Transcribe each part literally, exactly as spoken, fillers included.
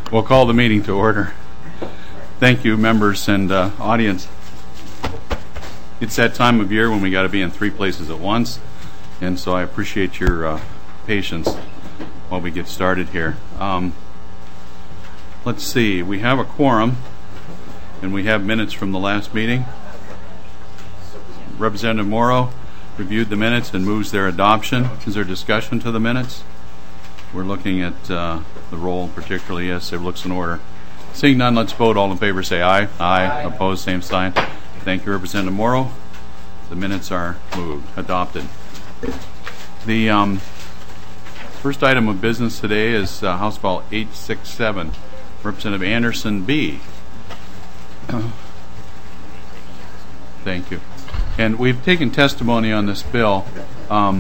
We'll call the meeting to order. Thank you, members and uh, audience. It's that time of year when we got to be in three places at once, and so I appreciate your uh, patience while we get started here. Um, let's see, we have a quorum, and we have minutes from the last meeting. Representative Morrow reviewed the minutes and moves their adoption. Is there discussion to the minutes? We're looking at uh, the roll particularly. Yes, it looks in order. Seeing none, let's vote. All in favor say aye. Aye. Aye. Opposed, same sign. Thank you, Representative Morrow. The minutes are moved, adopted. The um, first item of business today is uh, House File eight sixty-seven. Representative Anderson B. Thank you. And we've taken testimony on this bill. Um,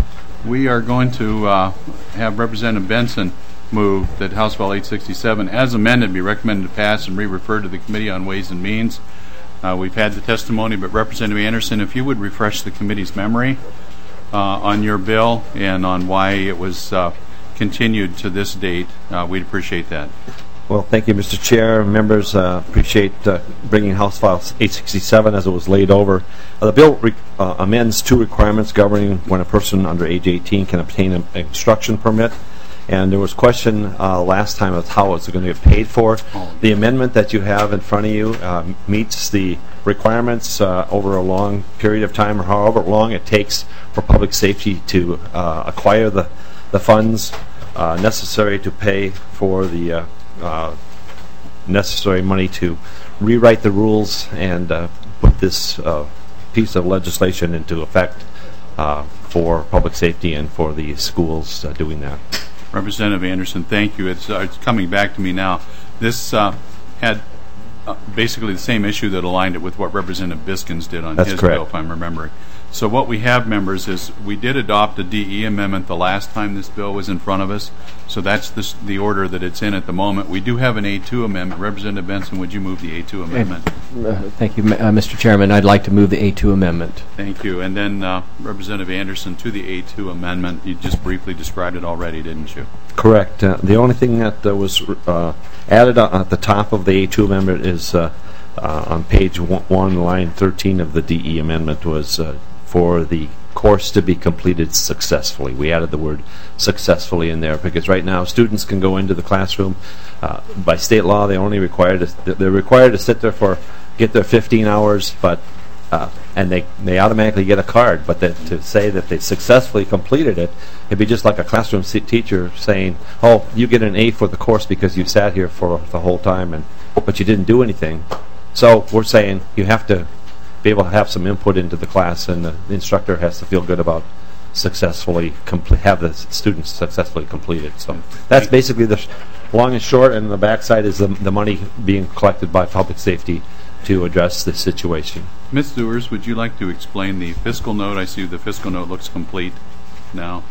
we are going to uh, have Representative Benson move that House File eight sixty-seven, as amended, be recommended to pass and re-referred to the Committee on Ways and Means. Uh, we've had the testimony, but Representative Anderson, if you would refresh the committee's memory uh, on your bill and on why it was uh, continued to this date, uh, we'd appreciate that. Well, thank you, Mister Chair. Members, uh, appreciate uh, bringing House File eight sixty-seven as it was laid over. Uh, the bill re uh, amends two requirements governing when a person under age eighteen can obtain an instruction permit. And there was question uh, last time of how it's going to get paid for. The amendment that you have in front of you uh, meets the requirements uh, over a long period of time, or however long it takes for public safety to uh, acquire the, the funds uh, necessary to pay for the uh, uh, necessary money to rewrite the rules and uh, put this uh, piece of legislation into effect uh, for public safety and for the schools uh, doing that. Representative Anderson, thank you. It's, uh, it's coming back to me now. This uh, had uh, basically the same issue that aligned it with what Representative Biskins did on That's his correct. bill, if I'm remembering. So what we have, members, is we did adopt a D E amendment the last time this bill was in front of us. So that's this, the order that it's in at the moment. We do have an A two amendment. Representative Benson, would you move the A two amendment? Uh, thank you, uh, Mister Chairman. I'd like to move the A two amendment. Thank you. And then uh, Representative Anderson, to the A two amendment. You just briefly described it already, didn't you? Correct. Uh, the only thing that uh, was uh, added at the top of the A two amendment is uh, uh, on page one, one, line thirteen of the D E amendment was uh, for the course to be completed successfully. We added the word successfully in there because right now students can go into the classroom. Uh, by state law, they only required to, they're required to sit there for get their fifteen hours, but uh, and they they automatically get a card. But that, to say that they successfully completed it, it'd be just like a classroom teacher saying, "Oh, you get an A for the course because you sat here for the whole time, and but you didn't do anything." So we're saying you have to be able to have some input into the class, and the instructor has to feel good about successfully complete, have the students successfully completed. So that's basically the sh long and short, and the backside is the, the money being collected by public safety to address this situation. Miz Dewars, would you like to explain the fiscal note? I see the fiscal note looks complete now.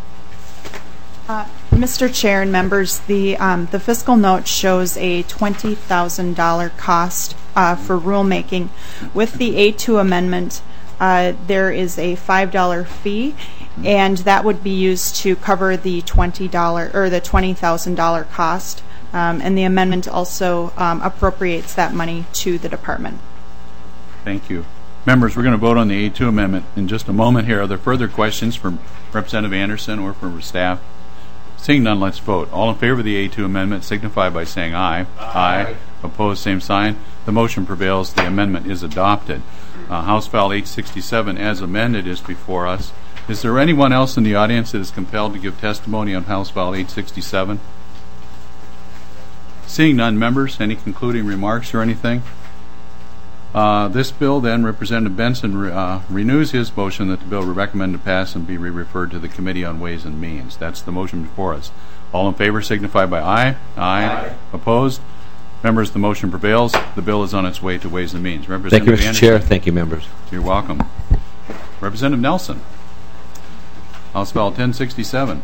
Uh, Mister Chair and members, the um, the fiscal note shows a twenty thousand dollar cost uh, for rulemaking. With the A two amendment, uh, there is a five dollar fee, and that would be used to cover the twenty dollar or the twenty thousand dollar cost. Um, and the amendment also um, appropriates that money to the department. Thank you. Members, we're going to vote on the A two amendment in just a moment here. Are there further questions from Representative Anderson or from staff? Seeing none, let's vote. All in favor of the A two amendment signify by saying aye. Aye. Aye. Opposed, same sign. The motion prevails. The amendment is adopted. Uh, House File eight sixty-seven, as amended, is before us. Is there anyone else in the audience that is compelled to give testimony on House File eight sixty-seven? Seeing none, members, any concluding remarks or anything? Uh, this bill, then, Representative Benson re uh, renews his motion that the bill be recommended to pass and be re-referred to the Committee on Ways and Means. That's the motion before us. All in favor signify by aye. Aye. Aye. Opposed? Members, the motion prevails. The bill is on its way to Ways and Means. Representative Thank you, Mister Anderson. Chair. Thank you, members. You're welcome. Representative Nelson. House File ten sixty-seven.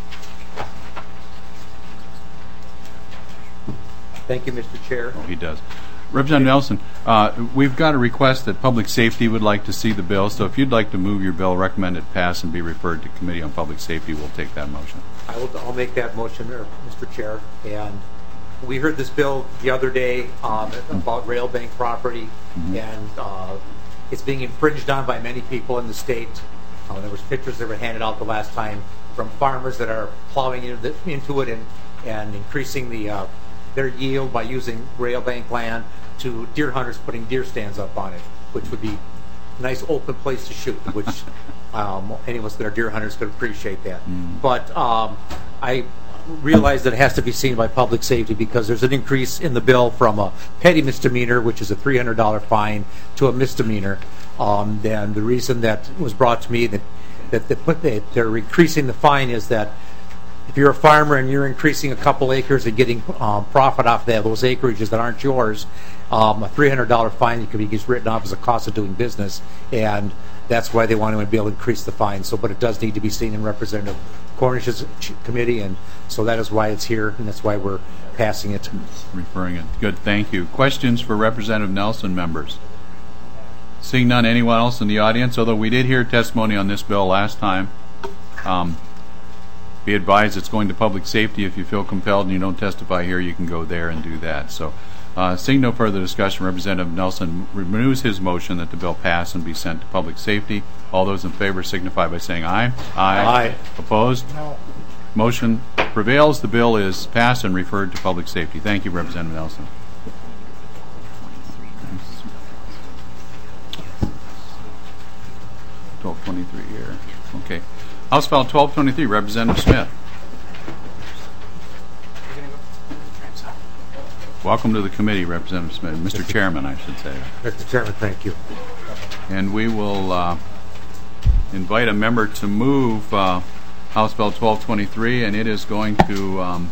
Thank you, Mister Chair. Oh, he does. Representative Nelson, uh, we've got a request that Public Safety would like to see the bill, so if you'd like to move your bill, recommend it pass and be referred to Committee on Public Safety, we'll take that motion. I will, I'll make that motion, there, Mister Chair, and we heard this bill the other day um, about rail bank property, and uh, it's being infringed on by many people in the state. Uh, there was pictures that were handed out the last time from farmers that are plowing into, the, into it and, and increasing the uh, their yield by using rail bank land, to deer hunters putting deer stands up on it, which would be a nice open place to shoot, which um, any of us that are deer hunters could appreciate that. Mm. But um, I realize that it has to be seen by public safety, because there's an increase in the bill from a petty misdemeanor, which is a three hundred dollar fine, to a misdemeanor. Um, then the reason that was brought to me that that, that they're increasing the fine is that if you're a farmer and you're increasing a couple acres and getting um, profit off that, those acreages that aren't yours, um, a three hundred dollar fine could be gets written off as a cost of doing business, and that's why they want to be able to increase the fine. So, but it does need to be seen in Representative Cornish's committee, and so that is why it's here, and that's why we're passing it. Referring it. Good, thank you. Questions for Representative Nelson, members? Seeing none, anyone else in the audience? Although we did hear testimony on this bill last time. Um, be advised it's going to public safety. If you feel compelled and you don't testify here, you can go there and do that. So, uh, seeing no further discussion, Representative Nelson renews his motion that the bill pass and be sent to public safety. All those in favor signify by saying aye. Aye. Aye. Opposed? No. Motion prevails. The bill is passed and referred to public safety. Thank you, Representative Nelson. twelve twenty-three here. Okay. House File twelve twenty-three, Representative Smith. Welcome to the committee, Representative Smith. Mister Chairman, I should say. Mister Chairman, thank you. And we will uh, invite a member to move uh, House Bill twelve twenty-three, and it is going to um,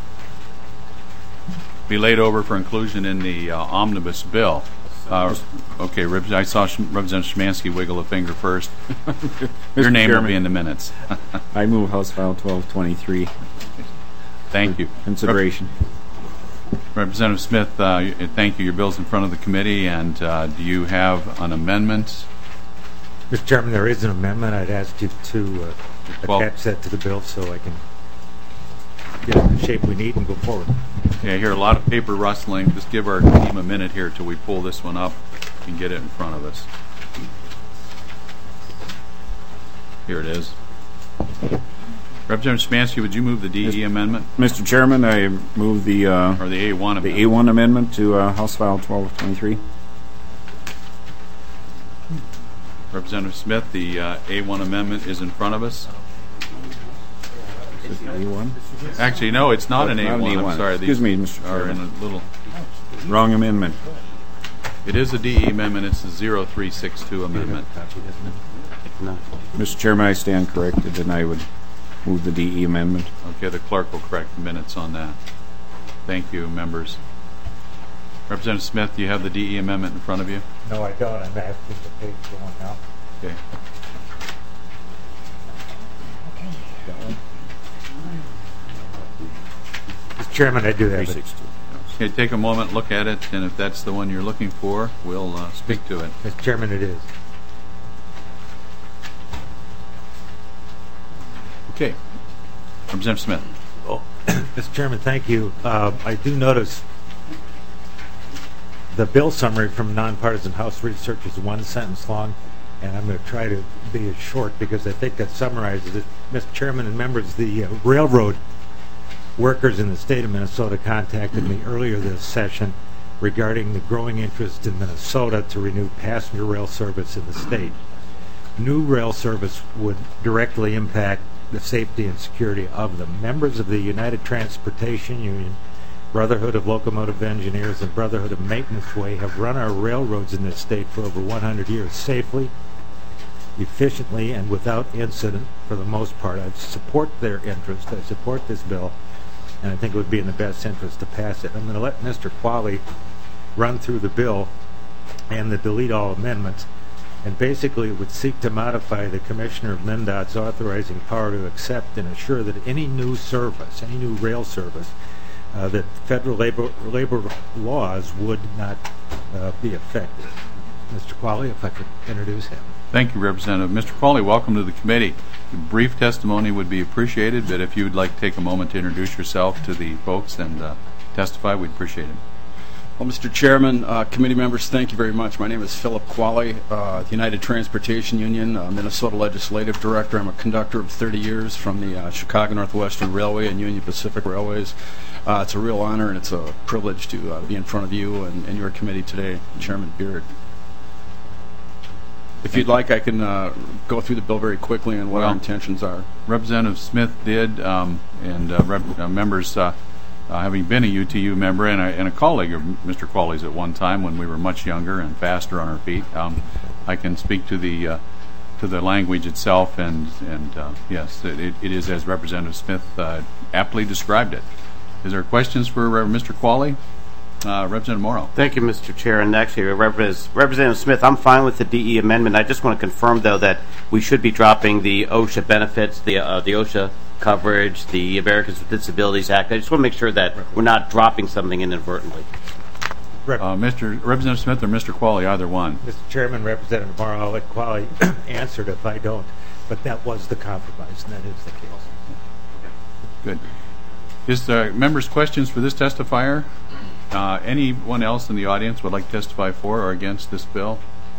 be laid over for inclusion in the uh, omnibus bill. Uh, okay, Rep- I saw Sh- Representative Szymanski wiggle a finger first. Your name Chairman, will be in the minutes. I move House File twelve twenty-three. Thank you. Consideration. Rep- Representative Smith, uh, thank you. Your bill's in front of the committee, and uh, do you have an amendment? Mister Chairman, there is an amendment. I'd ask you to uh, well, attach that to the bill so I can get it in the shape we need and go forward. Yeah, I hear a lot of paper rustling. Just give our team a minute here till we pull this one up and get it in front of us. Here it is. Representative Szymanski, would you move the D E amendment? Mister Chairman, I move the uh, or the A one the amendment. A one amendment to uh, House File twelve twenty-three. Representative Smith, the uh, A one amendment is in front of us. Is it A one? Actually, no, it's not Oh, an it's A one. not an A one. I'm sorry. Excuse These me, Mister are in Chairman. a little. Wrong amendment. It is a D E amendment. It's the zero three six two amendment. Mister Chairman, I stand corrected, and I would move the D E amendment. Okay, the clerk will correct the minutes on that. Thank you, members. Representative Smith, do you have the D E amendment in front of you? No, I don't. I'm asking the page going now. Okay. Mister Chairman, I do have it. Okay, take a moment, look at it, and if that's the one you're looking for, we'll uh, speak to it. Mister Chairman, it is. Okay. Representative Smith. Oh, Mister Chairman, thank you. Uh, I do notice the bill summary from Nonpartisan House Research is one sentence long, and I'm going to try to be as short because I think that summarizes it. Mister Chairman and members, the uh, railroad workers in the state of Minnesota contacted me earlier this session regarding the growing interest in Minnesota to renew passenger rail service in the state. New rail service would directly impact the safety and security of them. Members of the United Transportation Union, Brotherhood of Locomotive Engineers, and Brotherhood of Maintenance Way have run our railroads in this state for over one hundred years safely, efficiently, and without incident for the most part. I support their interest. I support this bill, and I think it would be in the best interest to pass it. I'm going to let Mister Qualley run through the bill and the delete all amendments, and basically it would seek to modify the Commissioner of MnDOT's authorizing power to accept and assure that any new service, any new rail service, uh, that federal labor labor laws would not uh, be affected. Mister Qualley, if I could introduce him. Thank you, Representative. Mister Qualley, welcome to the committee. A brief testimony would be appreciated, but if you would like to take a moment to introduce yourself to the folks and uh, testify, we'd appreciate it. Well, Mister Chairman, uh, committee members, thank you very much. My name is Philip Qualley, uh, the United Transportation Union, uh, Minnesota Legislative Director. I'm a conductor of thirty years from the uh, Chicago Northwestern Railway and Union Pacific Railways. Uh, it's a real honor and it's a privilege to uh, be in front of you and, and your committee today, Chairman Beard. If you'd like, I can uh, go through the bill very quickly and what Well, our intentions are. Representative Smith did, um, and uh, rep- uh, members, uh, uh, having been a U T U member and a, and a colleague of Mister Qualley's at one time when we were much younger and faster on our feet, um, I can speak to the uh, to the language itself, and and uh, yes, it, it is as Representative Smith uh, aptly described it. Is there questions for uh, Mister Qualley? Uh, Representative Morrow. Thank you, Mister Chair. And actually, Representative, Representative Smith, I'm fine with the D E amendment. I just want to confirm, though, that we should be dropping the OSHA benefits, the uh, the OSHA coverage, the Americans with Disabilities Act. I just want to make sure that we're not dropping something inadvertently. Uh, Mister Representative Smith or Mister Qualley, either one. Mister Chairman, Representative Morrow, I'll let Qualley answer it if I don't, but that was the compromise, and that is the case. Good. Is there members' questions for this testifier? Uh, anyone else in the audience would like to testify for or against this bill?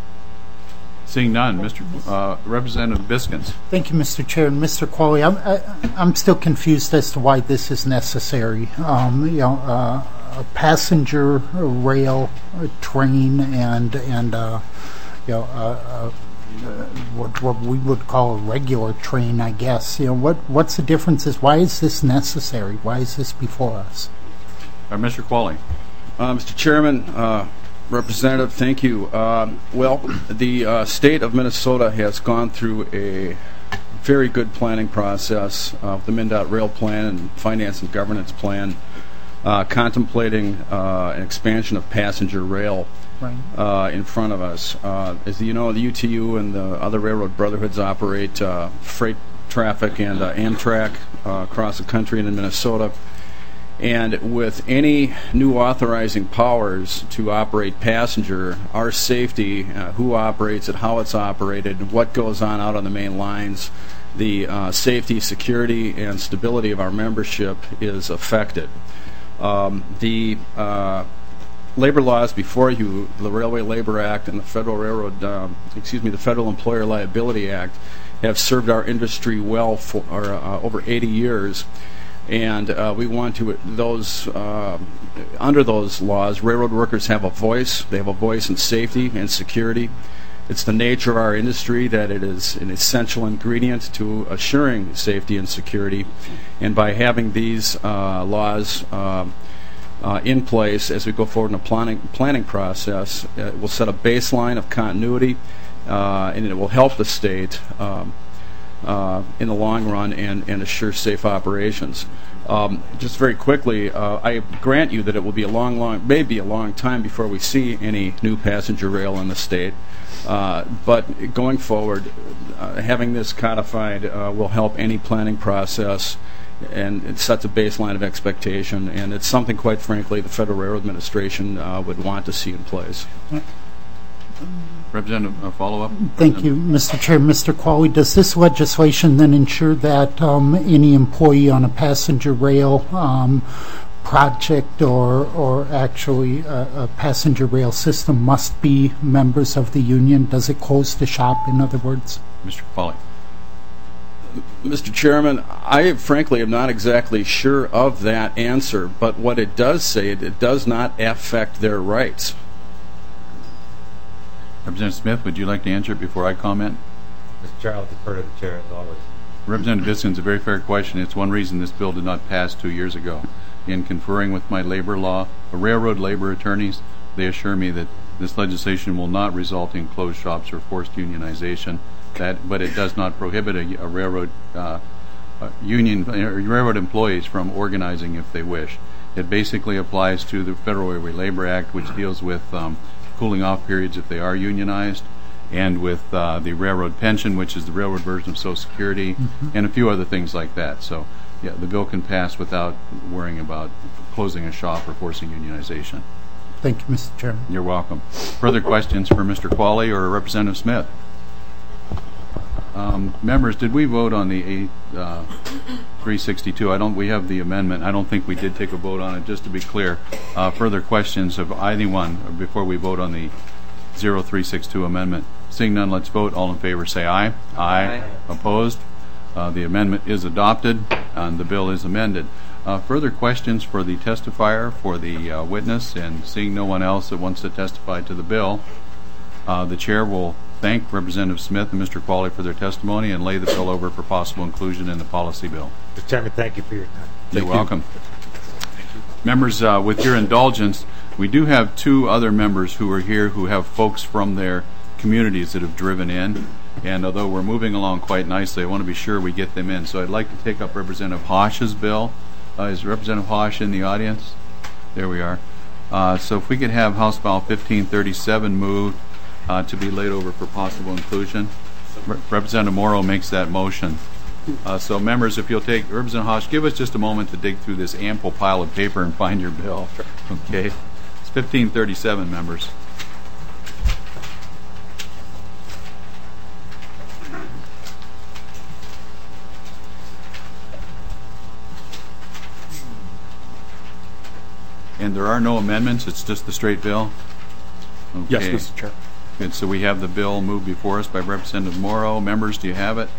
Seeing none, Mister Uh, Representative Biskins. Thank you, Mister Chair. And Mister Qualley, I'm, I, I'm still confused as to why this is necessary. Um, you know, uh, a passenger rail a train and and uh, you know uh, uh, what what we would call a regular train, I guess. You know, what what's the difference? Is why is this necessary? Why is this before us? Uh, Mister Qualley. Uh, Mister Chairman, uh, Representative, thank you. Uh, well, the uh, state of Minnesota has gone through a very good planning process of uh, the MnDOT rail plan and finance and governance plan, uh, contemplating uh, an expansion of passenger rail Right. uh, in front of us. Uh, as you know, the U T U and the other railroad brotherhoods operate uh, freight traffic and uh, Amtrak uh, across the country and in Minnesota. And with any new authorizing powers to operate passenger, our safety, uh, who operates it, how it's operated, what goes on out on the main lines, the uh, safety, security, and stability of our membership is affected. Um, the uh, labor laws before you, the Railway Labor Act and the Federal Railroad, uh, excuse me, the Federal Employer Liability Act, have served our industry well for uh, over eighty years. And uh, we want to, those, uh, under those laws, railroad workers have a voice. They have a voice in safety and security. It's the nature of our industry that it is an essential ingredient to assuring safety and security. And by having these uh, laws uh, uh, in place as we go forward in the planning, planning process, uh, it will set a baseline of continuity, uh, and it will help the state um, Uh, in the long run and, and assure safe operations. Um, just very quickly, uh, I grant you that it will be a long, long, maybe a long time before we see any new passenger rail in the state. Uh, but going forward, uh, having this codified uh, will help any planning process, and it sets a baseline of expectation. And it's something, quite frankly, the Federal Railroad Administration uh, would want to see in place. Representative, uh, follow-up? Thank you, Mister Chair. Mister Qualley, does this legislation then ensure that um, any employee on a passenger rail um, project or or actually a, a passenger rail system must be members of the union? Does it close the shop, in other words? Mister Qualley. Mister Chairman, I frankly am not exactly sure of that answer, but what it does say, it, it does not affect their rights. Representative Smith, would you like to answer it before I comment? Mister Chair, I'll defer to the chair as always. Representative Biskins, a very fair question. It's one reason this bill did not pass two years ago. In conferring with my labor law, railroad labor attorneys, they assure me that this legislation will not result in closed shops or forced unionization. That, but it does not prohibit a, a railroad uh, a union or railroad employees from organizing if they wish. It basically applies to the Federal Railway Labor Act, which deals with um, cooling off periods if they are unionized, and with uh, the railroad pension, which is the railroad version of Social Security, mm-hmm. and a few other things like that. So, yeah, the bill can pass without worrying about closing a shop or forcing unionization. Thank you, Mister Chairman. You're welcome. Further questions for Mister Qualley or Representative Smith? Um, members, did we vote on the eight, uh, three sixty-two. I don't, we have the amendment. I don't think we did take a vote on it, just to be clear. Uh, further questions of anyone before we vote on the zero three six two amendment? Seeing none, let's vote. All in favor say aye. Aye. Opposed? Uh, the amendment is adopted and the bill is amended. Uh, further questions for the testifier, for the uh, witness, and seeing no one else that wants to testify to the bill, uh, the chair will thank Representative Smith and Mister Qualley for their testimony and lay the bill over for possible inclusion in the policy bill. Mister Chairman, thank you for your time. You're welcome. Members, uh, with your indulgence, we do have two other members who are here who have folks from their communities that have driven in, and although we're moving along quite nicely, I want to be sure we get them in. So I'd like to take up Representative Hosh's bill. Uh, is Representative Hosh in the audience? There we are. Uh, so if we could have House File fifteen thirty-seven moved uh, to be laid over for possible inclusion. Re Representative Morrow makes that motion. Uh, so members, if you'll take, Representative Hosh, give us just a moment to dig through this ample pile of paper and find your bill. Okay. It's fifteen thirty-seven, members. And there are no amendments, it's just the straight bill? Okay. Yes, Mister Chair. Good, so we have the bill moved before us by Representative Morrow. Members, do you have it?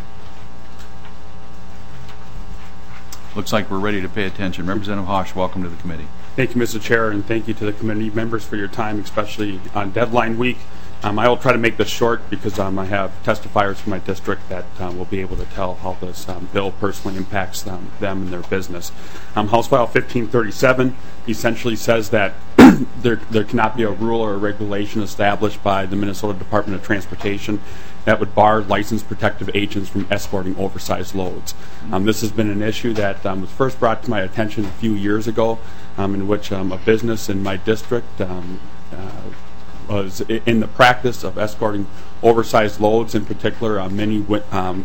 Looks like we're ready to pay attention. Representative Hosh, welcome to the committee. Thank you, Mister Chair, and thank you to the committee members for your time, especially on deadline week. Um, I will try to make this short because um, I have testifiers from my district that um, will be able to tell how this um, bill personally impacts them, them and their business. Um, House File fifteen thirty-seven essentially says that there, there cannot be a rule or a regulation established by the Minnesota Department of Transportation that would bar licensed protective agents from escorting oversized loads. Um, this has been an issue that um, was first brought to my attention a few years ago, um, in which um, a business in my district um, uh, was in the practice of escorting oversized loads, in particular uh, many um,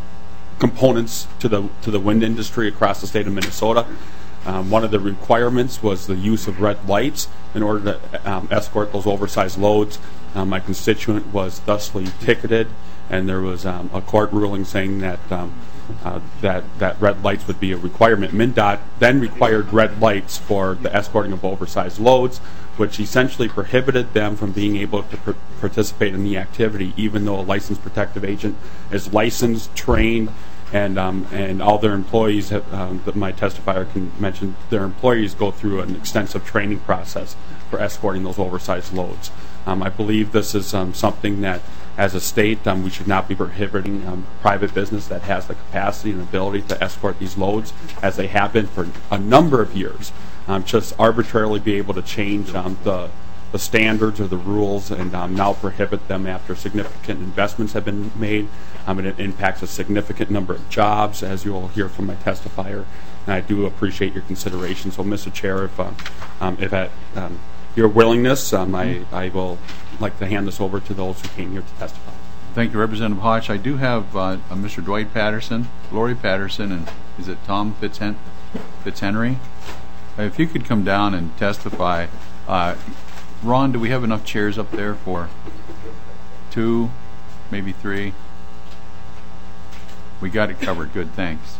components to the to the wind industry across the state of Minnesota. Um, one of the requirements was the use of red lights in order to um, escort those oversized loads. Um, my constituent was thusly ticketed, and there was um, a court ruling saying that um, uh, that that red lights would be a requirement. MnDOT then required red lights for the escorting of oversized loads, which essentially prohibited them from being able to pr participate in the activity, even though a licensed protective agent is licensed, trained, and um, and all their employees, have, um, that my testifier can mention, their employees go through an extensive training process for escorting those oversized loads. Um, I believe this is um, something that, as a state, um, we should not be prohibiting um, private business that has the capacity and ability to escort these loads, as they have been for a number of years. Um, just arbitrarily be able to change um, the, the standards or the rules and um, now prohibit them after significant investments have been made. Um, and it impacts a significant number of jobs, as you will hear from my testifier. And I do appreciate your consideration. So, Mister Chair, if, uh, um, if at um, your willingness, um, I, I will like to hand this over to those who came here to testify. Thank you, Representative Hodge. I do have uh, uh, Mister Dwight Patterson, Lori Patterson, and is it Tom Fitzhen Fitzhenry? If you could come down and testify. Uh, Ron, do we have enough chairs up there for two, maybe three? We got it covered. Good, thanks.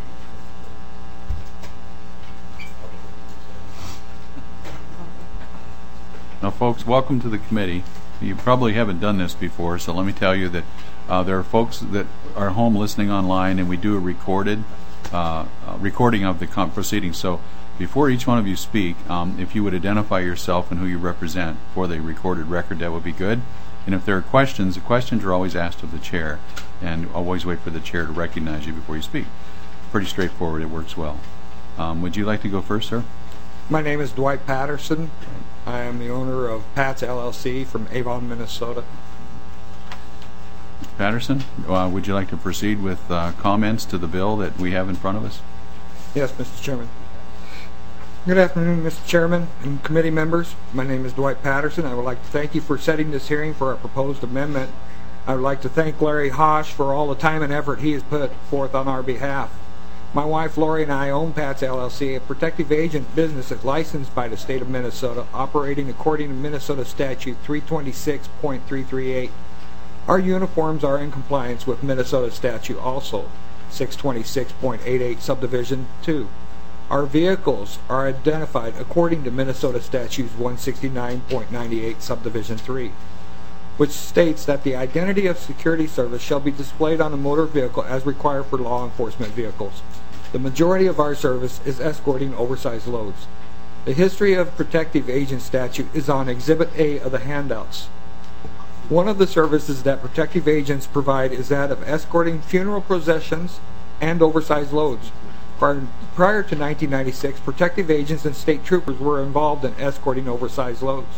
Now, folks, welcome to the committee. You probably haven't done this before, so let me tell you that uh, there are folks that are home listening online, and we do a recorded uh, uh, recording of the proceedings. So before each one of you speak, um, if you would identify yourself and who you represent for the recorded record, that would be good. And if there are questions, the questions are always asked of the chair, and always wait for the chair to recognize you before you speak. Pretty straightforward. It works well. Um, would you like to go first, sir? My name is Dwight Patterson. I am the owner of Pat's L L C from Avon, Minnesota. Mister Patterson, uh, would you like to proceed with uh, comments to the bill that we have in front of us? Yes, Mister Chairman. Good afternoon, Mister Chairman and committee members. My name is Dwight Patterson. I would like to thank you for setting this hearing for our proposed amendment. I would like to thank Larry Hosh for all the time and effort he has put forth on our behalf. My wife Lori and I own Pat's L L C, a protective agent business that's licensed by the state of Minnesota, operating according to Minnesota Statute three twenty-six point three three eight. Our uniforms are in compliance with Minnesota statute also. six twenty-six point eight eight subdivision two. Our vehicles are identified according to Minnesota Statutes one sixty-nine point ninety-eight subdivision three, which states that the identity of security service shall be displayed on a motor vehicle as required for law enforcement vehicles. The majority of our service is escorting oversized loads. The history of protective agent statute is on Exhibit A of the handouts. One of the services that protective agents provide is that of escorting funeral processions and oversized loads. Prior, prior to nineteen ninety-six, protective agents and state troopers were involved in escorting oversized loads.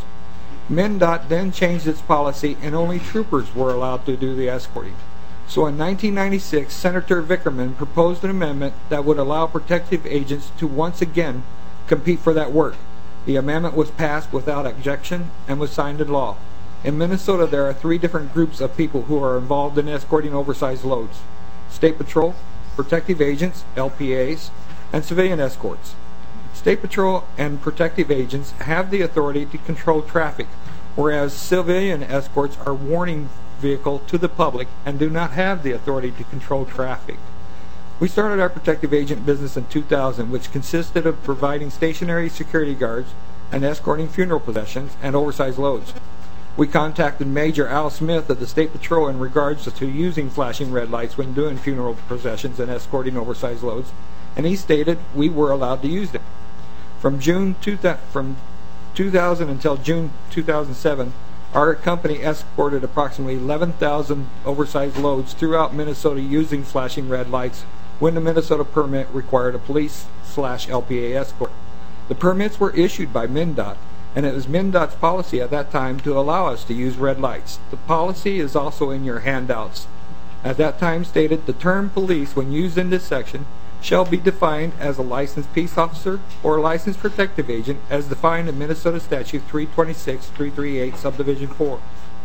MnDOT then changed its policy and only troopers were allowed to do the escorting. So in nineteen ninety-six, Senator Vickerman proposed an amendment that would allow protective agents to once again compete for that work. The amendment was passed without objection and was signed into law. In Minnesota, there are three different groups of people who are involved in escorting oversized loads: State Patrol, protective agents, L P As, and civilian escorts. State Patrol and protective agents have the authority to control traffic, whereas civilian escorts are warning vehicle to the public and do not have the authority to control traffic. We started our protective agent business in two thousand, which consisted of providing stationary security guards and escorting funeral processions and oversized loads. We contacted Major Al Smith of the State Patrol in regards to using flashing red lights when doing funeral processions and escorting oversized loads, and he stated we were allowed to use them. From June two thousand, from two thousand until June two thousand seven, our company escorted approximately eleven thousand oversized loads throughout Minnesota using flashing red lights when the Minnesota permit required a police slash L P A escort. The permits were issued by MnDOT, and it was MnDOT's policy at that time to allow us to use red lights. The policy is also in your handouts. At that time stated, the term police, when used in this section, shall be defined as a licensed peace officer or a licensed protective agent as defined in Minnesota Statute three twenty-six point three thirty-eight subdivision four.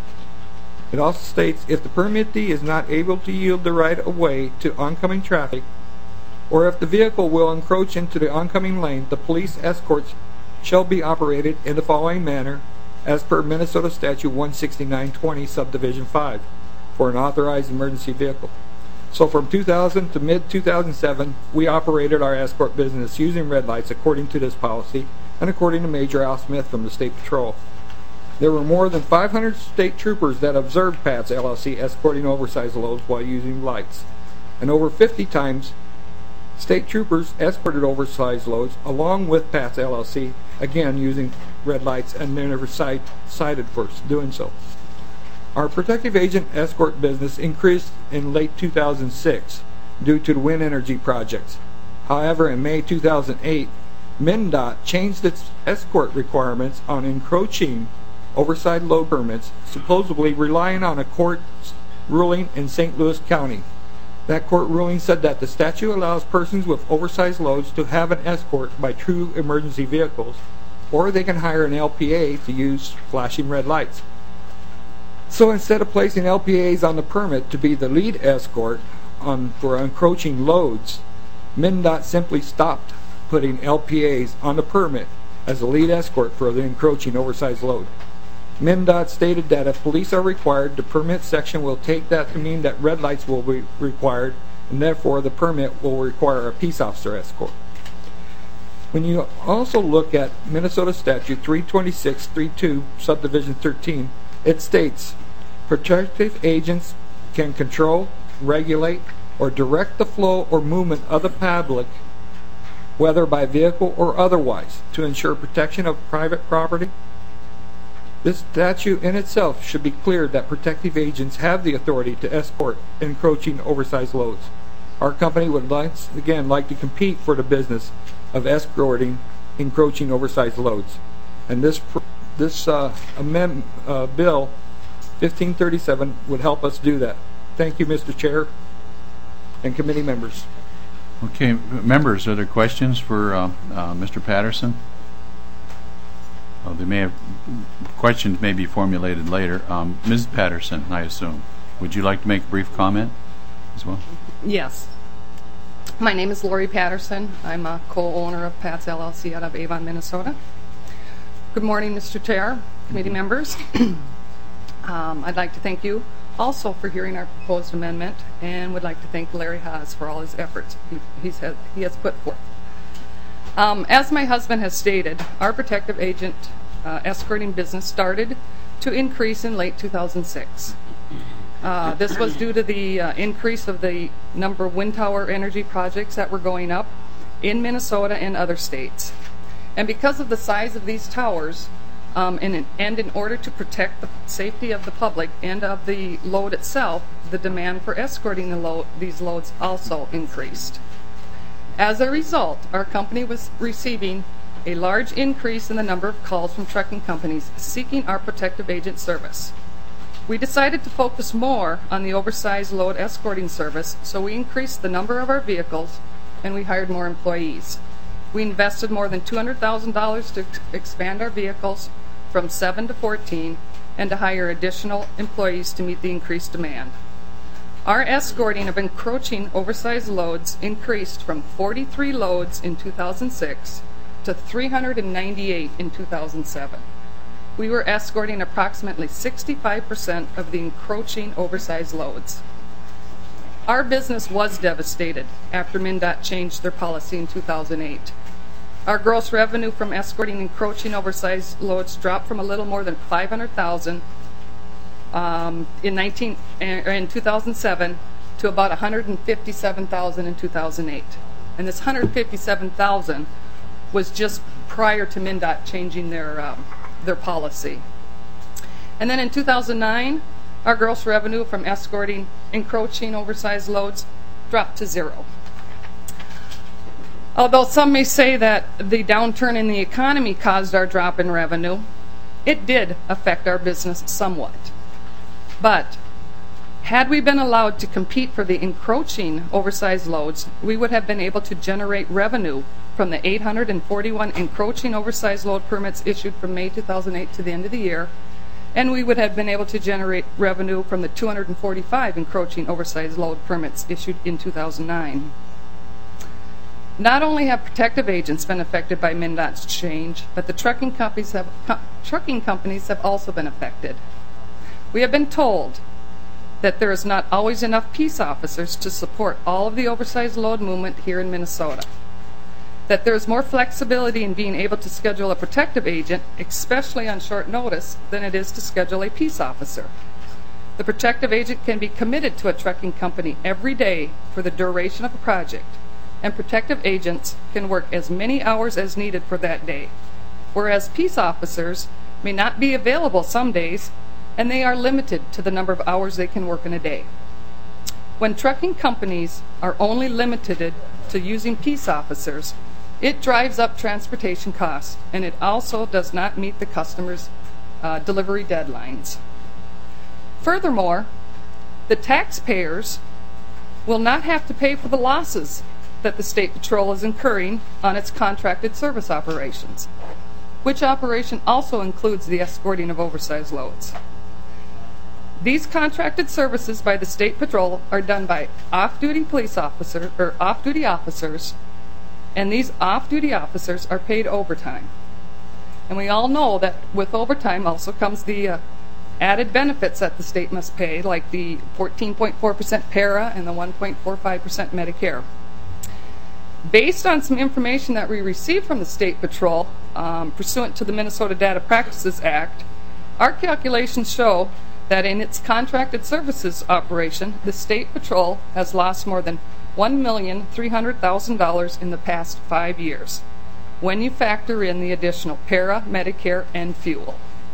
It also states, if the permittee is not able to yield the right of way to oncoming traffic, or if the vehicle will encroach into the oncoming lane, the police escorts shall be operated in the following manner as per Minnesota Statute one sixty-nine twenty subdivision five for an authorized emergency vehicle. So from two thousand to mid two thousand seven, we operated our escort business using red lights according to this policy and according to Major Al Smith from the State Patrol. There were more than five hundred state troopers that observed P A T S L L C escorting oversized loads while using lights, and over fifty times state troopers escorted oversized loads along with P A T S L L C, again using red lights, and they're never cite, cited for doing so. Our protective agent escort business increased in late two thousand six due to the wind energy projects. However, in May two thousand eight, MnDOT changed its escort requirements on encroaching oversized load permits, supposedly relying on a court ruling in Saint Louis County. That court ruling said that the statute allows persons with oversized loads to have an escort by true emergency vehicles, or they can hire an L P A to use flashing red lights. So instead of placing L P As on the permit to be the lead escort on for encroaching loads, MnDOT simply stopped putting L P As on the permit as the lead escort for the encroaching oversized load. MnDOT stated that if police are required, the permit section will take that to mean that red lights will be required, and therefore the permit will require a peace officer escort. When you also look at Minnesota Statute three twenty-six point thirty-two subdivision thirteen, it states, protective agents can control, regulate, or direct the flow or movement of the public, whether by vehicle or otherwise, to ensure protection of private property. This statute in itself should be clear that protective agents have the authority to escort encroaching oversized loads. Our company would once again like to compete for the business of escorting encroaching oversized loads. And this this uh, amendment, uh, bill fifteen thirty-seven would help us do that. Thank you, Mister Chair and committee members. Okay, members, are there questions for uh, uh, Mister Patterson? Oh, they may have questions may be formulated later. Um, Miz Patterson, I assume, would you like to make a brief comment as well? Yes. My name is Lori Patterson. I'm a co-owner of P A T S L L C out of Avon, Minnesota. Good morning, Mister Chair, committee members. um, I'd like to thank you also for hearing our proposed amendment, and would like to thank Larry Haas for all his efforts he, he's had, he has put forth. Um, as my husband has stated, our protective agent uh, escorting business started to increase in late two thousand six. Uh, this was due to the uh, increase of the number of wind tower energy projects that were going up in Minnesota and other states. And because of the size of these towers, um, and, in, and in order to protect the safety of the public and of the load itself, the demand for escorting the load, these loads also increased. As a result, our company was receiving a large increase in the number of calls from trucking companies seeking our protective agent service. We decided to focus more on the oversized load escorting service, so we increased the number of our vehicles and we hired more employees. We invested more than two hundred thousand dollars to ex expand our vehicles from seven to fourteen and to hire additional employees to meet the increased demand. Our escorting of encroaching oversized loads increased from forty-three loads in two thousand six to three hundred ninety-eight in two thousand seven. We were escorting approximately sixty-five percent of the encroaching oversized loads. Our business was devastated after MnDOT changed their policy in two thousand eight. Our gross revenue from escorting encroaching oversized loads dropped from a little more than five hundred thousand dollars um, in, nineteen, uh, in two thousand seven to about one hundred fifty-seven thousand dollars in two thousand eight. And this one hundred fifty-seven thousand dollars was just prior to MnDOT changing their um, their policy. And then in two thousand nine, our gross revenue from escorting encroaching oversized loads dropped to zero. Although some may say that the downturn in the economy caused our drop in revenue, it did affect our business somewhat. But had we been allowed to compete for the encroaching oversized loads, we would have been able to generate revenue from the eight hundred forty-one encroaching oversized load permits issued from May two thousand eight to the end of the year, and we would have been able to generate revenue from the two hundred forty-five encroaching oversized load permits issued in two thousand nine. Not only have protective agents been affected by MnDOT's change, but the trucking companies have, co trucking companies have also been affected. We have been told that there is not always enough peace officers to support all of the oversized load movement here in Minnesota. That there is more flexibility in being able to schedule a protective agent, especially on short notice, than it is to schedule a peace officer. The protective agent can be committed to a trucking company every day for the duration of a project, and protective agents can work as many hours as needed for that day, whereas peace officers may not be available some days, and they are limited to the number of hours they can work in a day. When trucking companies are only limited to using peace officers, it drives up transportation costs, and it also does not meet the customer's uh, delivery deadlines. Furthermore, the taxpayers will not have to pay for the losses that the State Patrol is incurring on its contracted service operations, which operation also includes the escorting of oversized loads. These contracted services by the State Patrol are done by off-duty police officers or off-duty officers, and these off-duty officers are paid overtime. And we all know that with overtime also comes the uh, added benefits that the state must pay, like the fourteen point four percent para and the one point four five percent Medicare. Based on some information that we received from the State Patrol, um, pursuant to the Minnesota Data Practices Act, our calculations show that in its contracted services operation, the State Patrol has lost more than one million three hundred thousand dollars in the past five years, when you factor in the additional para, Medicare, and fuel.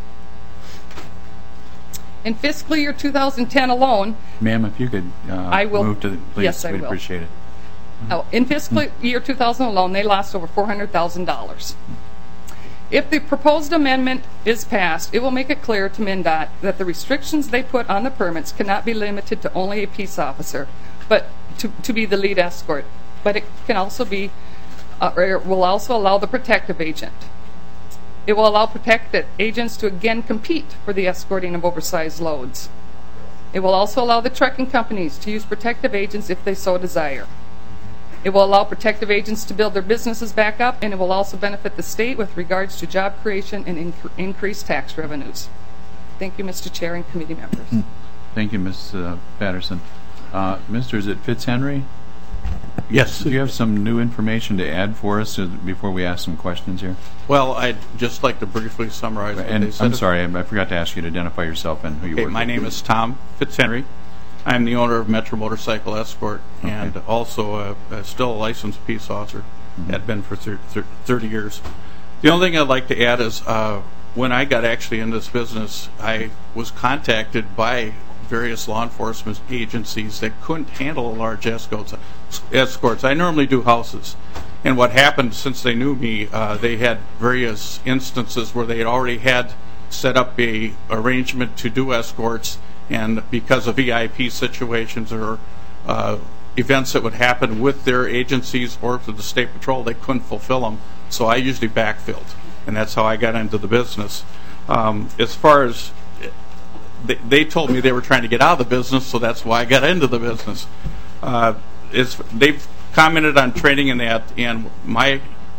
In fiscal year two thousand ten alone, ma'am, if you could uh, I will, move to the, please, yes, I we'd will. appreciate it. Oh, in fiscal year two thousand alone, they lost over four hundred thousand dollars. If the proposed amendment is passed, it will make it clear to MnDOT that the restrictions they put on the permits cannot be limited to only a peace officer, but to, to be the lead escort. But it can also be, uh, or it will also allow the protective agent. It will allow protective agents to again compete for the escorting of oversized loads. It will also allow the trucking companies to use protective agents if they so desire. It will allow protective agents to build their businesses back up, and it will also benefit the state with regards to job creation and inc increased tax revenues. Thank you, Mister Chair and committee members. Thank you, Miz Uh, Patterson. Uh, Mister Is it Fitzhenry? Yes. Do you have some new information to add for us uh, before we ask some questions here? Well, I'd just like to briefly summarize what And they said. I'm sorry, I I forgot to ask you to identify yourself and who you Okay, work my with. name is Tom Fitzhenry. I'm the owner of Metro Motorcycle Escort and also a, a still a licensed peace officer. Mm-hmm. Had been for thir- thir- thirty years. The only thing I'd like to add is uh, when I got actually in this business, I was contacted by various law enforcement agencies that couldn't handle large escorts. escorts. I normally do houses. And what happened, since they knew me, uh, they had various instances where they had already had set up a arrangement to do escorts, and because of V I P situations or uh, events that would happen with their agencies or to the State Patrol, they couldn't fulfill them. So I usually backfilled, and that's how I got into the business. Um, as far as they, they told me they were trying to get out of the business, so that's why I got into the business. Uh, is they've commented on training and that, and my,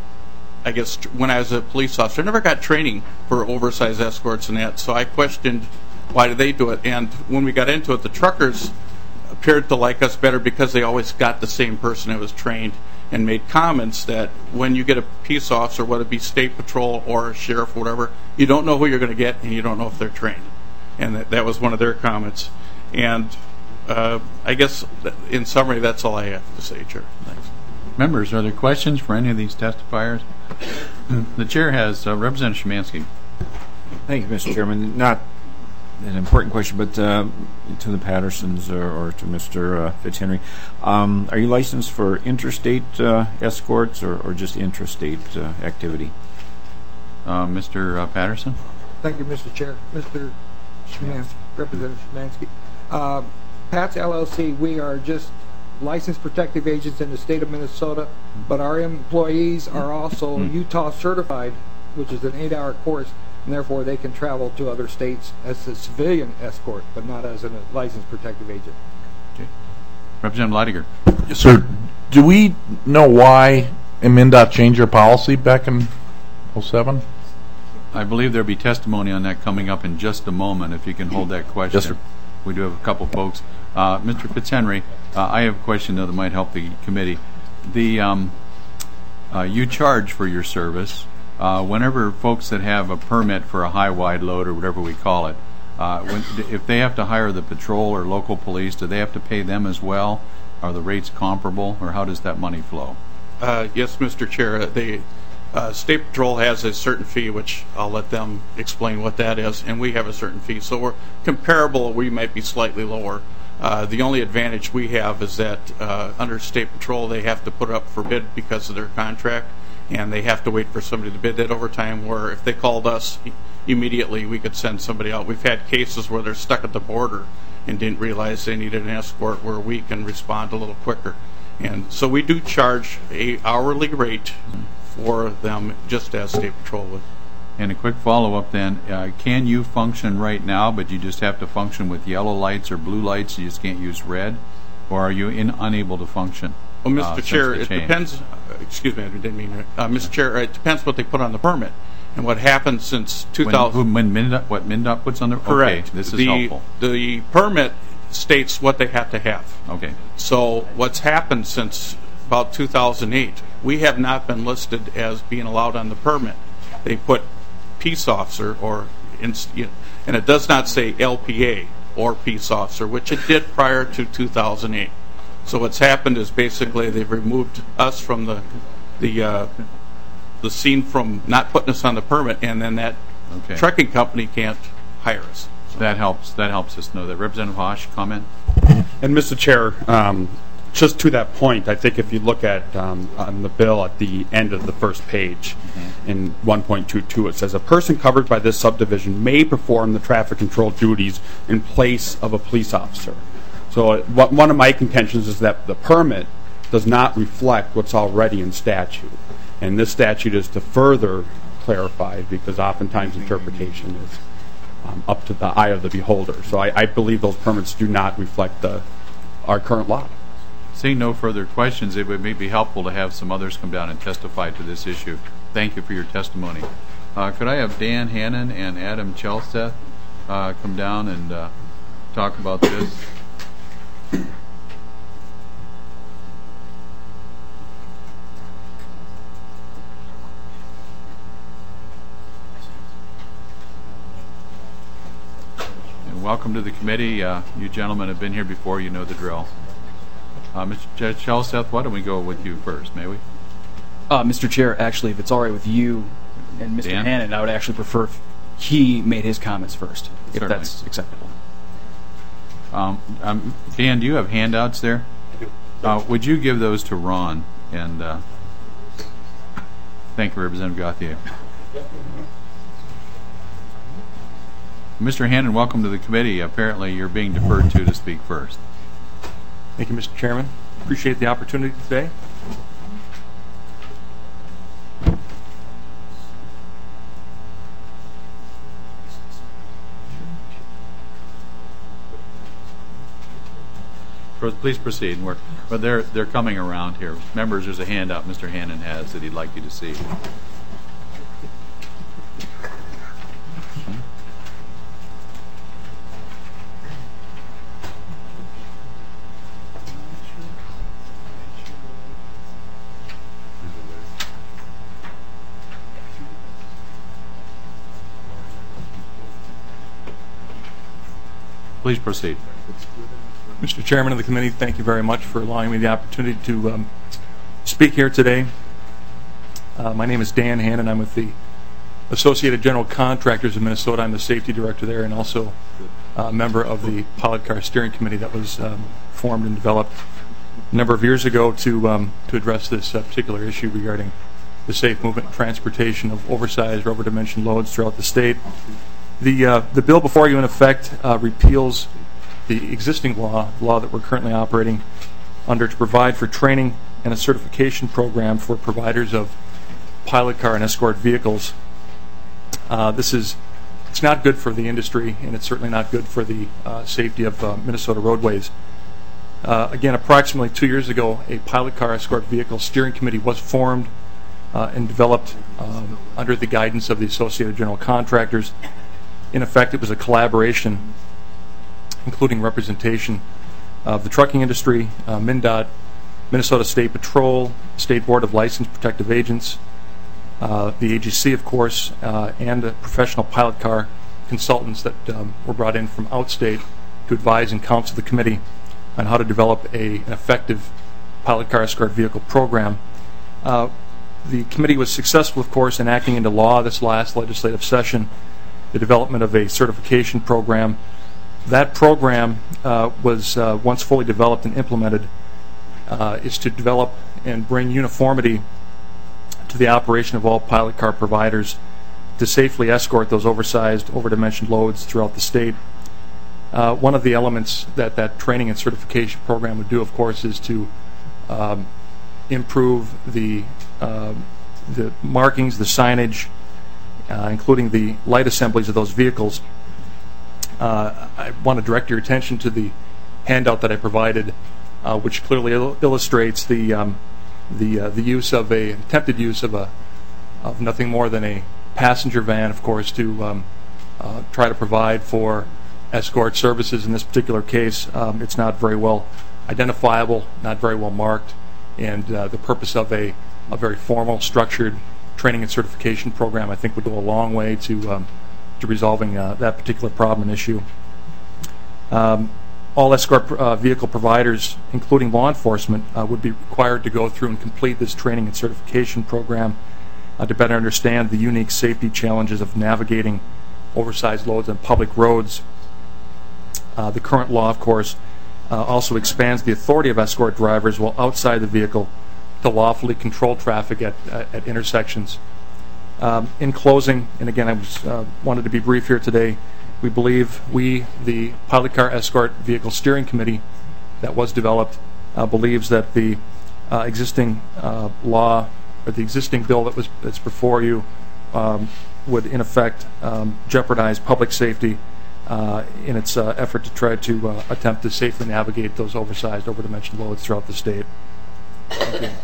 I guess when I was a police officer, I never got training for oversized escorts and that, so I questioned why did they do it. And when we got into it, the truckers appeared to like us better because they always got the same person that was trained, and made comments that when you get a peace officer, whether it be State Patrol or a sheriff or whatever, you don't know who you're going to get and you don't know if they're trained. And that, that was one of their comments. And uh, I guess that in summary, that's all I have to say, Chair. Thanks. Members, are there questions for any of these testifiers? The chair has uh, Representative Szymanski. Thank you, Mister Chairman. Not an important question, but uh, to the Pattersons or, or to Mister Uh, Fitzhenry. Um, are you licensed for interstate uh, escorts or, or just intrastate uh, activity? Uh, Mister Uh, Patterson? Thank you, Mister Chair. Mister Szymanski, Representative Szymanski. Uh, Pat's L L C, we are just licensed protective agents in the state of Minnesota, but our employees are also Utah certified, which is an eight-hour course, and therefore they can travel to other states as a civilian escort, but not as a licensed protective agent. Okay. Representative Leidiger. Yes, sir. Do we know why M N D O T changed their policy back in oh seven? I believe there'll be testimony on that coming up in just a moment, if you can hold that question. Yes, sir. We do have a couple folks. Uh, Mister Fitzhenry, uh, I have a question, though, that might help the committee. The um, uh, you charge for your service. Uh, whenever folks that have a permit for a high-wide load or whatever we call it, uh, when, if they have to hire the patrol or local police, do they have to pay them as well? Are the rates comparable, or how does that money flow? Uh, yes, Mister Chair. The uh, State Patrol has a certain fee, which I'll let them explain what that is, and we have a certain fee. So we're comparable. We might be slightly lower. Uh, the only advantage we have is that uh, under State Patrol, they have to put it up for bid because of their contract, and they have to wait for somebody to bid that overtime, where if they called us immediately, we could send somebody out. We've had cases where they're stuck at the border and didn't realize they needed an escort, where we can respond a little quicker. And so we do charge a hourly rate for them, just as State Patrol would. And a quick follow-up then, uh, can you function right now, but you just have to function with yellow lights or blue lights, you just can't use red? Or are you in, unable to function? Well, Mister Uh, Chair, since it the change? depends. Uh, excuse me, I didn't mean to. Uh, Mister Chair, it depends what they put on the permit. And what happened since two thousand... When, when MnDOT, what MnDOT puts on the... Correct. Okay, this is the, helpful. The permit states what they have to have. Okay. So what's happened since about two thousand eight, we have not been listed as being allowed on the permit. They put peace officer, or in, and it does not say L P A or peace officer, which it did prior to two thousand eight. So what's happened is basically they've removed us from the the uh, the scene from not putting us on the permit, and then that Okay. trucking company can't hire us. That helps. That helps us know that. Representative Hosh, comment? And Mister Chair, um, just to that point, I think if you look at um, on the bill at the end of the first page, mm-hmm. in one point two two, it says a person covered by this subdivision may perform the traffic control duties in place of a police officer. So uh, what, one of my contentions is that the permit does not reflect what's already in statute. And this statute is to further clarify, because oftentimes interpretation is um, up to the eye of the beholder. So I, I believe those permits do not reflect the, our current law. Seeing no further questions, it would be helpful to have some others come down and testify to this issue. Thank you for your testimony. Uh, could I have Dan Hannon and Adam Chelsteth uh, come down and uh, talk about this. And welcome to the committee. Uh, you gentlemen have been here before. You know the drill. Uh, Mister Judge Shelseth, why don't we go with you first, may we? Uh, Mister Chair, actually, if it's all right with you and Mister Dan? Hannon, I would actually prefer if he made his comments first, if Certainly. that's acceptable. Um, um, Dan, do you have handouts there? I do. Uh, would you give those to Ron? And uh, thank you, Representative Gauthier. Mister Hannon, welcome to the committee. Apparently, you're being deferred to to speak first. Thank you, Mister Chairman. Appreciate the opportunity today. Please proceed. We're, but they're they're coming around here. Members, there's a handout Mister Hannon has that he'd like you to see. Please proceed. Mister Chairman of the committee, thank you very much for allowing me the opportunity to um, speak here today. Uh, my name is Dan Hannon. I'm with the Associated General Contractors of Minnesota. I'm the safety director there and also a member of the Pilot Car Steering Committee that was um, formed and developed a number of years ago to um, to address this uh, particular issue regarding the safe movement and transportation of oversized or over-dimensioned loads throughout the state. The uh, the bill before you in effect uh, repeals the existing law, law that we're currently operating under, to provide for training and a certification program for providers of pilot car and escort vehicles. Uh, this is, it's not good for the industry, and it's certainly not good for the uh, safety of uh, Minnesota roadways. Uh, again, approximately two years ago, a pilot car escort vehicle steering committee was formed uh, and developed um, under the guidance of the Associated General Contractors. In effect, it was a collaboration including representation of the trucking industry, uh, MnDOT, Minnesota State Patrol, State Board of Licensed Protective Agents, uh, the A G C, of course, uh, and uh, professional pilot car consultants that um, were brought in from outstate to advise and counsel the committee on how to develop a, an effective pilot car escort vehicle program. Uh, the committee was successful, of course, in acting into law this last legislative session, the development of a certification program. That program uh, was, uh, once fully developed and implemented, uh, is to develop and bring uniformity to the operation of all pilot car providers to safely escort those oversized, over-dimensioned loads throughout the state. Uh, one of the elements that that training and certification program would do, of course, is to um, improve the, uh, the markings, the signage, uh, including the light assemblies of those vehicles. Uh, I want to direct your attention to the handout that I provided, uh, which clearly il illustrates the um, the uh, the use of a attempted use of a of nothing more than a passenger van, of course, to um, uh, try to provide for escort services. In this particular case, um, it's not very well identifiable, not very well marked, and uh, the purpose of a a very formal, structured training and certification program, I think, would go a long way to um, to resolving uh, that particular problem and issue. Um, all escort uh, vehicle providers, including law enforcement, uh, would be required to go through and complete this training and certification program uh, to better understand the unique safety challenges of navigating oversized loads on public roads. Uh, the current law, of course, uh, also expands the authority of escort drivers while outside the vehicle to lawfully control traffic at, uh, at intersections. Um, in closing, and again, I was, uh, wanted to be brief here today, we believe we, the Pilot Car Escort Vehicle Steering Committee that was developed, uh, believes that the uh, existing uh, law, or the existing bill that was that's before you, um, would in effect um, jeopardize public safety uh, in its uh, effort to try to uh, attempt to safely navigate those oversized, over-dimensioned loads throughout the state. Thank you.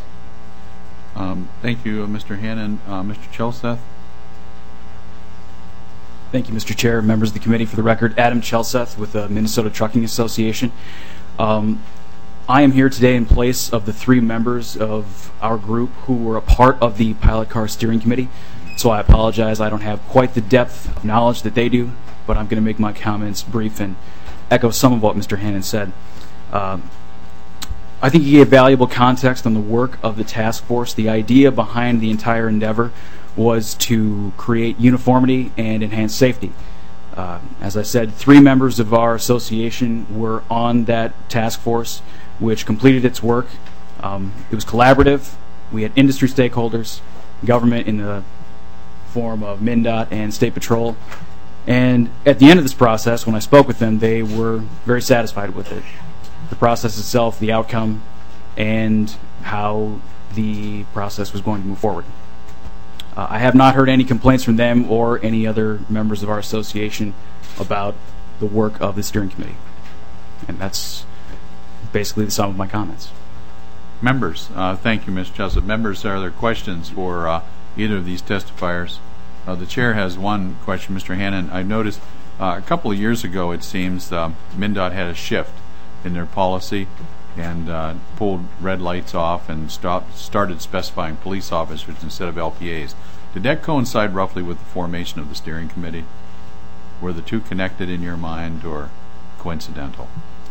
Um, thank you, uh, Mister Hannon. Uh, Mister Chelseth? Thank you, Mister Chair, members of the committee. For the record, Adam Chelseth with the Minnesota Trucking Association. Um, I am here today in place of the three members of our group who were a part of the Pilot Car Steering Committee. So I apologize, I don't have quite the depth of knowledge that they do, but I'm going to make my comments brief and echo some of what Mister Hannon said. Um, I think he gave valuable context on the work of the task force. The idea behind the entire endeavor was to create uniformity and enhance safety. Uh, as I said, three members of our association were on that task force, which completed its work. Um, it was collaborative. We had industry stakeholders, government in the form of MnDOT and State Patrol. And at the end of this process, when I spoke with them, they were very satisfied with it. The process itself, the outcome, and how the process was going to move forward. Uh, I have not heard any complaints from them or any other members of our association about the work of the steering committee. And that's basically the sum of my comments. Members, uh, thank you, Mister Chelseth. Members, are there questions for uh, either of these testifiers? Uh, the chair has one question, Mister Hannon. I noticed uh, a couple of years ago, it seems, uh, MnDOT had a shift in their policy and uh, pulled red lights off and stopped, started specifying police officers instead of L P As. Did that coincide roughly with the formation of the steering committee? Were the two connected in your mind or coincidental?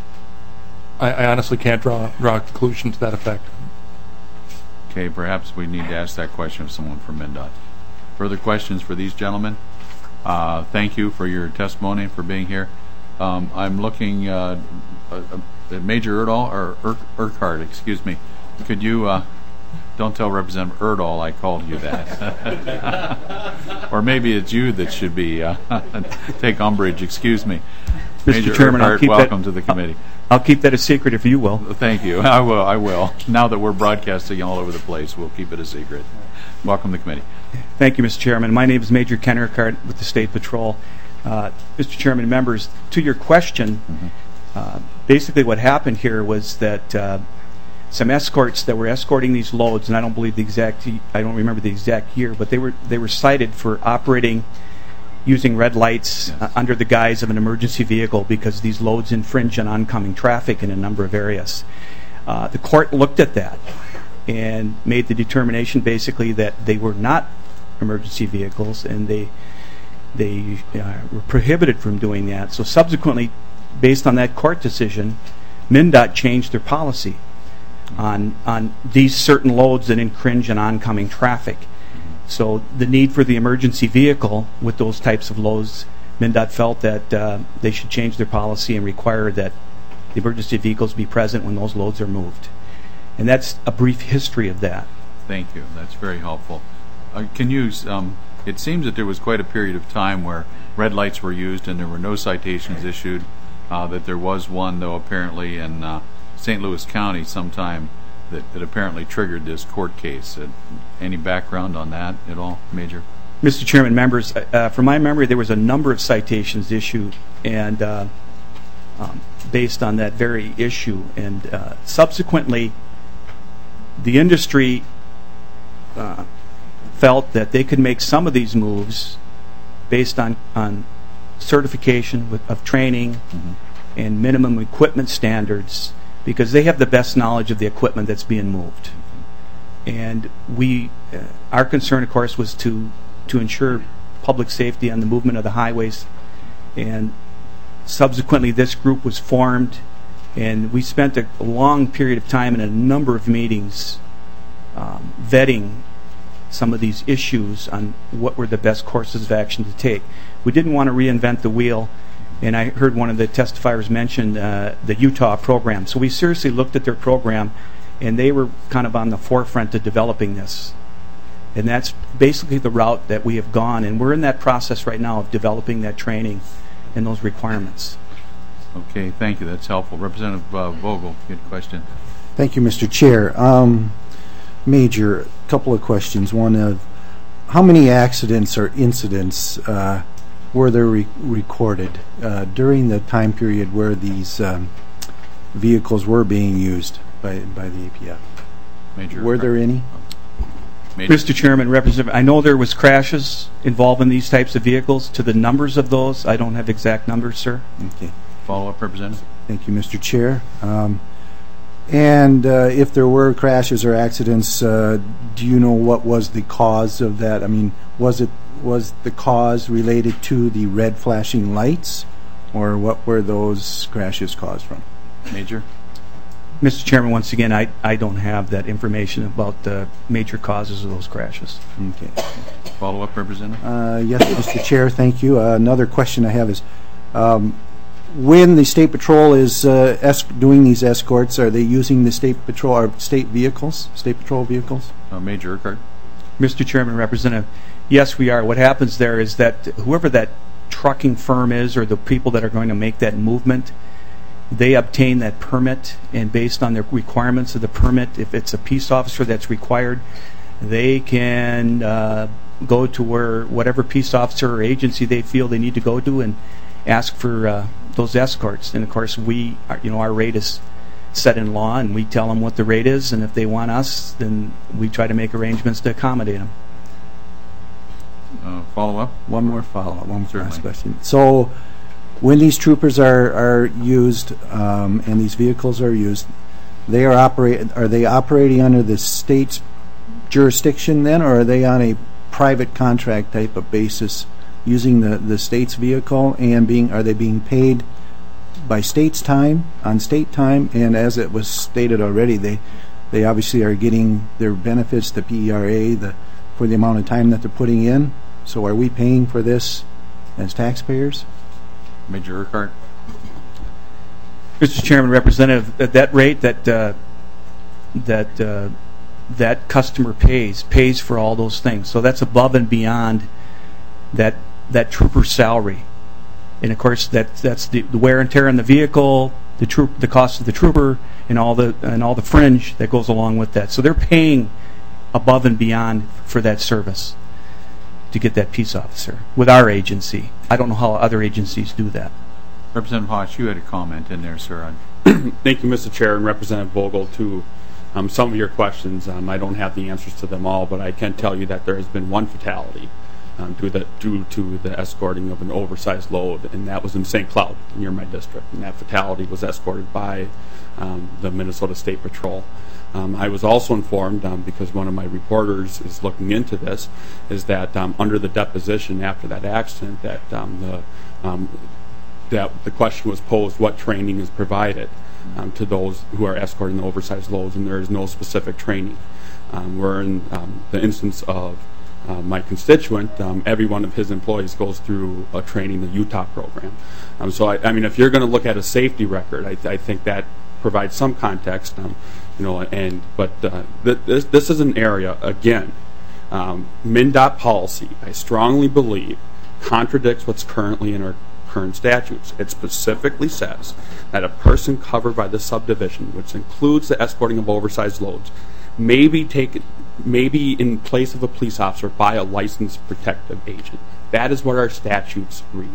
I, I honestly can't draw, draw a conclusion to that effect. Okay, perhaps we need to ask that question of someone from MnDOT. Further questions for these gentlemen? Uh, thank you for your testimony and for being here. Um, I'm looking uh, uh, at Major Erdahl, or Ur Urquhart, excuse me. Could you, uh, don't tell Representative Erdahl I called you that. Or maybe it's you that should be, uh, take umbrage, excuse me. Mister Major Chairman, Urquhart, I'll keep welcome that, to the committee. I'll, I'll keep that a secret if you will. Thank you. I will, I will. Now that we're broadcasting all over the place, we'll keep it a secret. Welcome to the committee. Thank you, Mister Chairman. My name is Major Ken Urquhart with the State Patrol. Uh, Mister Chairman, members, to your question, mm-hmm. uh, basically what happened here was that uh, some escorts that were escorting these loads, and I don't believe the exact, I don't remember the exact year, but they were they were cited for operating using red lights yes. uh, under the guise of an emergency vehicle because these loads infringe on oncoming traffic in a number of areas. Uh, the court looked at that and made the determination basically that they were not emergency vehicles and they they uh, were prohibited from doing that. So subsequently, based on that court decision, MnDOT changed their policy on on these certain loads that infringe on oncoming traffic. So the need for the emergency vehicle with those types of loads, MnDOT felt that uh, they should change their policy and require that the emergency vehicles be present when those loads are moved. And that's a brief history of that. Thank you. That's very helpful. Uh, can you, um, it seems that there was quite a period of time where red lights were used and there were no citations issued, uh, that there was one, though, apparently in uh, Saint Louis County sometime that, that apparently triggered this court case. Uh, any background on that at all, Major? Mister Chairman, members, uh, from my memory, there was a number of citations issued and uh, um, based on that very issue. And uh, subsequently, the industry uh, felt that they could make some of these moves based on, on certification with, of training mm-hmm. and minimum equipment standards because they have the best knowledge of the equipment that's being moved. Mm-hmm. And we, uh, our concern, of course, was to, to ensure public safety on the movement of the highways. And subsequently, this group was formed, and we spent a, a long period of time in a number of meetings um, vetting some of these issues on what were the best courses of action to take. We didn't want to reinvent the wheel, and I heard one of the testifiers mention uh, the Utah program. So we seriously looked at their program, and they were kind of on the forefront of developing this. And that's basically the route that we have gone, and we're in that process right now of developing that training and those requirements. Okay, thank you. That's helpful. Representative uh, Vogel, you had a question. Thank you, Mister Chair. Um, Major, a couple of questions. One of how many accidents or incidents uh, were there re recorded uh, during the time period where these um, vehicles were being used by, by the A P F? Major, were there any? Major. Mister Chairman, Representative, I know there was crashes involving these types of vehicles. To the numbers of those, I don't have exact numbers, sir. Okay. Follow-up, Representative. Thank you, Mister Chair. Um, and uh, if there were crashes or accidents, uh, do you know what was the cause of that? I mean, was it was the cause related to the red flashing lights, or what were those crashes caused from? Major. Mister Chairman, once again, I, I don't have that information about the major causes of those crashes. Okay. Follow-up, Representative. Uh, yes, Mister Chair, thank you. Uh, another question I have is, um, when the State Patrol is uh, esc doing these escorts, are they using the State Patrol or state vehicles, State Patrol vehicles? Uh, Major Urquhart. Mister Chairman, Representative, yes, we are. What happens there is that whoever that trucking firm is, or the people that are going to make that movement, they obtain that permit, and based on the requirements of the permit, if it's a peace officer that's required, they can uh, go to where whatever peace officer or agency they feel they need to go to and ask for uh, those escorts. And of course, we, you know, our rate is set in law, and we tell them what the rate is, and if they want us, then we try to make arrangements to accommodate them. Uh, follow-up. One more follow-up. One more last question. So, when these troopers are are used um, and these vehicles are used, they are operate. Are they operating under the state's jurisdiction then, or are they on a private contract type of basis, using the the state's vehicle, and being are they being paid by state's time, on state time? And as it was stated already, they they obviously are getting their benefits, the P E R A, the for the amount of time that they're putting in. So are we paying for this as taxpayers? Major Urquhart. Mister Chairman, Representative, at that rate that uh, that uh, that customer pays pays for all those things. So that's above and beyond that that trooper's salary. And of course, that that's the, the wear and tear on the vehicle, the troop, the cost of the trooper, and all the and all the fringe that goes along with that. So they're paying above and beyond for that service to get that peace officer with our agency. I don't know how other agencies do that. Representative Hosh, you had a comment in there, sir. On Thank you, Mister Chair, and Representative Vogel. To um, some of your questions, um, I don't have the answers to them all, but I can tell you that there has been one fatality um, due, the, due to the escorting of an oversized load, and that was in Saint Cloud, near my district. And that fatality was escorted by um, the Minnesota State Patrol. Um, I was also informed, um, because one of my reporters is looking into this, is that um, under the deposition after that accident, that um, the um, that the question was posed, what training is provided um, to those who are escorting the oversized loads, and there is no specific training. Um, we're in um, the instance of uh, my constituent, um, every one of his employees goes through a training, the Utah program. Um, so, I, I mean, if you're going to look at a safety record, I, I think that provides some context. Um, You know, and but uh, th this this is an area, again, um, MnDOT policy, I strongly believe, contradicts what's currently in our current statutes. It specifically says that a person covered by this subdivision, which includes the escorting of oversized loads, may be taken, may be in place of a police officer by a licensed protective agent. That is what our statutes read.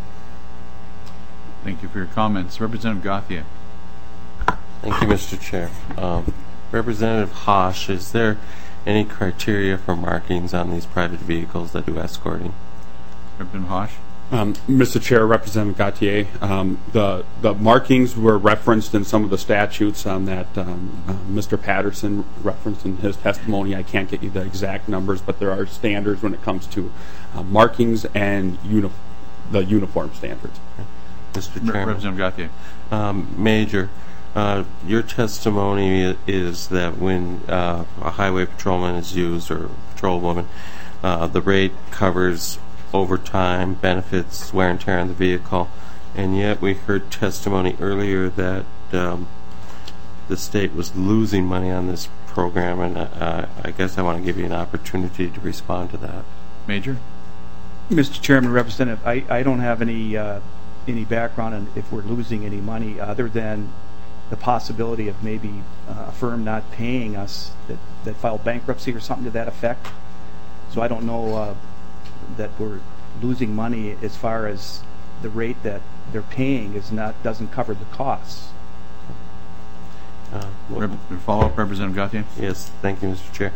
Thank you for your comments. Representative Gauthier. Thank you, Mister Chair. Um, Representative Hosh, is there any criteria for markings on these private vehicles that do escorting? Representative Hosh. Um, Mister Chair, Representative Gauthier, um, the the markings were referenced in some of the statutes um, that um, uh, Mister Patterson referenced in his testimony. I can't get you the exact numbers, but there are standards when it comes to uh, markings and uni the uniform standards. Mister Chairman. Representative Gauthier. Um, Major, uh, your testimony is that when uh, a highway patrolman is used, or patrolwoman, uh, the rate covers overtime, benefits, wear and tear on the vehicle, and yet we heard testimony earlier that um, the state was losing money on this program, and uh, I guess I want to give you an opportunity to respond to that. Major? Mister Chairman, Representative, I, I don't have any uh, any background on if we're losing any money other than the possibility of maybe uh, a firm not paying us that, that filed bankruptcy or something to that effect. So I don't know uh, that we're losing money as far as the rate that they're paying is not doesn't cover the costs. Uh, well, follow-up, Representative Gauthier? Yes, thank you, Mister Chair.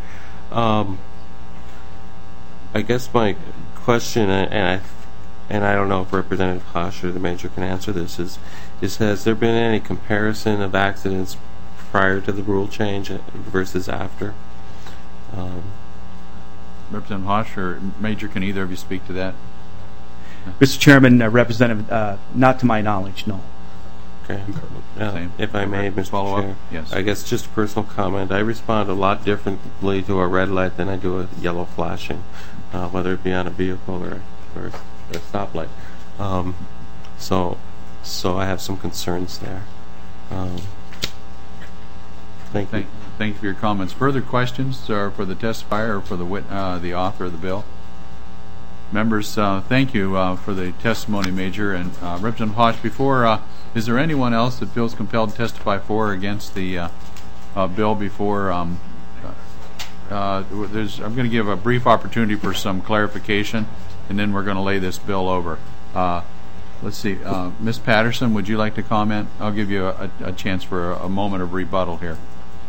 Um, I guess my question, and I, and I don't know if Representative Hosh or the Major can answer this, is, is has there been any comparison of accidents prior to the rule change versus after? Um, Representative Hosh or Major, can either of you speak to that? Mister Chairman, uh, Representative, uh, not to my knowledge, no. Okay. Uh, if I may, Mister Follow Chair, up? Yes. I guess just a personal comment. I respond a lot differently to a red light than I do a yellow flashing, uh, whether it be on a vehicle or, or, or a stoplight. Um, so, so I have some concerns there. Um, thank you. Thank, thank you for your comments. Further questions or for the testifier or for the wit, uh, the author of the bill? Members, uh, thank you uh, for the testimony, Major. And uh, Representative Hosh, before, uh, is there anyone else that feels compelled to testify for or against the uh, uh, bill before? Um, uh, there's, I'm going to give a brief opportunity for some clarification, and then we're going to lay this bill over. Uh, let's see, uh, Miz Patterson, would you like to comment? I'll give you a, a chance for a, a moment of rebuttal here.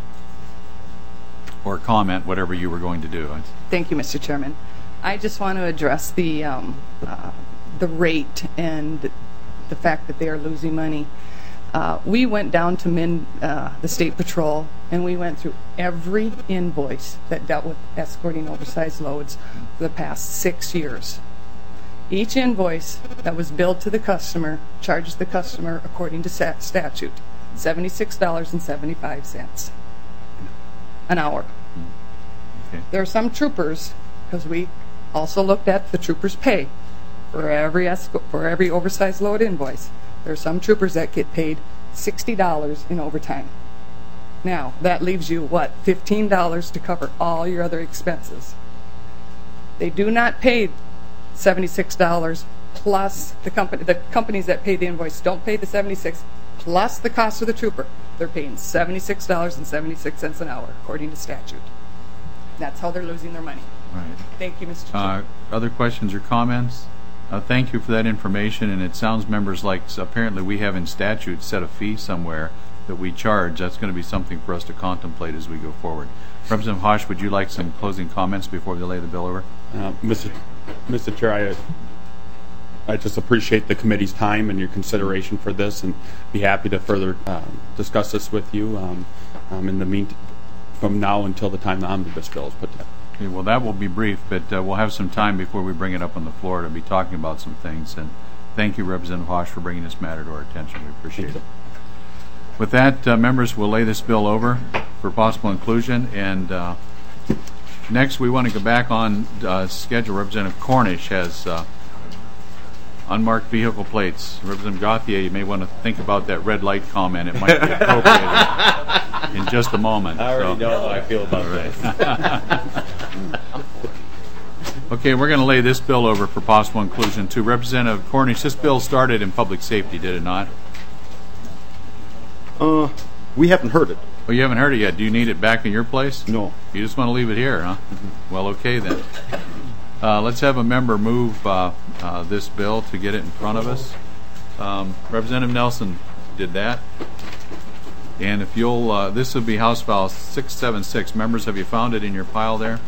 Or comment, whatever you were going to do. Thank you, Mister Chairman. I just want to address the um, uh, the rate and the fact that they are losing money. Uh, we went down to Min, uh, the State Patrol, and we went through every invoice that dealt with escorting oversized loads for the past six years. Each invoice that was billed to the customer charges the customer according to stat statute, seventy-six dollars and seventy-five cents an hour. Okay. There are some troopers, because we also looked at the troopers' pay for every esco- for every oversized load invoice. There are some troopers that get paid sixty dollars in overtime. Now, that leaves you, what, fifteen dollars to cover all your other expenses. They do not pay seventy-six dollars plus the company. The companies that pay the invoice don't pay the seventy-six dollars plus the cost of the trooper. They're paying seventy-six dollars and seventy-six cents an hour, according to statute. That's how they're losing their money. Right. Thank you, Mister Uh, Chair. other questions or comments? Uh, thank you for that information, and it sounds, members, like apparently we have in statute set a fee somewhere that we charge. That's going to be something for us to contemplate as we go forward. Representative Hosh, would you like some closing comments before we lay the bill over? Uh, Mister Mister Chair, I, I just appreciate the committee's time and your consideration for this, and be happy to further um, discuss this with you um, um, in the mean from now until the time the omnibus bill is put together. Okay, well, that will be brief, but uh, we'll have some time before we bring it up on the floor to be talking about some things. And thank you, Representative Hosh, for bringing this matter to our attention. We appreciate it. With that, uh, members, we'll lay this bill over for possible inclusion. And uh, next, we want to go back on uh, schedule. Representative Cornish has uh, unmarked vehicle plates. Representative Gauthier, you may want to think about that red light comment. It might be appropriate in just a moment. I already so. know how I feel about this. Okay, we're going to lay this bill over for possible inclusion too. Representative Cornish, this bill started in public safety, did it not? Uh, we haven't heard it. Oh, you haven't heard it yet. Do you need it back in your place? No. You just want to leave it here, huh? Mm-hmm. Well, okay then. Uh, let's have a member move uh, uh, this bill to get it in front of us. Um, Representative Nelson did that. And if you'll, uh, this will be House File six seventy-six. Members, have you found it in your pile there?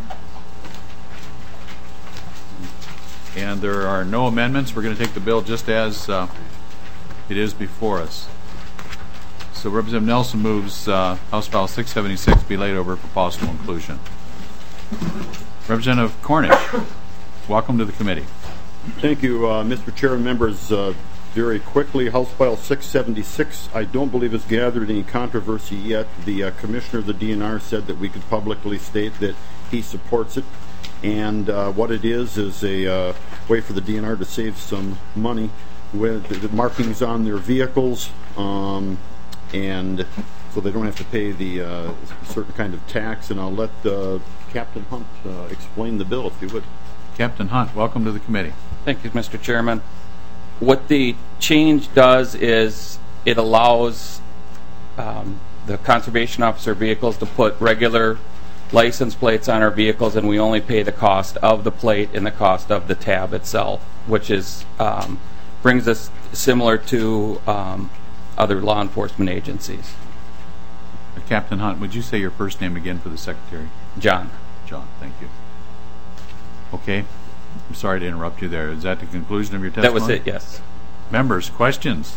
And there are no amendments. We're going to take the bill just as uh, it is before us. So Representative Nelson moves uh, House File six seventy-six be laid over for possible inclusion. Representative Cornish, welcome to the committee. Thank you, uh, Mister Chair and members. Uh, very quickly, House File six seventy-six, I don't believe has gathered any controversy yet. The uh, Commissioner of the D N R said that we could publicly state that he supports it. And uh, what it is is a uh, way for the D N R to save some money with the markings on their vehicles, um, and so they don't have to pay the uh, certain kind of tax. And I'll let uh, Captain Hunt uh, explain the bill, if you would. Captain Hunt, welcome to the committee. Thank you, Mister Chairman. What the change does is it allows um, the conservation officer vehicles to put regular license plates on our vehicles, and we only pay the cost of the plate and the cost of the tab itself, which is um, brings us similar to um, other law enforcement agencies. Captain Hunt, would you say your first name again for the Secretary? John. John. Thank you. Okay. I'm sorry to interrupt you there. Is that the conclusion of your That testimony? was it, yes. Members, questions?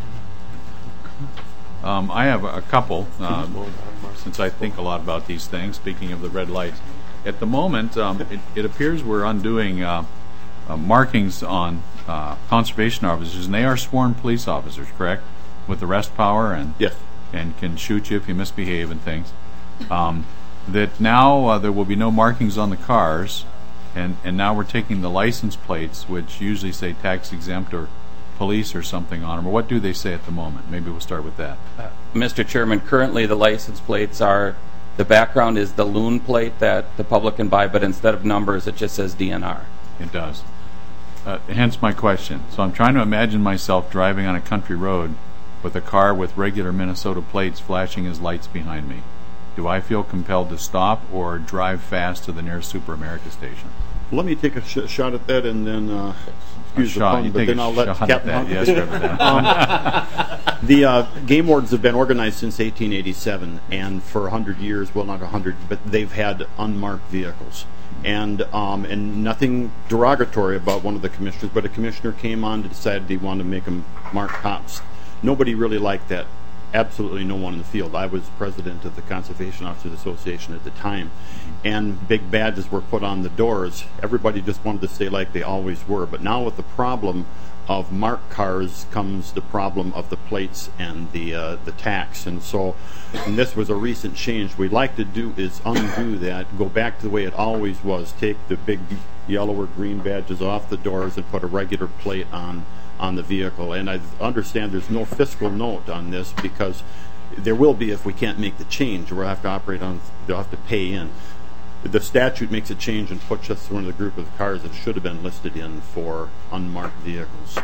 Um, I have a couple, uh, since I think a lot about these things, speaking of the red lights. At the moment, um, it, it appears we're undoing uh, uh, markings on uh, conservation officers, and they are sworn police officers, correct? With arrest power and yes, and can shoot you if you misbehave and things. Um, that now uh, there will be no markings on the cars, and, and now we're taking the license plates, which usually say tax exempt or police or something on them. Or what do they say at the moment? Maybe we'll start with that. Uh, Mister Chairman, currently the license plates are, the background is the loon plate that the public can buy, but instead of numbers it just says D N R. It does. Uh, hence my question. So I'm trying to imagine myself driving on a country road with a car with regular Minnesota plates flashing as lights behind me. Do I feel compelled to stop or drive fast to the nearest Super America station? Let me take a sh- shot at that, and then uh, excuse the shot. pun, You but take then a I'll let shot at Captain that. Hunt. Yes, Reverend. um, the uh, game wardens have been organized since eighteen eighty-seven, and for a hundred years, well, not a hundred, but they've had unmarked vehicles, and um, and nothing derogatory about one of the commissioners, but a commissioner came on to decide he wanted to make them marked cops. Nobody really liked that. Absolutely no one in the field. I was president of the Conservation Officers Association at the time, and big badges were put on the doors. Everybody just wanted to stay like they always were. But now with the problem of marked cars comes the problem of the plates and the uh, the tax. And so, and this was a recent change. What we'd like to do is undo that, go back to the way it always was, take the big yellow or green badges off the doors and put a regular plate on on the vehicle. And I understand there's no fiscal note on this, because there will be if we can't make the change. We'll have to operate on, they'll have to pay in. The statute makes a change and puts us in the group of cars that should have been listed in for unmarked vehicles.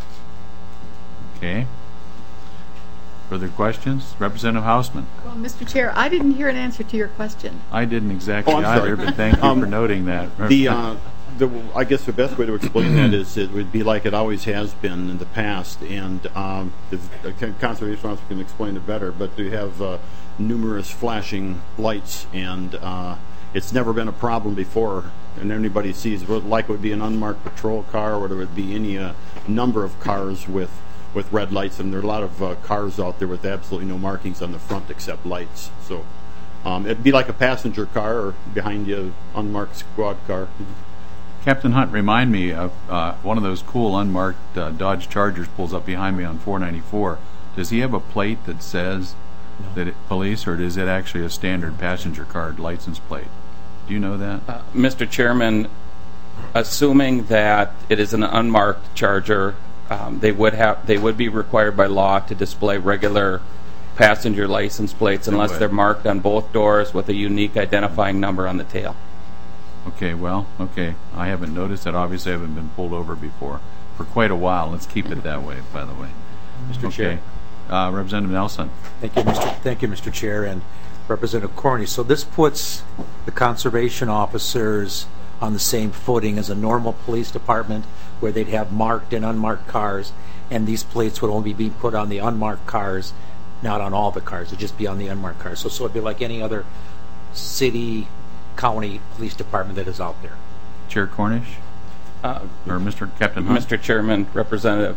Okay. Further questions? Representative Hausman. Well, Mister Chair, I didn't hear an answer to your question. I didn't exactly Oh, I'm either, sorry. but thank you Um, for noting that. The, uh, the, I guess the best way to explain that is it would be like it always has been in the past, and um, the the conservation officer can explain it better, but we have uh, numerous flashing lights, and uh, it's never been a problem before, and anybody sees, like it would be an unmarked patrol car, or there would be any uh, number of cars with, with red lights, and there are a lot of uh, cars out there with absolutely no markings on the front except lights. So um, it'd be like a passenger car, or behind you, unmarked squad car. Captain Hunt, remind me of uh, one of those cool unmarked uh, Dodge Chargers pulls up behind me on four ninety-four. Does he have a plate that says no. that it, police, or is it actually a standard passenger card license plate? Do you know that? Uh, Mister Chairman, assuming that it is an unmarked Charger, um, they would have they would be required by law to display regular passenger license plates unless would. they're marked on both doors with a unique identifying number on the tail. Okay, well, okay. I haven't noticed that. Obviously, I haven't been pulled over before for quite a while. Let's keep it that way, by the way. Mister Okay. Chair. Uh, Representative Nelson. Thank you, Mister Thank you, Mister Chair, and Representative Corney. So this puts the conservation officers on the same footing as a normal police department, where they'd have marked and unmarked cars, and these plates would only be put on the unmarked cars, not on all the cars. It'd just be on the unmarked cars. So, so it'd be like any other city, county police department that is out there. Chair Cornish? Uh, or Mister Captain Hunt? Mister Chairman, Representative,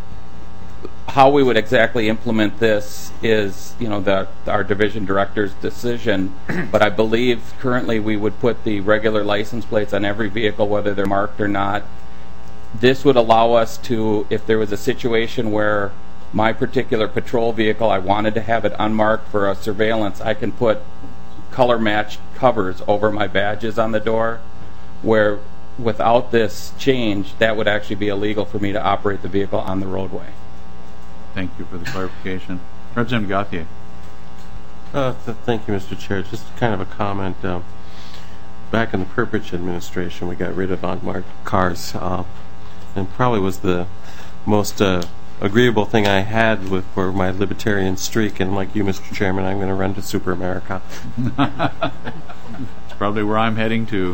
how we would exactly implement this is, you know, the, our division director's decision, but I believe currently we would put the regular license plates on every vehicle, whether they're marked or not. This would allow us to, if there was a situation where my particular patrol vehicle, I wanted to have it unmarked for a surveillance, I can put color-matched covers over my badges on the door, where without this change, that would actually be illegal for me to operate the vehicle on the roadway. Thank you for the clarification. Representative Gauthier. Uh, th- thank you, Mister Chair. Just kind of a comment. Uh, back in the Purpich administration, we got rid of unmarked cars, uh, and probably was the most uh, agreeable thing I had with for my libertarian streak. And like you, Mister Chairman, I'm going to run to Super America. It's probably where I'm heading to.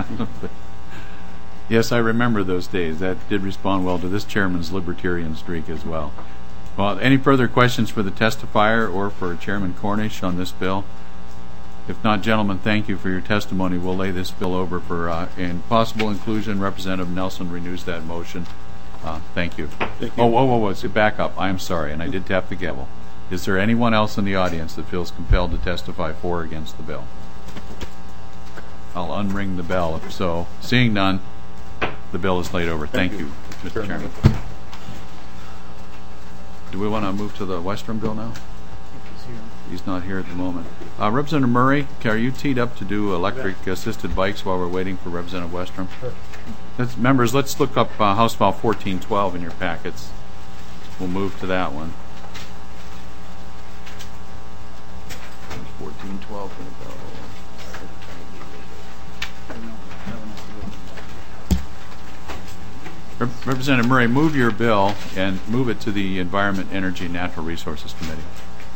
Yes, I remember those days. That did respond well to this chairman's libertarian streak as well. Well, any further questions for the testifier or for Chairman Cornish on this bill? If not, gentlemen, thank you for your testimony. We'll lay this bill over for uh, in possible inclusion. Representative Nelson renews that motion. Uh, thank you. Thank you. Oh, whoa, whoa, whoa, so back up. I'm sorry, and I did tap the gavel. Is there anyone else in the audience that feels compelled to testify for or against the bill? I'll unring the bell if so. Seeing none, the bill is laid over. Thank, Thank you, you, Mister Chairman. Do we want to move to the Western bill now? He's not here at the moment. Uh, Representative Murray, are you teed up to do electric-assisted bikes while we're waiting for Representative Westrom? Sure. Let's, members, let's look up uh, House File fourteen twelve in your packets. We'll move to that one. fourteen twelve going to go. Rep- Representative Murray, move your bill and move it to the Environment, Energy, and Natural Resources Committee.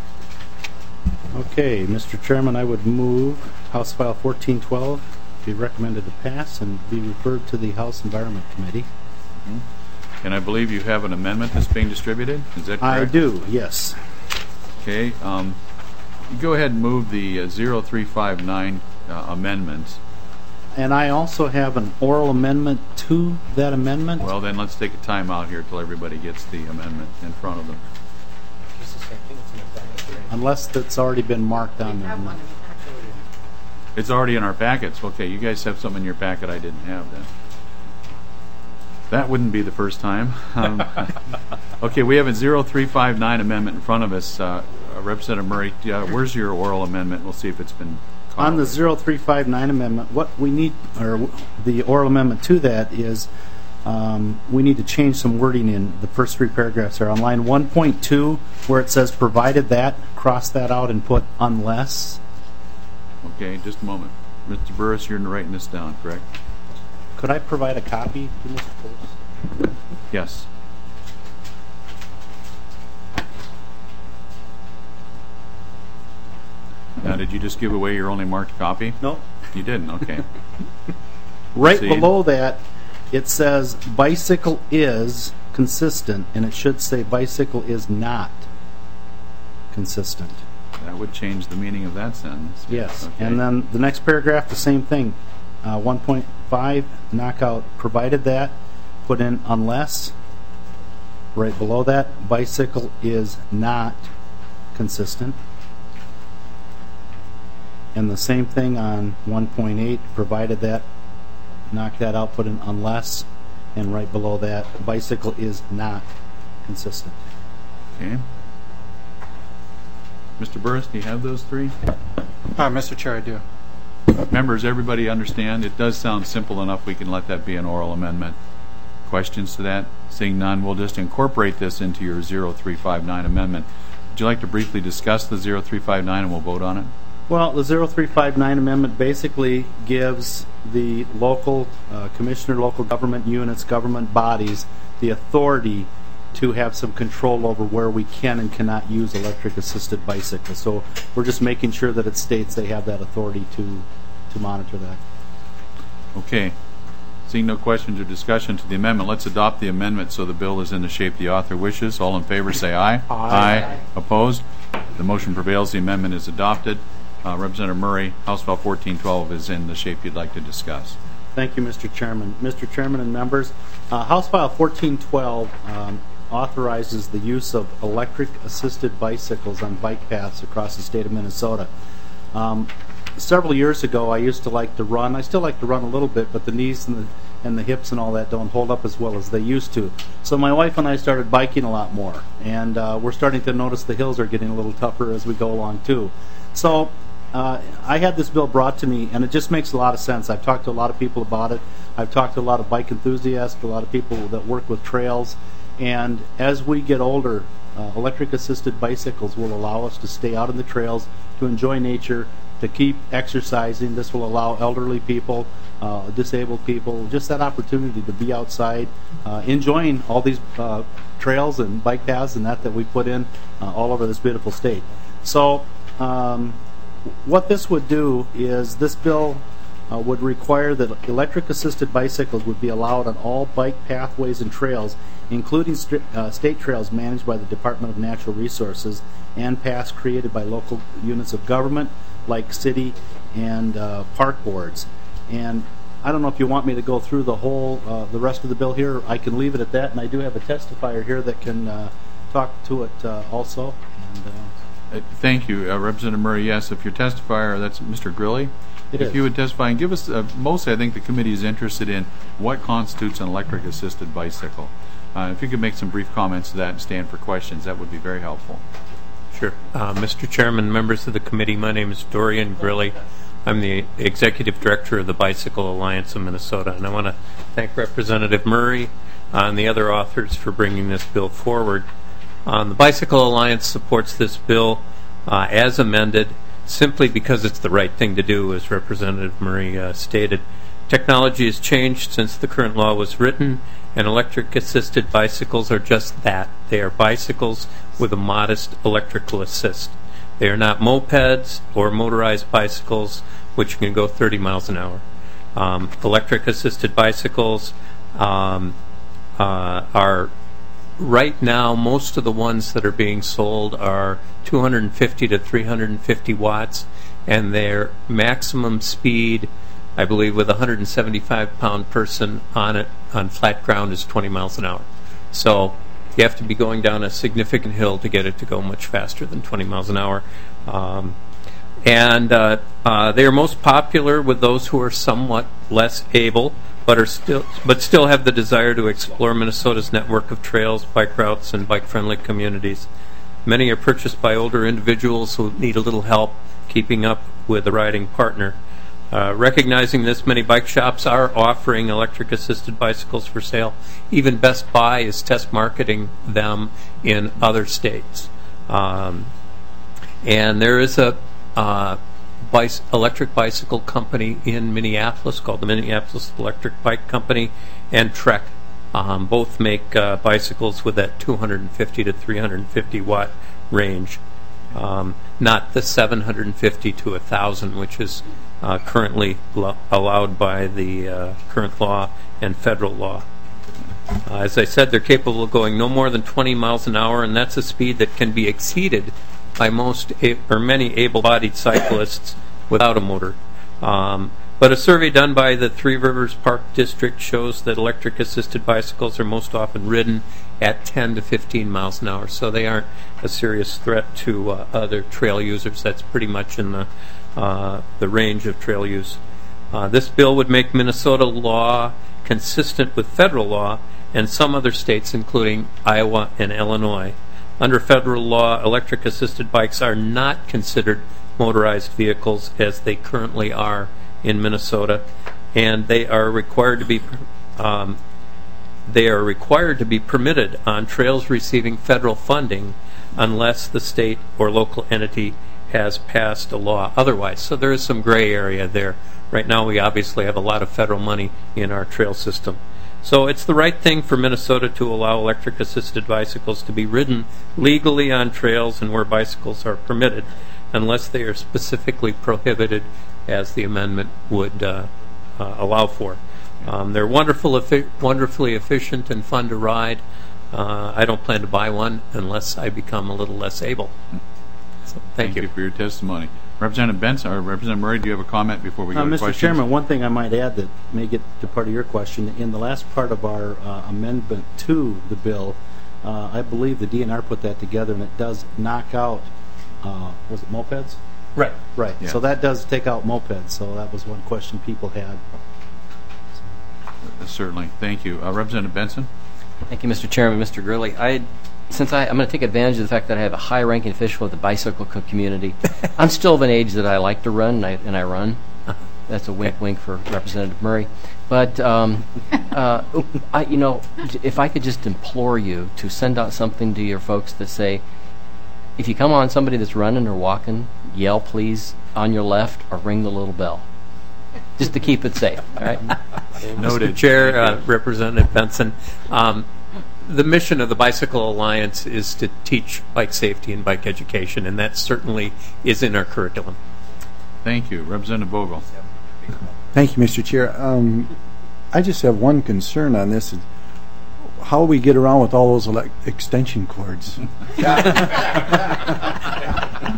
Okay, Mister Chairman, I would move House File fourteen twelve be recommended to pass and be referred to the House Environment Committee. Mm-hmm. And I believe you have an amendment that's being distributed. Is that correct? I do, yes. Okay. Um, you go ahead and move the uh, zero three five nine uh, amendments. And I also have an oral amendment to that amendment. Well, then let's take a time out here till everybody gets the amendment in front of them. Unless it's already been marked on there. It's already in our packets. Okay, you guys have something in your packet I didn't have then. That wouldn't be the first time. Um, okay, we have a zero three five nine amendment in front of us. Uh, uh, Representative Murray, uh, where's your oral amendment? We'll see if it's been caught. On the zero three five nine amendment, what we need, or the oral amendment to that is um, we need to change some wording in the first three paragraphs there. On line one point two, where it says provided that, cross that out and put unless. Okay, just a moment. Mister Burris, you're writing this down, correct? Could I provide a copy to Mister Burris? Yes. Now, did you just give away your only marked copy? No. You didn't? Okay. Right Proceed. below that, it says bicycle is consistent, and it should say bicycle is not consistent. That would change the meaning of that sentence. Yes. Okay. And then the next paragraph, the same thing. Uh, one point five, knock out provided that, put in unless. Right below that, bicycle is not consistent. And the same thing on one point eight, provided that, knock that out, put in unless. And right below that, bicycle is not consistent. Okay. Mister Burris, do you have those three? Uh, Mister Chair, I do. Members, everybody understand? It does sound simple enough. We can let that be an oral amendment. Questions to that? Seeing none, we'll just incorporate this into your zero three five nine amendment. Would you like to briefly discuss the zero three five nine and we'll vote on it? Well, the zero three five nine amendment basically gives the local uh, commissioner, local government units, government bodies the authority to have some control over where we can and cannot use electric-assisted bicycles. So we're just making sure that it states they have that authority to to monitor that. Okay. Seeing no questions or discussion to the amendment, let's adopt the amendment so the bill is in the shape the author wishes. All in favor say aye. Aye. Aye. Opposed? The motion prevails. The amendment is adopted. Uh, Representative Murray, House File fourteen twelve is in the shape you'd like to discuss. Thank you, Mister Chairman. Mister Chairman and members, uh, House File fourteen twelve um, authorizes the use of electric-assisted bicycles on bike paths across the state of Minnesota. Um, several years ago, I used to like to run. I still like to run a little bit, but the knees and the, and the hips and all that don't hold up as well as they used to. So my wife and I started biking a lot more, and uh, we're starting to notice the hills are getting a little tougher as we go along, too. So uh, I had this bill brought to me, and it just makes a lot of sense. I've talked to a lot of people about it. I've talked to a lot of bike enthusiasts, a lot of people that work with trails. And as we get older, uh, electric-assisted bicycles will allow us to stay out in the trails, to enjoy nature, to keep exercising. This will allow elderly people, uh, disabled people, just that opportunity to be outside, uh, enjoying all these uh, trails and bike paths and that that we put in uh, all over this beautiful state. So um, what this would do is this bill uh, would require that electric-assisted bicycles would be allowed on all bike pathways and trails, including st uh, state trails managed by the Department of Natural Resources and paths created by local units of government, like city and uh, park boards. And I don't know if you want me to go through the whole, uh, the rest of the bill here. I can leave it at that, and I do have a testifier here that can uh, talk to it uh, also. And, uh, Uh, Thank you, uh, Representative Murray. Yes, if your testifier, that's Mister Grilly. It if is. you would testify and give us, uh, mostly I think the committee is interested in what constitutes an electric assisted bicycle. Uh, if you could make some brief comments to that and stand for questions, that would be very helpful. Sure. Uh, Mister Chairman, members of the committee, my name is Dorian Grilly. I'm the Executive Director of the Bicycle Alliance of Minnesota, and I want to thank Representative Murray and the other authors for bringing this bill forward. Um, the Bicycle Alliance supports this bill uh, as amended simply because it's the right thing to do, as Representative Murray uh, stated. Technology has changed since the current law was written, and electric-assisted bicycles are just that. They are bicycles with a modest electrical assist. They are not mopeds or motorized bicycles, which can go thirty miles an hour. Um, electric-assisted bicycles um, uh, are right now, most of the ones that are being sold are two hundred fifty to three hundred fifty watts, and their maximum speed, I believe, with a one hundred seventy-five pound person on it on flat ground is twenty miles an hour. So you have to be going down a significant hill to get it to go much faster than twenty miles an hour. Um, and uh, uh, they are most popular with those who are somewhat less able, but are still but still have the desire to explore Minnesota's network of trails, bike routes, and bike-friendly communities. Many are purchased by older individuals who need a little help keeping up with a riding partner. Uh, recognizing this, many bike shops are offering electric-assisted bicycles for sale. Even Best Buy is test marketing them in other states. Um, and there is a uh, bice- electric bicycle company in Minneapolis called the Minneapolis Electric Bike Company, and Trek. Um, both make uh, bicycles with that two hundred fifty to three hundred fifty watt range, um, not the seven hundred fifty to one thousand, which is uh, currently lo- allowed by the uh, current law and federal law. Uh, as I said, they're capable of going no more than twenty miles an hour, and that's a speed that can be exceeded by most a- or many able-bodied cyclists without a motor. Um, but a survey done by the Three Rivers Park District shows that electric-assisted bicycles are most often ridden at ten to fifteen miles an hour, so they aren't a serious threat to uh, other trail users. That's pretty much in the uh, the range of trail use. Uh, this bill would make Minnesota law consistent with federal law and some other states, including Iowa and Illinois. Under federal law, electric-assisted bikes are not considered motorized vehicles as they currently are in Minnesota, and they are required to be um, they are required to be permitted on trails receiving federal funding unless the state or local entity has passed a law otherwise. So there is some gray area there. Right now we obviously have a lot of federal money in our trail system. So it's the right thing for Minnesota to allow electric-assisted bicycles to be ridden legally on trails and where bicycles are permitted, unless they are specifically prohibited, as the amendment would uh, uh, allow for. Um, they're wonderful, effi- wonderfully efficient and fun to ride. Uh, I don't plan to buy one unless I become a little less able. So, thank, Thank you. you for your testimony. Representative Benson, or Representative Murray, do you have a comment before we go Uh, to Mister questions? Chairman, one thing I might add that may get to part of your question, in the last part of our uh, amendment to the bill, uh, I believe the D N R put that together, and it does knock out, uh, was it mopeds? Right. Right. Yeah. So that does take out mopeds, so that was one question people had. Uh, Certainly. Thank you. Uh, Representative Benson? Thank you, Mister Chairman. Mister Grilly, I, since I, I'm going to take advantage of the fact that I have a high-ranking official with the bicycle co- community, I'm still of an age that I like to run, and I, and I run. That's a wink, wink for Representative Murray. But, um, uh, I, you know, if I could just implore you to send out something to your folks that say, if you come on somebody that's running or walking, yell please on your left or ring the little bell, just to keep it safe. All right. Mister Chair, uh, Representative Benson, um, the mission of the Bicycle Alliance is to teach bike safety and bike education, and that certainly is in our curriculum. Thank you. Representative Vogel. Thank you, Mister Chair. Um, I just have one concern on this. How we get around with all those elect- extension cords.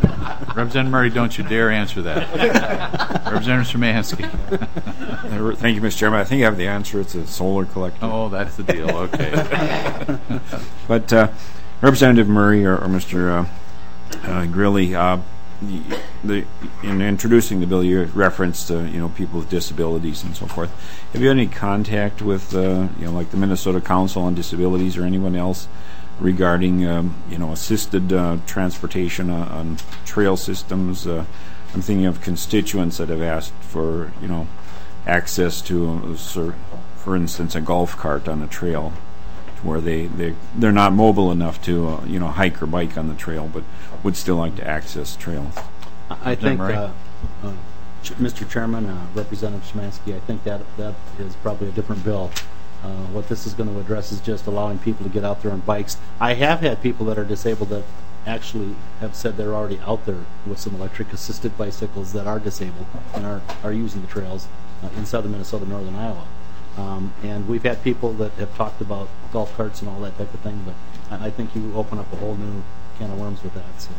Representative Murray, don't you dare answer that. Representative Szymanski. Thank you, Mister Chairman. I think I have the answer. It's a solar collector. Oh, that's the deal. Okay. But uh, Representative Murray or, or Mister Uh, uh, Grilli, uh, the, in introducing the bill, you referenced uh, you know people with disabilities and so forth. Have you had any contact with uh, you know like the Minnesota Council on Disabilities or anyone else regarding um, you know assisted uh, transportation on, on trail systems? Uh, I'm thinking of constituents that have asked for you know access to, uh, for instance, a golf cart on a trail, where they they they're not mobile enough to uh, you know hike or bike on the trail, but would still like to access trails. I think, uh, uh, Ch- Mister Chairman, uh, Representative Szymanski, I think that that is probably a different bill. Uh, what this is going to address is just allowing people to get out there on bikes. I have had people that are disabled that actually have said they're already out there with some electric-assisted bicycles that are disabled and are, are using the trails uh, in southern Minnesota, northern Iowa. Um, and we've had people that have talked about golf carts and all that type of thing, but I, I think you open up a whole new can of worms with that. So.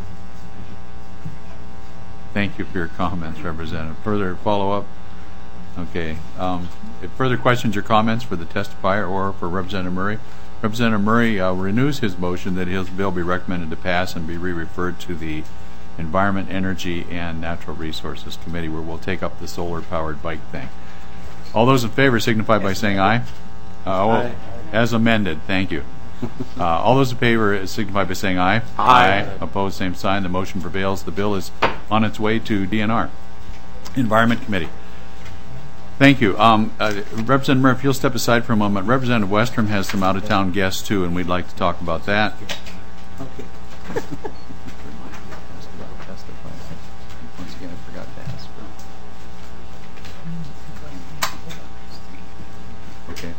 Thank you for your comments, Representative. Further follow-up? Okay. Um, if further questions or comments for the testifier or for Representative Murray? Representative Murray uh, renews his motion that his bill be recommended to pass and be re-referred to the Environment, Energy, and Natural Resources Committee, where we'll take up the solar-powered bike thing. All those in favor signify by saying aye. Uh, well, Aye. As amended, thank you. Uh, all those in favor signify by saying aye. Aye. Opposed, same sign. The motion prevails. The bill is on its way to D N R, Environment Committee. Thank you. Um, uh, Representative Murphy, you'll step aside for a moment. Representative Westrom has some out-of-town guests, too, and we'd like to talk about that. Okay. Once again, I forgot to ask. Okay.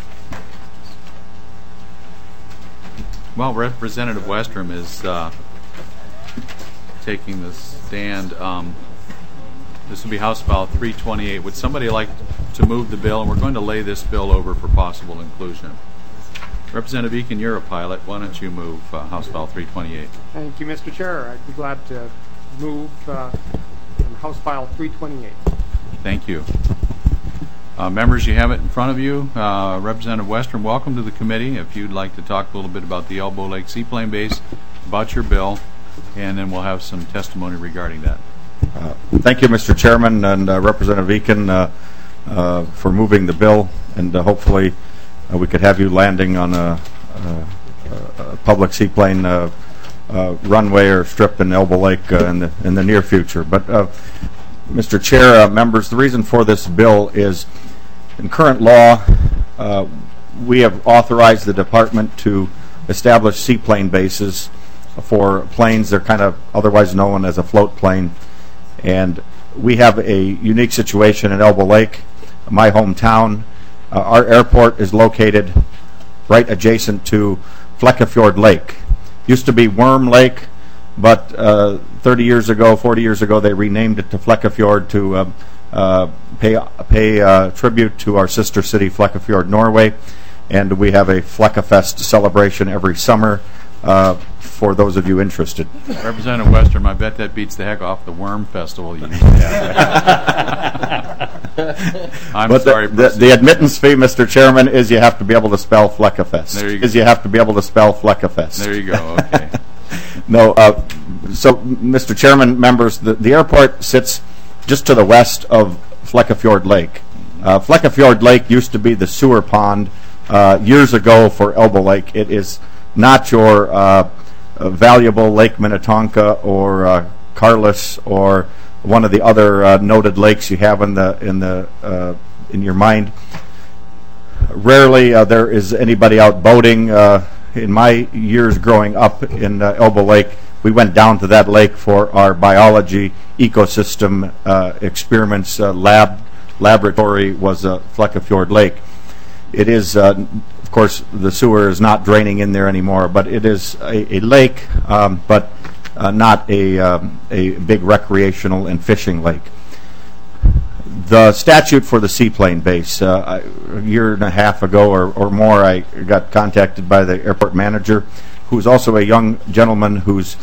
Well, Representative Westrom is uh, taking the stand. Um, this will be House File three twenty-eight. Would somebody like to move the bill? And we're going to lay this bill over for possible inclusion. Representative Eakin, you're a pilot. Why don't you move uh, House File three twenty-eight? Thank you, Mister Chair. I'd be glad to move uh, House File three twenty-eight. Thank you. Uh, members, you have it in front of you. Uh, Representative Westrom, welcome to the committee. If you'd like to talk a little bit about the Elbow Lake Seaplane Base, about your bill, and then we'll have some testimony regarding that. Uh, thank you, Mister Chairman, and uh, Representative Eakin uh, uh, for moving the bill, and uh, hopefully uh, we could have you landing on a, a, a public seaplane uh, uh, runway or strip in Elbow Lake uh, in the in the near future. But uh, Mister Chair, uh, members, the reason for this bill is in current law, uh, we have authorized the department to establish seaplane bases for planes. They're kind of otherwise known as a float plane. And we have a unique situation in Elbow Lake, my hometown. Uh, our airport is located right adjacent to Flekkefjord Lake. Used to be Worm Lake, but uh, thirty years ago, forty years ago, they renamed it to Flekkefjord to uh, uh, pay, pay uh, tribute to our sister city, Flekkefjord, Norway. And we have a Flekkefest celebration every summer uh, for those of you interested. Representative Westrom, I bet that beats the heck off the Worm Festival you used to have. I'm but sorry. The, the, the admittance fee, Mister Chairman, is you have to be able to spell Flekkefest. There you go. Is you have to be able to spell Flekkefest. There you go. Okay. No, uh, so, Mister Chairman, members, the, the airport sits just to the west of Flekkefjord Lake. Uh, Flekkefjord Lake used to be the sewer pond uh, years ago for Elbow Lake. It is not your uh, uh, valuable Lake Minnetonka or uh, Carless or one of the other uh, noted lakes you have in the in the uh, in your mind. Rarely uh, there is anybody out boating. Uh, in my years growing up in uh, Elbow Lake, we went down to that lake for our biology ecosystem uh, experiments. Uh, lab laboratory was uh, Flekkefjord Lake. It is, uh, of course, the sewer is not draining in there anymore, but it is a, a lake, um, but uh, not a um, a big recreational and fishing lake. The statute for the seaplane base, uh, a year and a half ago or, or more, I got contacted by the airport manager, who's also a young gentleman who's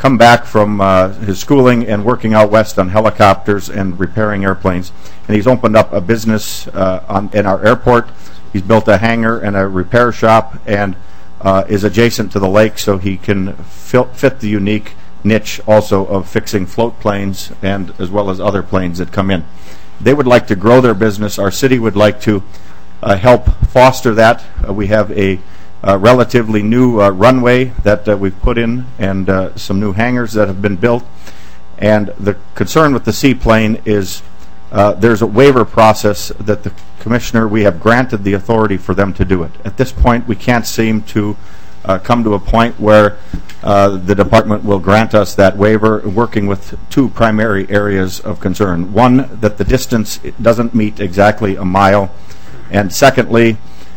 come back from uh, his schooling and working out west on helicopters and repairing airplanes. And he's opened up a business uh, on, in our airport. He's built a hangar and a repair shop and uh, is adjacent to the lake, so he can fil- fit the unique niche also of fixing float planes and as well as other planes that come in. They would like to grow their business. Our city would like to uh, help foster that. Uh, we have a uh, relatively new uh, runway that uh, we've put in and uh, some new hangars that have been built. And the concern with the seaplane is uh, there's a waiver process that the commissioner, we have granted the authority for them to do it. At this point, we can't seem to uh, come to a point where uh, the department will grant us that waiver, working with two primary areas of concern. One, that the distance doesn't meet exactly a mile. And secondly,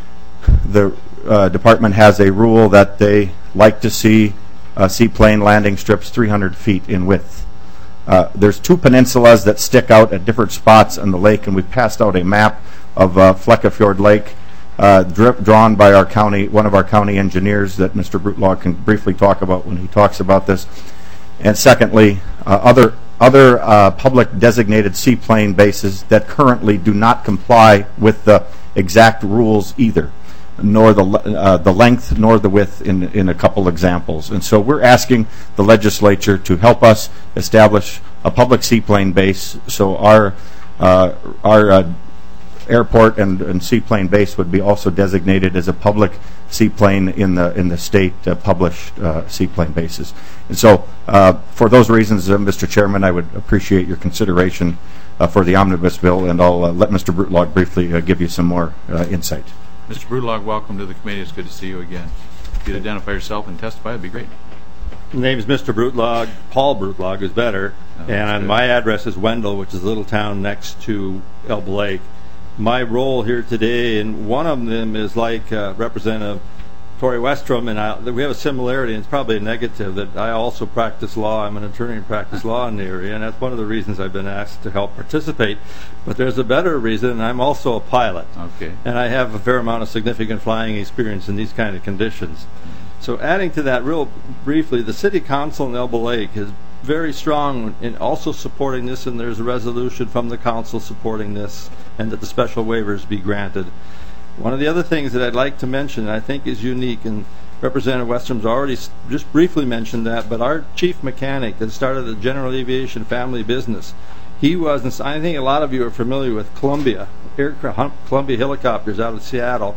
the uh, department has a rule that they like to see uh, seaplane landing strips three hundred feet in width. Uh, there's two peninsulas that stick out at different spots in the lake, and we passed out a map of uh, Flekkefjord Lake, uh, drip, drawn by our county, one of our county engineers that Mister Brutlaw can briefly talk about when he talks about this. And secondly, uh, other other uh, public designated seaplane bases that currently do not comply with the exact rules either, nor the uh, the length nor the width in in a couple examples. And so we're asking the legislature to help us establish a public seaplane base, so our uh, our uh, airport and, and seaplane base would be also designated as a public seaplane in the in the state uh, published uh, seaplane bases. And so uh, for those reasons, uh, Mister Chairman, I would appreciate your consideration uh, for the omnibus bill, and I'll uh, let Mister Brutlaw briefly uh, give you some more uh, insight. Mister Brutlaw, welcome to the committee. It's good to see you again. If you'd identify yourself and testify, it'd be great. My name is Mister Brutlaw. Paul Brutlaw is better. Oh, and good. my address is Wendell, which is a little town next to Elba Lake. My role here today, and one of them is like uh, Representative Tori Westrom, and I, we have a similarity, and it's probably a negative, that I also practice law. I'm an attorney and practice law in the area, and that's one of the reasons I've been asked to help participate. But there's a better reason, and I'm also a pilot. Okay. And I have a fair amount of significant flying experience in these kind of conditions. So adding to that real briefly, the City Council in Elba Lake is very strong in also supporting this, and there's a resolution from the council supporting this, and that the special waivers be granted. One of the other things that I'd like to mention, I think is unique, and Representative Westrom's already just briefly mentioned that, but our chief mechanic that started the General Aviation family business, he was, and I think a lot of you are familiar with Columbia, Aircraft, Columbia Helicopters out of Seattle.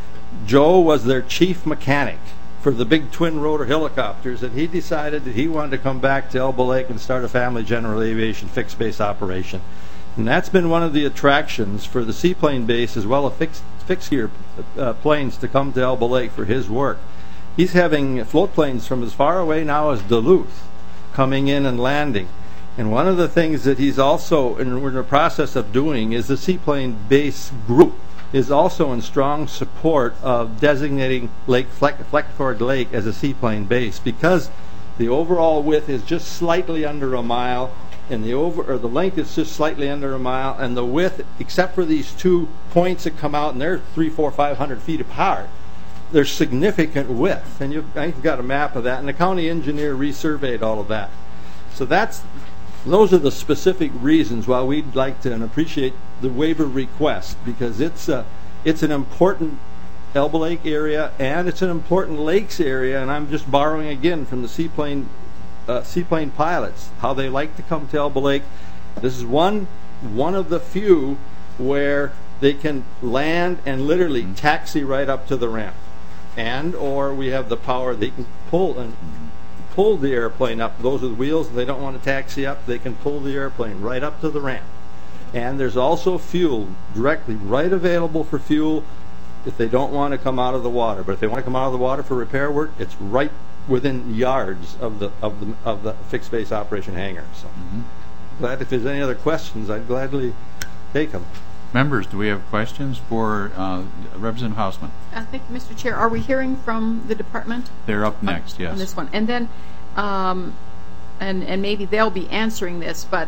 Joe was their chief mechanic for the big twin rotor helicopters, and he decided that he wanted to come back to Elba Lake and start a family general aviation fixed base operation. And that's been one of the attractions for the seaplane base, as well as fixed, fixed gear uh, planes to come to Elba Lake for his work. He's having float planes from as far away now as Duluth coming in and landing. And one of the things that he's also in, in the process of doing is the seaplane base group is also in strong support of designating Lake Fleck, Fleckford Lake as a seaplane base, because the overall width is just slightly under a mile, and the over or the length is just slightly under a mile, and the width, except for these two points that come out, and they're three, four, five hundred feet apart, there's significant width. And you've, I think you've got a map of that, and the county engineer resurveyed all of that. So that's those are the specific reasons why we'd like to and appreciate the waiver request, because it's a, it's an important Elba Lake area, and it's an important lakes area, and I'm just borrowing again from the seaplane uh, seaplane pilots, how they like to come to Elba Lake. This is one one of the few where they can land and literally taxi right up to the ramp, and or we have the power they can pull and pull the airplane up. Those are the wheels. If they don't want to taxi up, they can pull the airplane right up to the ramp. And there's also fuel directly right available for fuel if they don't want to come out of the water. But if they want to come out of the water for repair work, it's right within yards of the of the of the fixed base operation hangar. So Mm-hmm. glad if there's any other questions, I'd gladly take them. Members, do we have questions for uh, Representative Hausman? I think, Mister Chair, are we hearing from the department? They're up next, on, yes. On this one. And then, um, and, and maybe they'll be answering this, but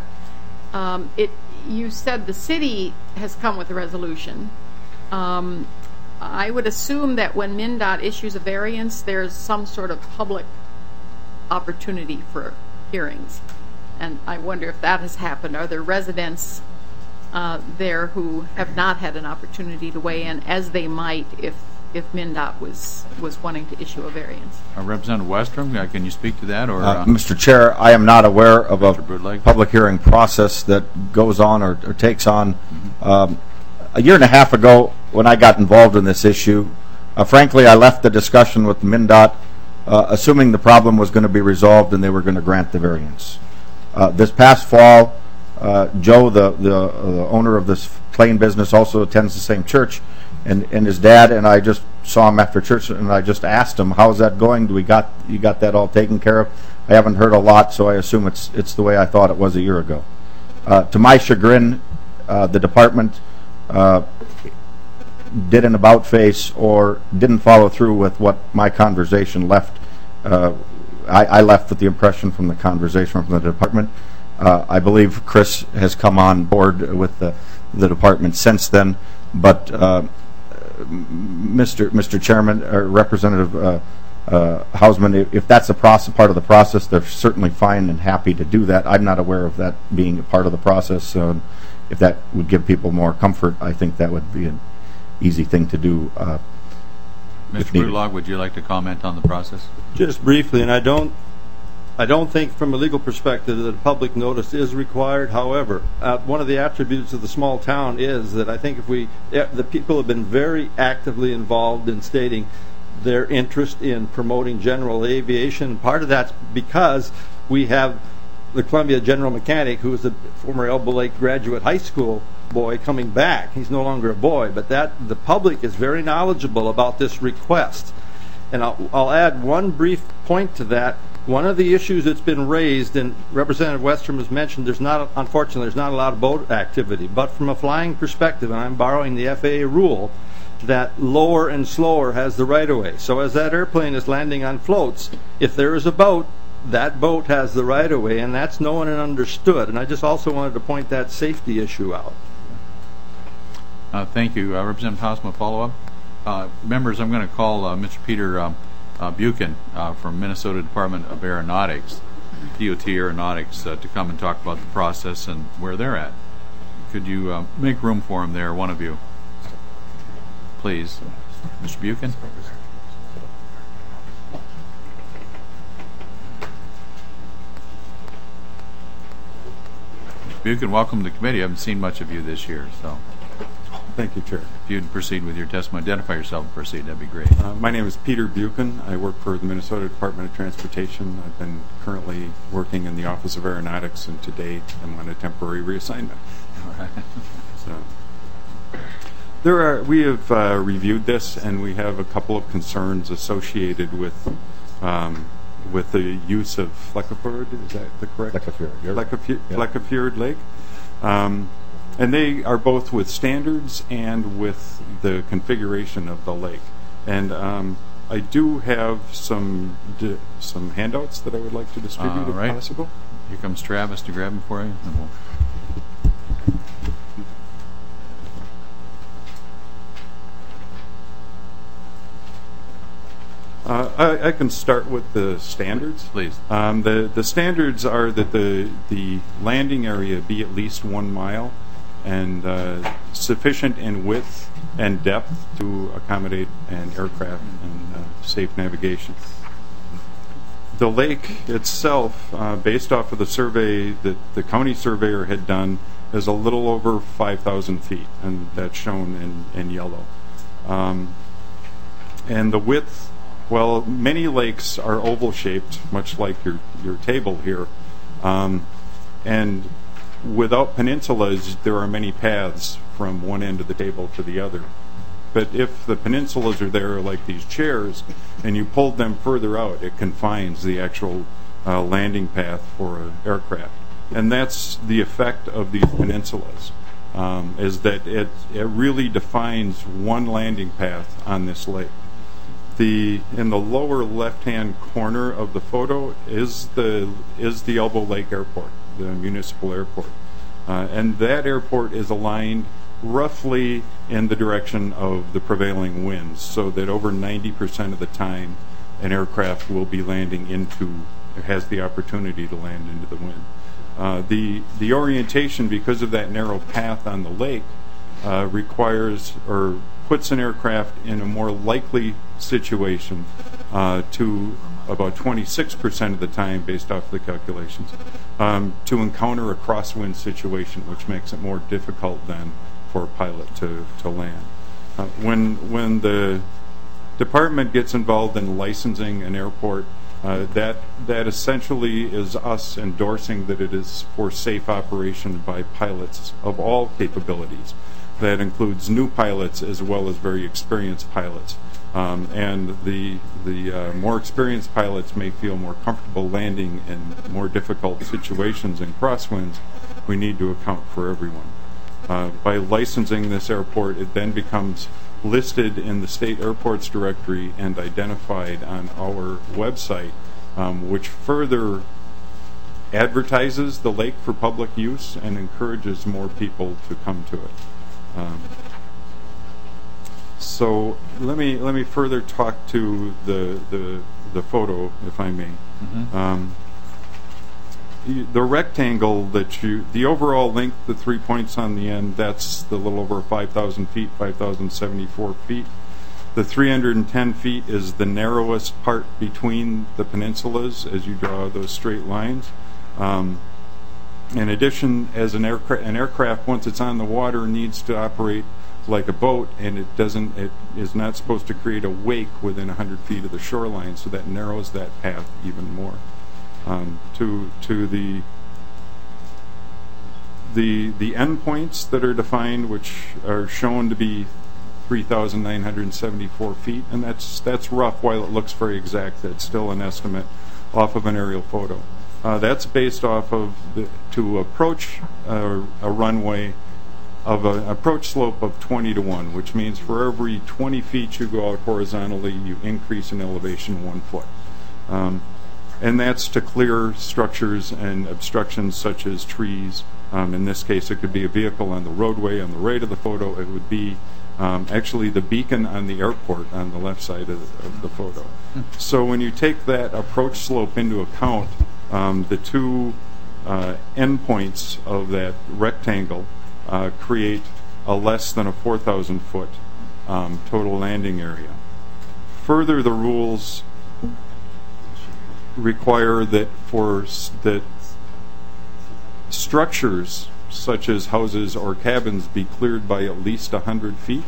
um, it. You said the city has come with a resolution. Um, I would assume that when MnDOT issues a variance, there's some sort of public opportunity for hearings. And I wonder if that has happened. Are there residents uh, there who have not had an opportunity to weigh in as they might if if MnDOT was was wanting to issue a variance? Uh, Representative Westrom, uh, can you speak to that? Or Uh, uh, Mister Chair, I am not aware of a public hearing process that goes on or, or takes on. Mm-hmm. Um, a year and a half ago, when I got involved in this issue, uh, frankly, I left the discussion with MnDOT, uh, assuming the problem was going to be resolved and they were going to grant the variance. Uh, this past fall, uh, Joe, the, the, uh, the owner of this plane business, also attends the same church, and, and his dad and I just saw him after church, and I just asked him, "How's that going? Do we got you got that all taken care of?" I haven't heard a lot, so I assume it's it's the way I thought it was a year ago. Uh, to my chagrin, uh, the department uh, did an about face or didn't follow through with what my conversation left. Uh, I, I left with the impression from the conversation from the department. Uh, I believe Chris has come on board with the, the department since then, but uh, Mister Mister Chairman or Representative uh, uh, Hausman, if, if that's a process, part of the process, they're certainly fine and happy to do that. I'm not aware of that being a part of the process, so if that would give people more comfort, I think that would be an easy thing to do. Uh, Mister Brulog, would you like to comment on the process? Just briefly, and I don't, I don't think from a legal perspective that a public notice is required. However, uh, one of the attributes of the small town is that I think if we, the people have been very actively involved in stating their interest in promoting general aviation. Part of that's because we have the Columbia general mechanic, who is a former Elbow Lake graduate high school boy, coming back. He's no longer a boy, but that the public is very knowledgeable about this request. And I'll, I'll add one brief point to that. One of the issues that's been raised, and Representative Westrom has mentioned, there's not, unfortunately, there's not a lot of boat activity. But from a flying perspective, and I'm borrowing the F A A rule, that lower and slower has the right-of-way. So as that airplane is landing on floats, if there is a boat, that boat has the right-of-way, and that's known and understood. And I just also wanted to point that safety issue out. Uh, thank you. Uh, Representative Hausman, follow-up. Uh, members, I'm going to call uh, Mister Peter um, uh, Buchan uh, from Minnesota Department of Aeronautics, D O T Aeronautics, uh, to come and talk about the process and where they're at. Could you uh, make room for him there, one of you? Please. Mister Buchan? Mister Buchan, welcome to the committee. I haven't seen much of you this year, so. Thank you, Chair. If you'd proceed with your testimony, identify yourself and proceed, that'd be great. Uh, my name is Peter Buchan. I work for the Minnesota Department of Transportation. I've been currently working in the Office of Aeronautics, and to date I'm on a temporary reassignment. All right. So, there are, we have uh, reviewed this, and we have a couple of concerns associated with um, with the use of Flekkefjord. Is that the correct? Flekkefjord. Flekkefjord, Yep. Flekkefjord Lake. Um, And they are both with standards and with the configuration of the lake. And um, I do have some di some handouts that I would like to distribute uh, if right. possible. Here comes Travis to grab them for you. And we'll Uh, I, I can start with the standards. Please. Um, the the standards are that the the landing area be at least one mile, and uh, sufficient in width and depth to accommodate an aircraft and uh, safe navigation. The lake itself, uh, based off of the survey that the county surveyor had done, is a little over five thousand feet, and that's shown in, in yellow. Um, and the width, well, many lakes are oval-shaped, much like your, your table here. Um, and without peninsulas, there are many paths from one end of the table to the other. But if the peninsulas are there like these chairs, and you pulled them further out, it confines the actual uh, landing path for an aircraft. And that's the effect of these peninsulas, um, is that it, it really defines one landing path on this lake. The in the lower left-hand corner of the photo is the is the Elbow Lake Airport, the municipal airport, uh, and that airport is aligned roughly in the direction of the prevailing winds, so that over ninety percent of the time, an aircraft will be landing into has the opportunity to land into the wind. Uh, the the orientation, because of that narrow path on the lake, uh, requires or puts an aircraft in a more likely situation uh, to about twenty-six percent of the time, based off the calculations, um, to encounter a crosswind situation, which makes it more difficult then for a pilot to, to land. Uh, when when the department gets involved in licensing an airport, uh, that that essentially is us endorsing that it is for safe operation by pilots of all capabilities. That includes new pilots as well as very experienced pilots. Um, and the the uh, more experienced pilots may feel more comfortable landing in more difficult situations in crosswinds. We need to account for everyone. Uh, by licensing this airport, it then becomes listed in the state airports directory and identified on our website, um, which further advertises the lake for public use and encourages more people to come to it. Um, so let me let me further talk to the the, the photo, if I may. Mm-hmm. Um, the rectangle that you, the overall length, the three points on the end, that's the little over five thousand feet, five thousand seventy-four feet. The three hundred ten feet is the narrowest part between the peninsulas as you draw those straight lines. Um, in addition, as an, aircra- an aircraft, once it's on the water, needs to operate like a boat, and it doesn't, it is not supposed to create a wake within one hundred feet of the shoreline, so that narrows that path even more. Um, to to the the the endpoints that are defined, which are shown to be three thousand nine hundred seventy-four feet, and that's that's rough. While it looks very exact, it's still an estimate off of an aerial photo. Uh, that's based off of the, to approach uh, a runway of an approach slope of twenty to one, which means for every twenty feet you go out horizontally, you increase in elevation one foot. Um, and that's to clear structures and obstructions such as trees. Um, in this case, it could be a vehicle on the roadway. On the right of the photo, it would be um, actually the beacon on the airport on the left side of, of the photo. So when you take that approach slope into account, um, the two uh, endpoints of that rectangle uh, create a less than a four thousand foot um, total landing area. Further, the rules require that for s- that structures such as houses or cabins be cleared by at least one hundred feet.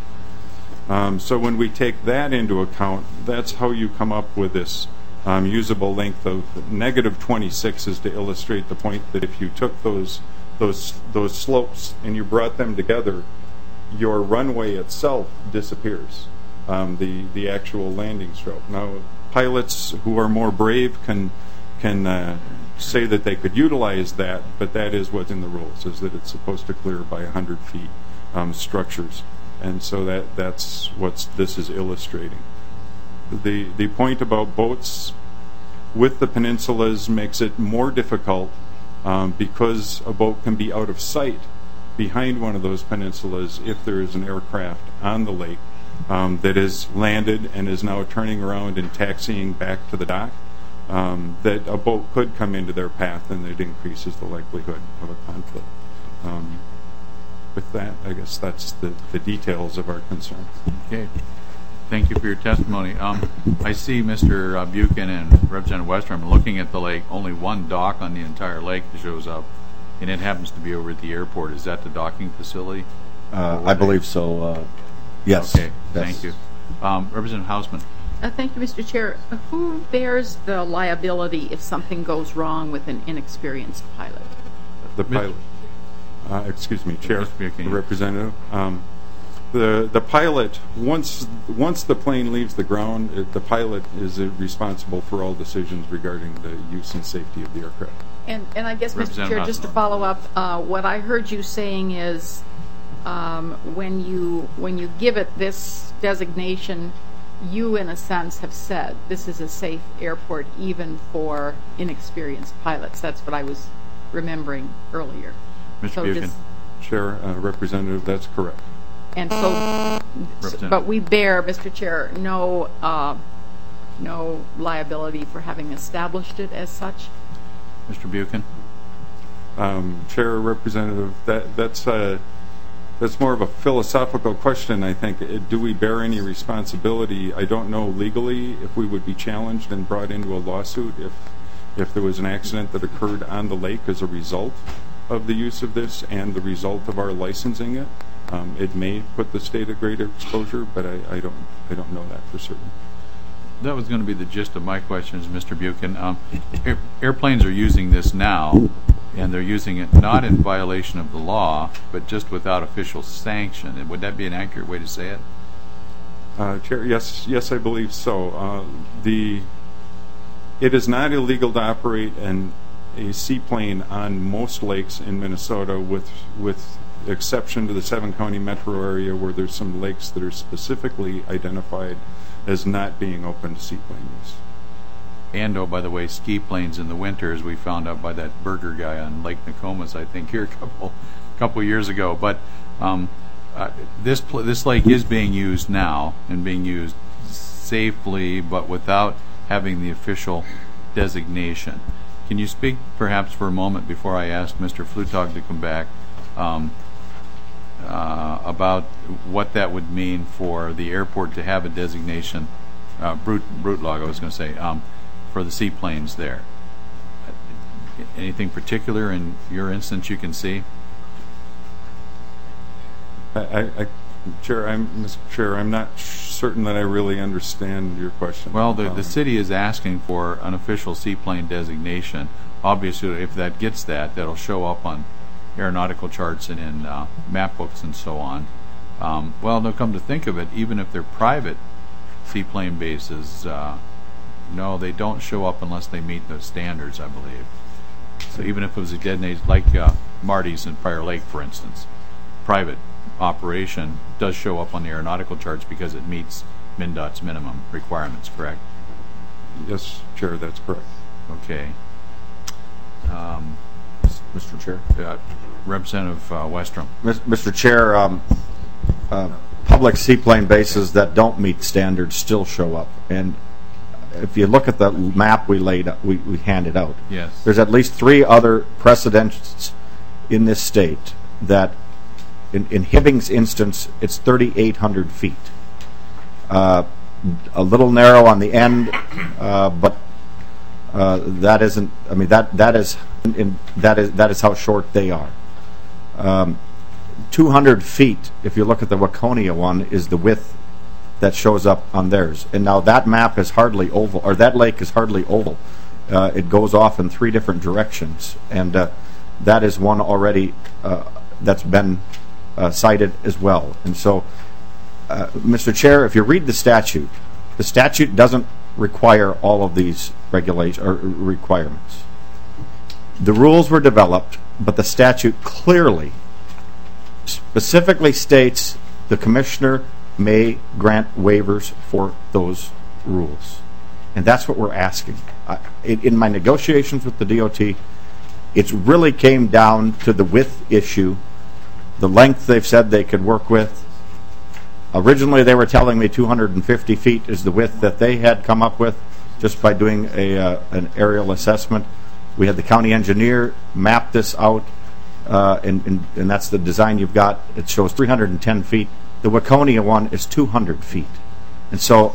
Um, so when we take that into account, that's how you come up with this um, usable length of negative twenty-six, is to illustrate the point that if you took those those those slopes and you brought them together, your runway itself disappears, um, the the actual landing stroke. Now, pilots who are more brave can can uh, say that they could utilize that, but that is what's in the rules, is that it's supposed to clear by one hundred feet um, structures. And so that that's what this is illustrating. The the point about boats with the peninsulas makes it more difficult um, because a boat can be out of sight behind one of those peninsulas if there is an aircraft on the lake um, that is landed and is now turning around and taxiing back to the dock. Um, that a boat could come into their path, and it increases the likelihood of a conflict. Um, with that, I guess that's the, the details of our concern. Okay. Thank you for your testimony. Um, I see Mister Uh, Buchan and Representative Westrom looking at the lake. Only one dock on the entire lake shows up, and it happens to be over at the airport. Is that the docking facility? Uh, I believe so. Uh, yes. Okay. Yes. Thank you. Um, Representative Hausman. Uh, thank you, Mister Chair. Uh, who bears the liability if something goes wrong with an inexperienced pilot? The pilot. Uh, excuse me, Chair, the Representative. Um, the the pilot, once once the plane leaves the ground, it, the pilot is uh, responsible for all decisions regarding the use and safety of the aircraft. And and I guess, Mister Chair, just to follow up, uh, what I heard you saying is, um, when you when you give it this designation, you, in a sense, have said this is a safe airport even for inexperienced pilots. That's what I was remembering earlier. Mister So Buchan, just- Chair, uh, Representative, that's correct. And so, but we bear, Mister Chair, no uh, no liability for having established it as such? Mister Buchan? Um, Chair, Representative, that, that's, uh, that's more of a philosophical question, I think. Uh, Do we bear any responsibility? I don't know legally if we would be challenged and brought into a lawsuit if, if there was an accident that occurred on the lake as a result of the use of this and the result of our licensing it. Um, it may put the state at greater exposure, but I, I don't I don't know that for certain. That was going to be the gist of my questions, Mister Buchan. Um, air, airplanes are using this now, and they're using it not in violation of the law, but just without official sanction. And would that be an accurate way to say it? Uh, Chair, yes, yes, I believe so. Uh, the it is not illegal to operate an a seaplane on most lakes in Minnesota, with with exception to the seven county metro area where there's some lakes that are specifically identified as not being open to seaplane use. And, oh, by the way, ski planes in the winter, as we found out by that burger guy on Lake Nokomis, I think, here a couple couple years ago. But um, uh, this pl- this lake is being used now and being used safely, but without having the official designation. Can you speak perhaps for a moment before I ask Mister Flutog to come back um, uh, about what that would mean for the airport to have a designation, uh, brute, brute log I was going to say, um, for the seaplanes there? Anything particular in your instance you can see? I, I, I Chair, I'm Mister Chair, I'm not certain that I really understand your question. Well, the, um, the city is asking for an official seaplane designation. Obviously, if that gets that, that'll show up on aeronautical charts and in uh, map books and so on. Um, well, no, come to think of it, even if they're private seaplane bases, uh, no, they don't show up unless they meet those standards, I believe. So even if it was a designated, like uh, Marty's in Prior Lake, for instance, private operation does show up on the aeronautical charts because it meets MnDOT's minimum requirements, correct? Yes, Chair, that's correct. Okay. Um, Mister Chair. Uh, Representative uh, Westrom. Mister Chair, um, uh, public seaplane bases that don't meet standards still show up. And if you look at the map we laid, we, we handed out, yes, there's at least three other precedents in this state that In, in Hibbing's instance, it's thirty-eight hundred feet. Uh, a little narrow on the end, uh, but uh, that isn't. I mean, that that is in, that is that is how short they are. Um, two hundred feet. If you look at the Waconia one, is the width that shows up on theirs. And now that map is hardly oval, or that lake is hardly oval. Uh, it goes off in three different directions, and uh, that is one already uh, that's been Uh, cited as well. And so, uh, Mister Chair, if you read the statute, the statute doesn't require all of these regulations or requirements. The rules were developed, but the statute clearly, specifically states the commissioner may grant waivers for those rules. And that's what we're asking. I, in, in my negotiations with the D O T, it's really came down to the width issue. The length they've said they could work with. Originally, they were telling me two hundred fifty feet is the width that they had come up with just by doing a uh, an aerial assessment. We had the county engineer map this out, uh, and, and, and that's the design you've got. It shows three hundred ten feet. The Waconia one is two hundred feet. And so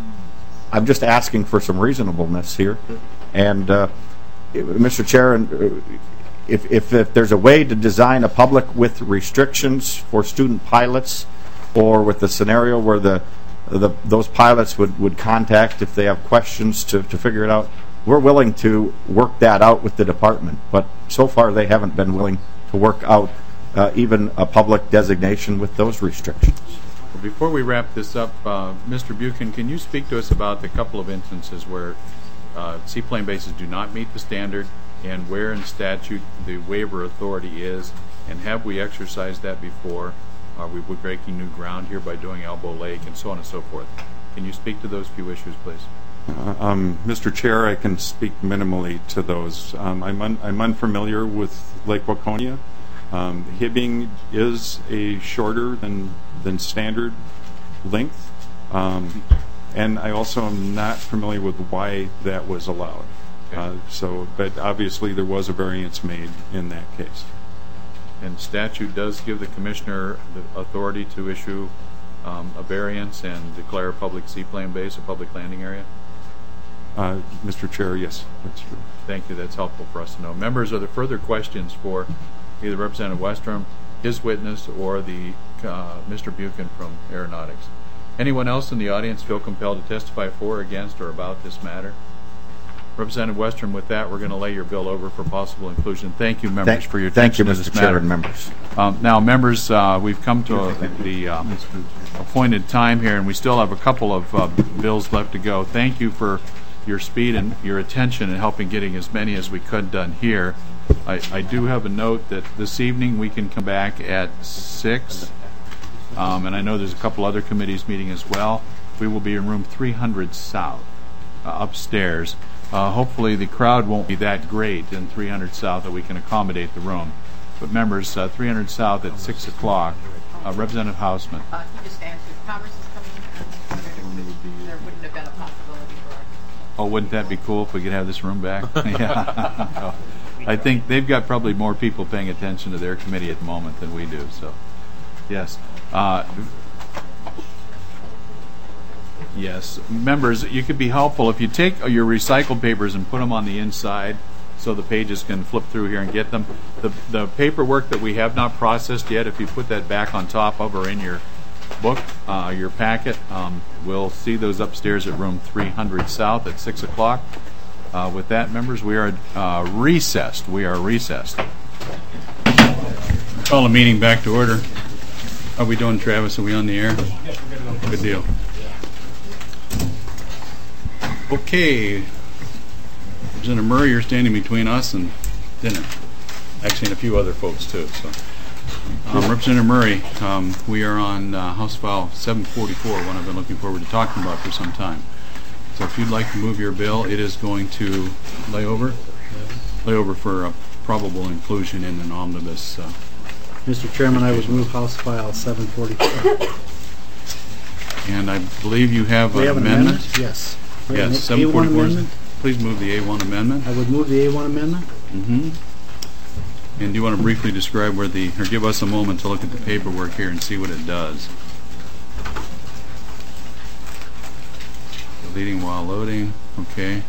I'm just asking for some reasonableness here. And, uh, Mister Chair, and uh, If, if, if there's a way to design a public with restrictions for student pilots, or with the scenario where the, the those pilots would, would contact if they have questions to, to figure it out, we're willing to work that out with the department. But so far they haven't been willing to work out uh, even a public designation with those restrictions. Well, before we wrap this up, uh, Mister Buchan, can you speak to us about the couple of instances where uh, seaplane bases do not meet the standard, and where in statute the waiver authority is, and have we exercised that before? Are we breaking new ground here by doing Elbow Lake and so on and so forth? Can you speak to those few issues, please? Uh, um, Mister Chair, I can speak minimally to those. Um, I'm, un- I'm unfamiliar with Lake Waconia. Um, Hibbing is a shorter than, than standard length. Um, And I also am not familiar with why that was allowed. Uh, so, but obviously there was a variance made in that case. And statute does give the commissioner the authority to issue um, a variance and declare a public seaplane base, a public landing area? Uh, Mister Chair, yes, that's true. Thank you. That's helpful for us to know. Members, are there further questions for either Representative Westrom, his witness, or the uh, Mister Buchan from Aeronautics? Anyone else in the audience feel compelled to testify for, against, or about this matter? Representative Westrom, with that, we're going to lay your bill over for possible inclusion. Thank you, members, Thank, for your thank you, attention to Mister this Chair matter. and members. Um, now, members, uh, we've come to a, the uh, appointed time here, and we still have a couple of uh, bills left to go. Thank you for your speed and your attention in helping getting as many as we could done here. I, I do have a note that this evening we can come back at six, um, and I know there's a couple other committees meeting as well. We will be in room three hundred South, uh, upstairs. Uh, hopefully the crowd won't be that great in three hundred South that we can accommodate the room. But members, uh, three hundred South at six o'clock. Uh, Representative Hausman. Uh, he just answered. Congress is coming in. There wouldn't have been a possibility for us. Oh, wouldn't that be cool if we could have this room back? Yeah. No. I think they've got probably more people paying attention to their committee at the moment than we do. So, yes. Uh, Yes, members, you could be helpful if you take your recycled papers and put them on the inside so the pages can flip through here and get them. The, the paperwork that we have not processed yet, if you put that back on top of or in your book, uh, your packet, um, we'll see those upstairs at room three hundred South at six o'clock. Uh, with that, members, we are uh, recessed. We are recessed. Call the meeting back to order. How are we doing, Travis? Are we on the air? Good deal. Okay, Representative Murray, you're standing between us and dinner. Actually, and a few other folks too. So, um, Representative Murray, um, we are on uh, House File seven forty-four, one I've been looking forward to talking about for some time. So, if you'd like to move your bill, it is going to lay over, lay over for a probable inclusion in an omnibus. Uh, Mister Chairman, I would move House File seven forty-four. And I believe you have we an have an amendment. amendment? Yes. Yes, A seven one forty-four. amendment? Please move the A one amendment. I would move the A one amendment. Mm-hmm. And do you want to briefly describe where the, or give us a moment to look at the paperwork here and see what it does? Deleting while loading. Okay.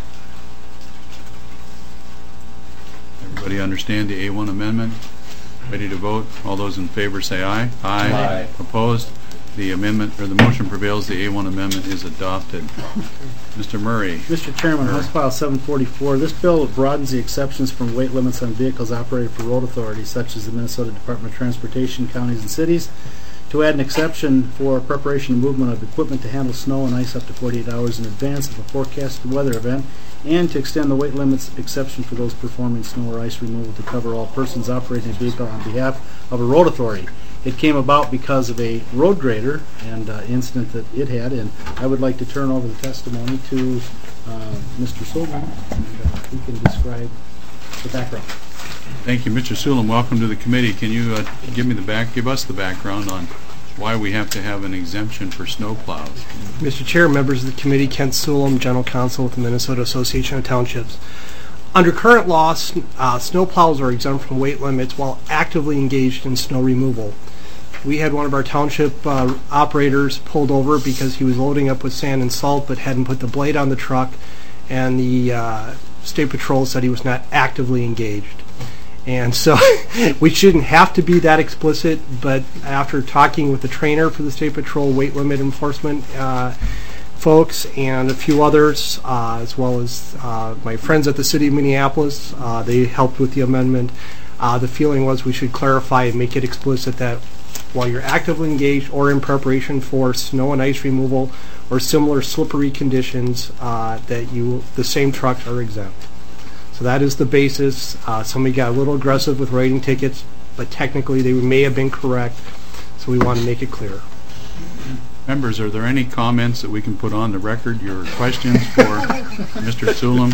Everybody understand the A one amendment? Ready to vote? All those in favor say aye. Aye. Aye. Opposed? The amendment, or the motion prevails. The A one amendment is adopted. Mister Murray. Mister Chairman, House File seven forty-four. This bill broadens the exceptions from weight limits on vehicles operated for road authorities, such as the Minnesota Department of Transportation, counties, and cities, to add an exception for preparation and movement of equipment to handle snow and ice up to forty-eight hours in advance of a forecasted weather event, and to extend the weight limits exception for those performing snow or ice removal to cover all persons operating a vehicle on behalf of a road authority. It came about because of a road grader and uh, incident that it had, and I would like to turn over the testimony to uh, Mister Sullivan, and uh, he can describe the background. Thank you, Mister Sulam. Welcome to the committee. Can you uh, give me the back, give us the background on why we have to have an exemption for snow plows? Mister Chair, members of the committee, Kent Sulam, General Counsel with the Minnesota Association of Townships. Under current law, uh, snow plows are exempt from weight limits while actively engaged in snow removal. We had one of our township uh, operators pulled over because he was loading up with sand and salt but hadn't put the blade on the truck, and the uh, State Patrol said he was not actively engaged. And so we shouldn't have to be that explicit, but after talking with the trainer for the State Patrol weight limit enforcement uh, folks and a few others, uh, as well as uh, my friends at the City of Minneapolis, uh, they helped with the amendment. Uh, the feeling was we should clarify and make it explicit that while you're actively engaged or in preparation for snow and ice removal or similar slippery conditions, uh, that you the same trucks are exempt. So that is the basis. Uh, somebody got a little aggressive with writing tickets, but technically they may have been correct, so we want to make it clear. Members, are there any comments that we can put on the record? Your questions for Mister Sulam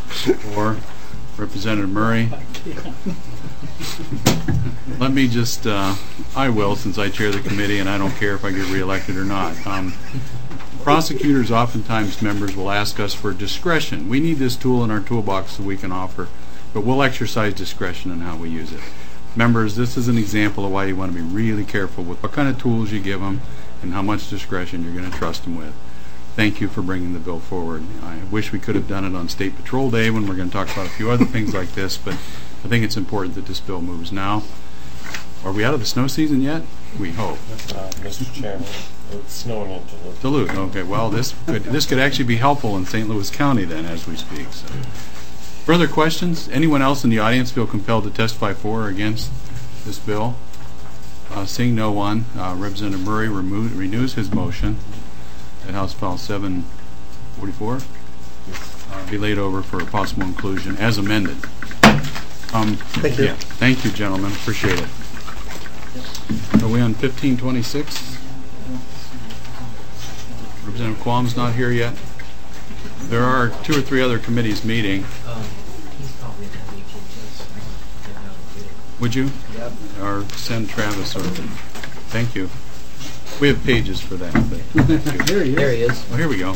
or Representative Murray? Let me just, uh, I will, since I chair the committee, and I don't care if I get reelected or not. Um, prosecutors oftentimes, members, will ask us for discretion. We need this tool in our toolbox so we can offer, but we'll exercise discretion in how we use it. Members, this is an example of why you want to be really careful with what kind of tools you give them and how much discretion you're going to trust them with. Thank you for bringing the bill forward. I wish we could have done it on State Patrol Day when we're going to talk about a few other things like this, but I think it's important that this bill moves now. Are we out of the snow season yet? We hope. Uh, Mister Chairman, it's snowing in Duluth. Duluth, okay. Well, this could, this could actually be helpful in Saint Louis County then as we speak. So. Further questions? Anyone else in the audience feel compelled to testify for or against this bill? Uh, seeing no one, uh, Representative Murray remo- renews his motion that House File seven forty-four uh, be laid over for possible inclusion as amended. Um, Thank you. Yeah, thank you, gentlemen. Appreciate it. Are we on fifteen twenty-six? Representative Quam's not here yet. There are two or three other committees meeting. Would you? Yep. Or send Travis or... Thank you. We have pages for that. But thank you. There he is. There he is. Oh, here we go.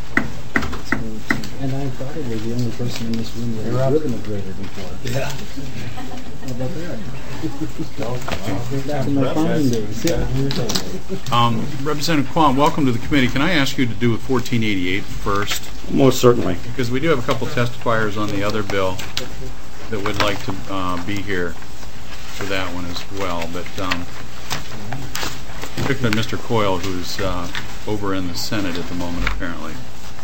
And I'm probably the only person in this room that has driven a grader before. Yeah. How about that? Back in my farming days. Yeah. Um, Representative Quam, welcome to the committee. Can I ask you to do a fourteen eighty-eight first? Most certainly. Because we do have a couple testifiers on the other bill that would like to uh, be here for that one as well. But um, particularly Mister Coyle, who's uh, over in the Senate at the moment, apparently.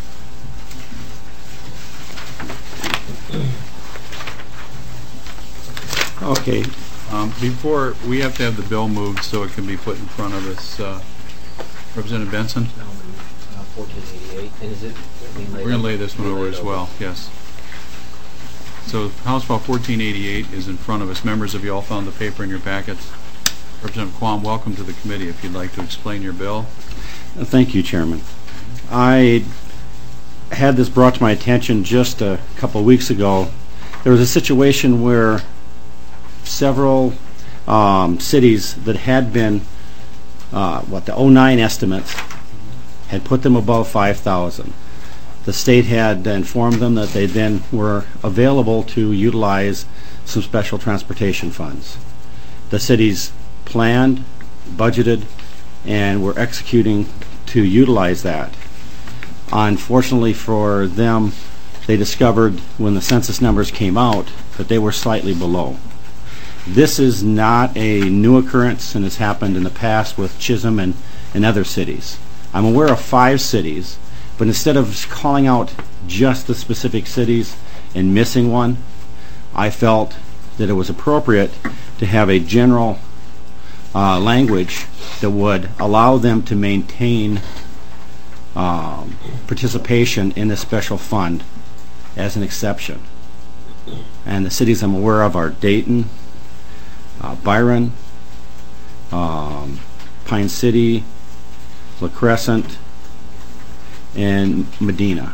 Okay. Um, before, we have to have the bill moved so it can be put in front of us. Uh, Representative Benson? fourteen eighty-eight. And is it? We're going to lay this one over as well, yes. So House File fourteen eighty-eight is in front of us. Members, have you all found the paper in your packets? Representative Quam, welcome to the committee if you'd like to explain your bill. Thank you, Chairman. I had this brought to my attention just a couple of weeks ago. There was a situation where several um, cities that had been, uh, what, the oh nine estimates had put them above five thousand. The state had informed them that they then were available to utilize some special transportation funds. The cities planned, budgeted, and were executing to utilize that. Unfortunately for them, they discovered when the census numbers came out that they were slightly below. This is not a new occurrence and has happened in the past with Chisholm and, and other cities. I'm aware of five cities, but instead of calling out just the specific cities and missing one, I felt that it was appropriate to have a general uh, language that would allow them to maintain um, participation in this special fund as an exception. And the cities I'm aware of are Dayton, uh, Byron, um, Pine City, La Crescent, and Medina.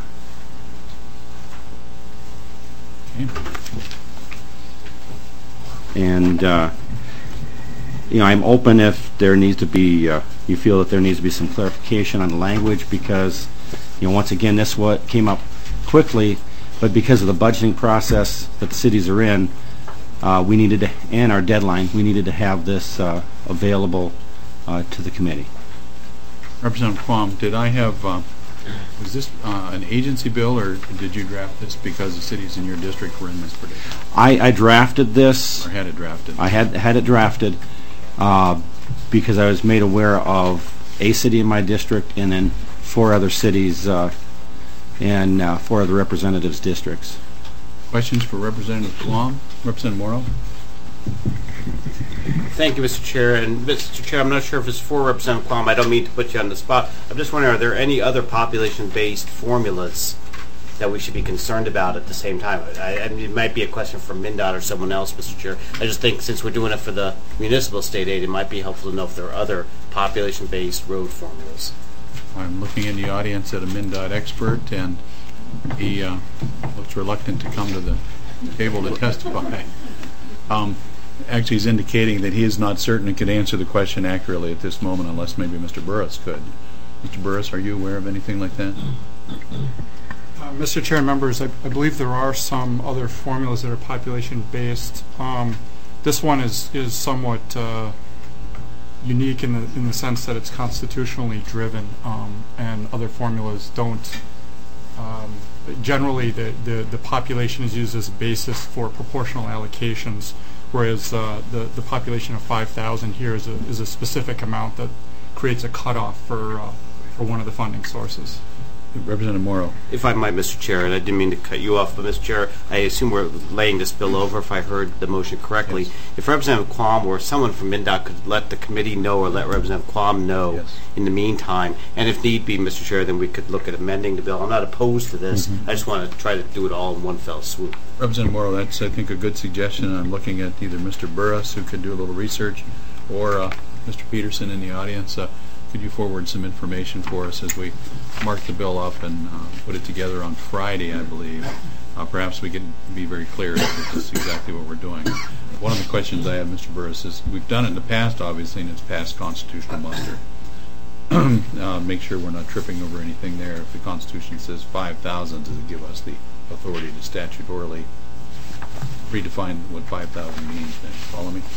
Okay. And uh, you know, I'm open if there needs to be, uh, you feel that there needs to be some clarification on the language, because, you know, once again, this what came up quickly, but because of the budgeting process that the cities are in, uh, we needed to, and our deadline, we needed to have this uh, available uh, to the committee. Representative Quam, did I have, uh, was this uh, an agency bill, or did you draft this because the cities in your district were in this predicament? I, I drafted this. Or had it drafted? I had had it drafted uh, because I was made aware of a city in my district and then four other cities uh, and uh, four other representatives' districts. Questions for Representative Quam? Representative Morrow? Thank you, Mister Chair. And Mister Chair, I'm not sure if it's for Representative Quam. I don't mean to put you on the spot. I'm just wondering, are there any other population-based formulas that we should be concerned about at the same time? I, I mean, it might be a question for MnDOT or someone else, Mister Chair. I just think since we're doing it for the municipal state aid, it might be helpful to know if there are other population-based road formulas. I'm looking in the audience at a MnDOT expert, and he uh, looks reluctant to come to the table to testify. Um, actually, he's indicating that he is not certain and could answer the question accurately at this moment, unless maybe Mister Burris could. Mister Burris, are you aware of anything like that? Uh, Mister Chair and members, I, I believe there are some other formulas that are population-based. Um, this one is is somewhat uh, unique in the in the sense that it's constitutionally driven, um, and other formulas don't. Um, generally, the, the the population is used as a basis for proportional allocations, whereas uh, the the population of five thousand here is a is a specific amount that creates a cutoff for uh, for one of the funding sources. Representative Morrow. If I might, Mister Chair, and I didn't mean to cut you off, but Mister Chair, I assume we're laying this bill over, if I heard the motion correctly. Yes. If Representative Quam or someone from MnDOT could let the committee know or let Representative Quam know yes. in the meantime, and if need be, Mister Chair, then we could look at amending the bill. I'm not opposed to this. Mm-hmm. I just want to try to do it all in one fell swoop. Representative Morrow, that's, I think, a good suggestion. I'm looking at either Mister Burris, who could do a little research, or uh, Mister Peterson in the audience. Uh, Could you forward some information for us as we mark the bill up and uh, put it together on Friday, I believe? Uh, perhaps we can be very clear that this is exactly what we're doing. One of the questions I have, Mister Burris, is we've done it in the past, obviously, and it's passed constitutional muster. uh, make sure we're not tripping over anything there. If the Constitution says five thousand, does it give us the authority to statutorily redefine what five thousand means? Then follow me?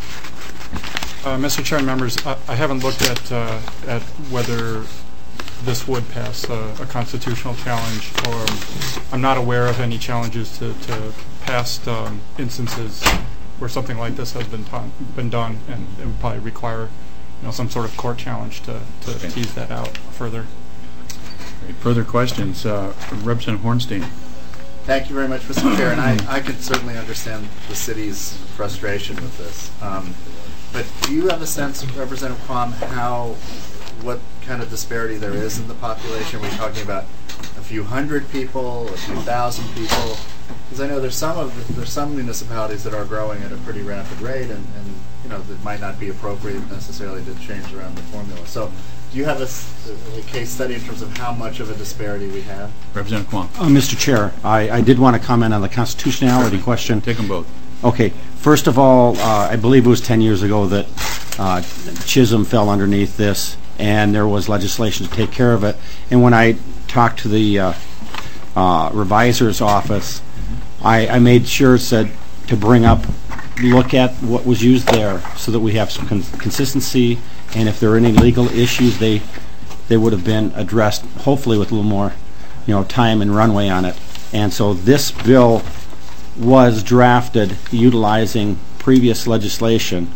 Uh, Mister Chair and members, I, I haven't looked at uh, at whether this would pass uh, a constitutional challenge, or I'm not aware of any challenges to, to past um, instances where something like this has been done, been done, and it would probably require, you know, some sort of court challenge to, to okay. tease that out further. Great. Further questions, uh, Representative Hornstein. Thank you very much, Mister Chair, and I, I could certainly understand the city's frustration with this. Um, but do you have a sense, Representative Quam, how, what kind of disparity there is in the population? Are we talking about a few hundred people, a few thousand people? Because I know there's some of the, there's some municipalities that are growing at a pretty rapid rate, and, and you know that might not be appropriate necessarily to change around the formula. So, do you have a, a case study in terms of how much of a disparity we have? Representative Quam. Uh, Mister Chair, I, I did want to comment on the constitutionality question. Take them both. Okay. First of all, uh, I believe it was ten years ago that uh, Chisholm fell underneath this, and there was legislation to take care of it. And when I talked to the uh, uh, revisor's office, I, I made sure it said to bring up, look at what was used there, so that we have some con consistency. And if there are any legal issues, they they would have been addressed, hopefully with a little more, you know, time and runway on it. And so this bill was drafted utilizing previous legislation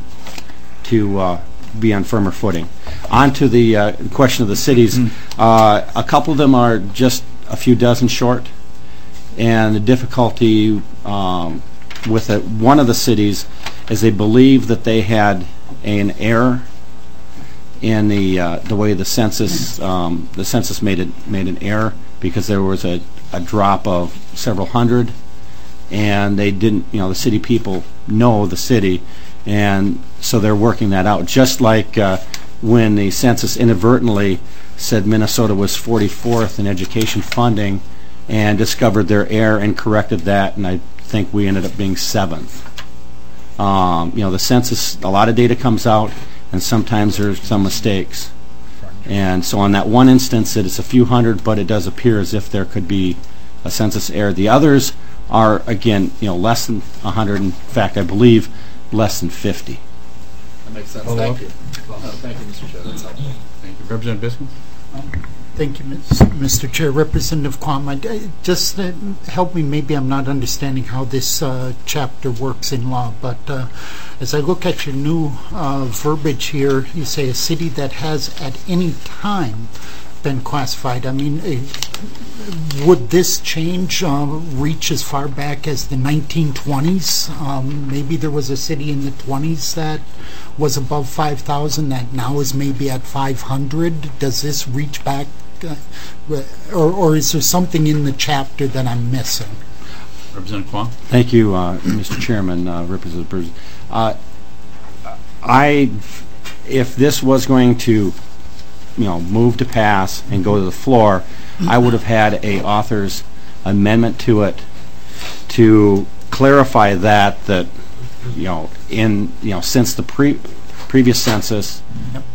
to uh, be on firmer footing. On to the uh, question of the cities. Mm. Uh, a couple of them are just a few dozen short, and the difficulty um, with a, one of the cities is they believe that they had an error in the uh, the way the census um, the census made it made an error, because there was a, a drop of several hundred, and they didn't, you know, the city people know the city, and so they're working that out. Just like uh, when the census inadvertently said Minnesota was forty-fourth in education funding, and discovered their error and corrected that, and I think we ended up being seventh. Um, you know, the census, a lot of data comes out, and sometimes there's some mistakes. And so on that one instance, it's a few hundred, but it does appear as if there could be a census error. The others are, again, you know, less than one hundred. In fact, I believe less than fifty. That makes sense. Thank you. No, thank you, Mister Chair. That's helpful. Thank you. Representative Biskins? Um, Thank you, Mister Chair. Representative Quam, just uh, help me, maybe I'm not understanding how this uh, chapter works in law, but uh, as I look at your new uh, verbiage here, you say a city that has at any time been classified. I mean, uh, would this change uh, reach as far back as the nineteen twenties? Um, maybe there was a city in the twenties that was above five thousand that now is maybe at five hundred. Does this reach back, uh, or, or is there something in the chapter that I'm missing? Representative Quam. Thank you, uh, Mister Chairman, uh, Representative Burrs. Uh, I, if this was going to, you know, move to pass and go to the floor, I would have had a author's amendment to it to clarify that that you know in you know since the pre previous census,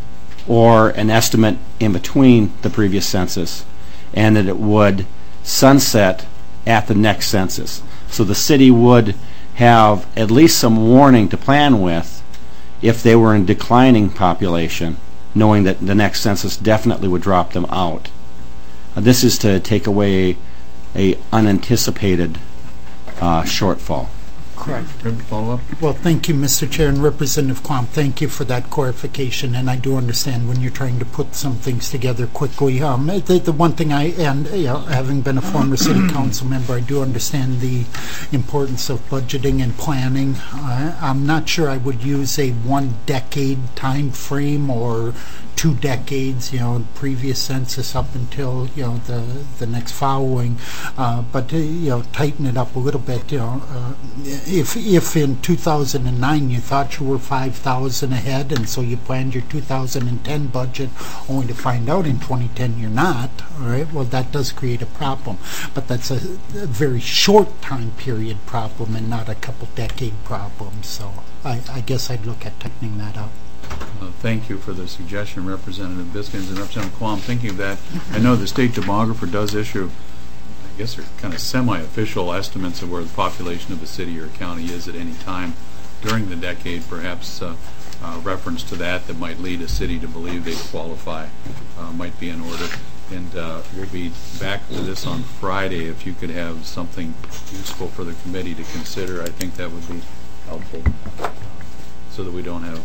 or an estimate in between the previous census, and that it would sunset at the next census. So the city would have at least some warning to plan with if they were in declining population, knowing that the next census definitely would drop them out. Uh, this is to take away a unanticipated uh, shortfall. Correct. Follow up? Well, thank you, Mister Chair, and Representative Quam, thank you for that clarification, and I do understand when you're trying to put some things together quickly. Um, the, the one thing I, and you know, having been a former city council member, I do understand the importance of budgeting and planning. Uh, I'm not sure I would use a one-decade time frame or two decades, you know, previous census up until, you know, the the next following, uh, but, uh, you know, tighten it up a little bit, you know. Uh, if if in two thousand nine you thought you were five thousand ahead and so you planned your two thousand ten budget only to find out in twenty ten you're not, all right, well, that does create a problem. But that's a, a very short time period problem and not a couple decade problem, so I, I guess I'd look at tightening that up. Uh, thank you for the suggestion, Representative Biskins. And Representative Quam, thinking of that, I know the state demographer does issue, I guess they're kind of semi-official estimates of where the population of a city or county is at any time during the decade, perhaps uh, uh, reference to that that might lead a city to believe they qualify uh, might be in order. And uh, we'll be back to this on Friday. If you could have something useful for the committee to consider, I think that would be helpful uh, so that we don't have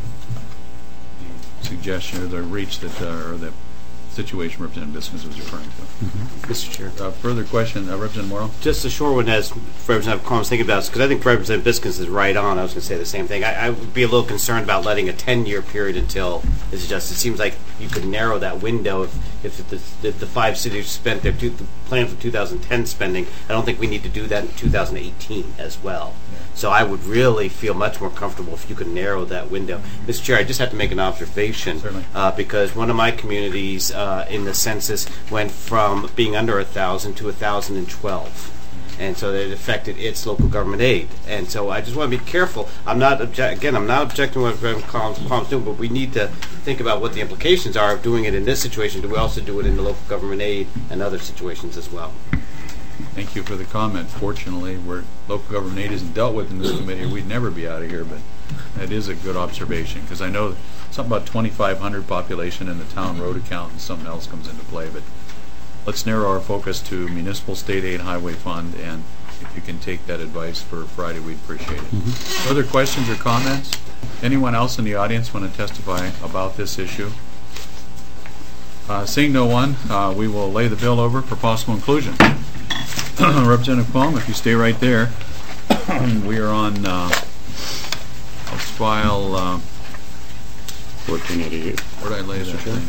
suggestion or the reach that uh, or the situation Representative Biskins was referring to. Mm-hmm. Mister Chair. Uh, further question, uh, Representative Morrow? Just a short one, as Representative Quam was thinking about, because I think Representative Biskins is right on. I was going to say the same thing. I, I would be a little concerned about letting a ten-year period until this is just. It seems like you could narrow that window if, if, the, if the five cities spent their two, the plan for two thousand ten spending. I don't think we need to do that in two thousand eighteen as well. Yeah. So I would really feel much more comfortable if you could narrow that window. Mister Chair, I just have to make an observation uh, because one of my communities uh, in the census went from being under a thousand to a thousand and twelve. And so it affected its local government aid. And so I just want to be careful. I'm not obje- again. I'm not objecting to what Representative Quam's doing, but we need to think about what the implications are of doing it in this situation. Do we also do it in the local government aid and other situations as well? Thank you for the comment. Fortunately, where local government aid isn't dealt with in this committee, we'd never be out of here. But that is a good observation because I know something about twenty-five hundred population in the town road account and something else comes into play. But let's narrow our focus to municipal state aid highway fund, and if you can take that advice for Friday, we'd appreciate it. Mm-hmm. Other questions or comments? Anyone else in the audience want to testify about this issue? Uh, seeing no one, uh, we will lay the bill over for possible inclusion. Representative Quam, if you stay right there, we are on uh, House File uh, fourteen eighty-eight. Where did I lay that thing?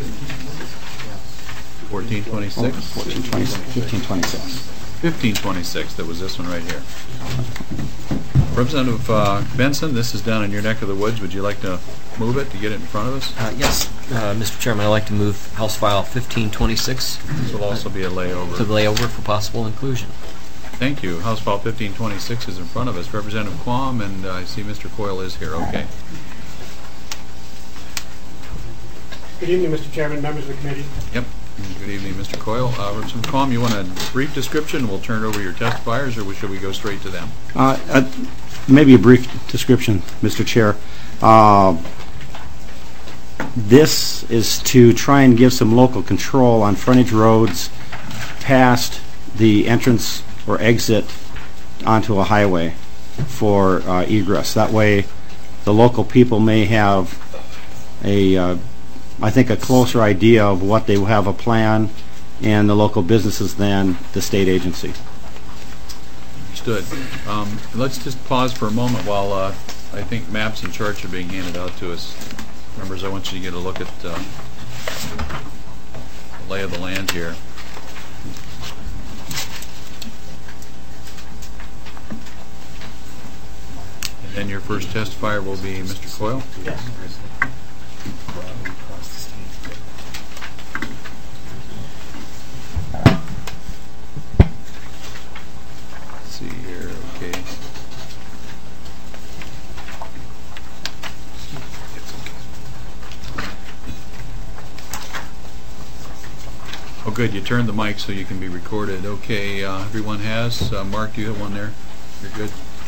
fourteen twenty-six? fourteen twenty-six. fifteen twenty-six. fifteen twenty-six, that was this one right here. Representative uh, Benson, this is down in your neck of the woods. Would you like to move it to get it in front of us? Uh, yes, uh, Mister Chairman, I'd like to move House File fifteen twenty-six. This will also be a layover. To the layover for possible inclusion. Thank you. House File fifteen twenty-six is in front of us. Representative Quam, and uh, I see Mister Coyle is here. Okay. Good evening, Mister Chairman, members of the committee. Yep. Good evening, Mister Coyle. Uh, Representative Quam, you want a brief description? We'll turn it over to your testifiers, or should we go straight to them? Uh, uh, maybe a brief description, Mister Chair. Uh, this is to try and give some local control on frontage roads past the entrance or exit onto a highway for uh, egress. That way, the local people may have a uh, I think a closer idea of what they have a plan, and the local businesses than the state agency. Understood. Um, let's just pause for a moment while uh, I think maps and charts are being handed out to us. Members, I want you to get a look at uh, the lay of the land here. And then your first testifier will be Mister Coyle. Yes. See here, okay. Well, good. You turned the mic so you can be recorded. Okay, uh, everyone has. Uh, Mark, you have one there. You're good.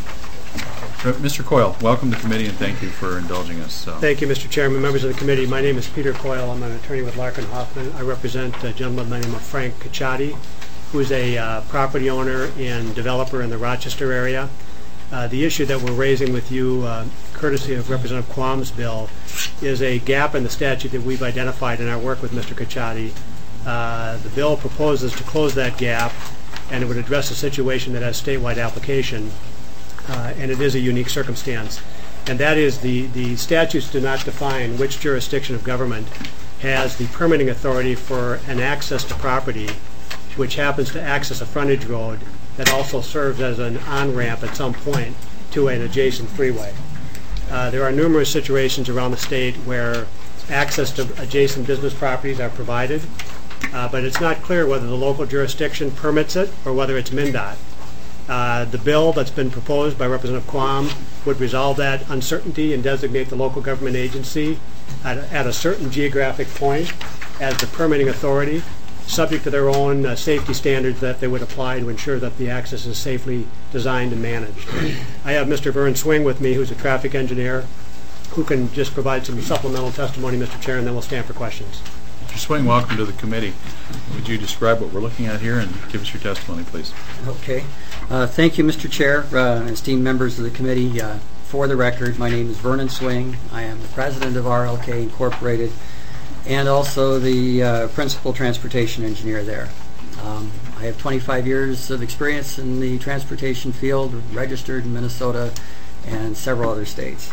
Uh, Mister Coyle, welcome to the committee, and thank you for indulging us. So. Thank you, Mister Chairman, members of the committee. My name is Peter Coyle. I'm an attorney with Larkin Hoffman. I represent a gentleman by the name of Frank Cacciati, who is a uh, property owner and developer in the Rochester area. Uh, the issue that we're raising with you, uh, courtesy of Representative Quam's bill, is a gap in the statute that we've identified in our work with Mister Cacciati. Uh, the bill proposes to close that gap, and it would address a situation that has statewide application, uh, and it is a unique circumstance. And that is the, the statutes do not define which jurisdiction of government has the permitting authority for an access to property which happens to access a frontage road that also serves as an on-ramp at some point to an adjacent freeway. Uh, there are numerous situations around the state where access to adjacent business properties are provided, uh, but it's not clear whether the local jurisdiction permits it or whether it's MnDOT. Uh, the bill that's been proposed by Representative Quam would resolve that uncertainty and designate the local government agency at a, at a certain geographic point as the permitting authority, subject to their own uh, safety standards that they would apply to ensure that the access is safely designed and managed. I have Mister Vern Swing with me, who's a traffic engineer, who can just provide some supplemental testimony, Mister Chair, and then we'll stand for questions. Mister Swing, welcome to the committee. Would you describe what we're looking at here and give us your testimony, please? Okay. Uh, thank you, Mister Chair, uh, esteemed members of the committee. Uh, for the record, my name is Vernon Swing. I am the president of R L K Incorporated, and also the uh, principal transportation engineer there. Um, I have twenty-five years of experience in the transportation field, registered in Minnesota and several other states.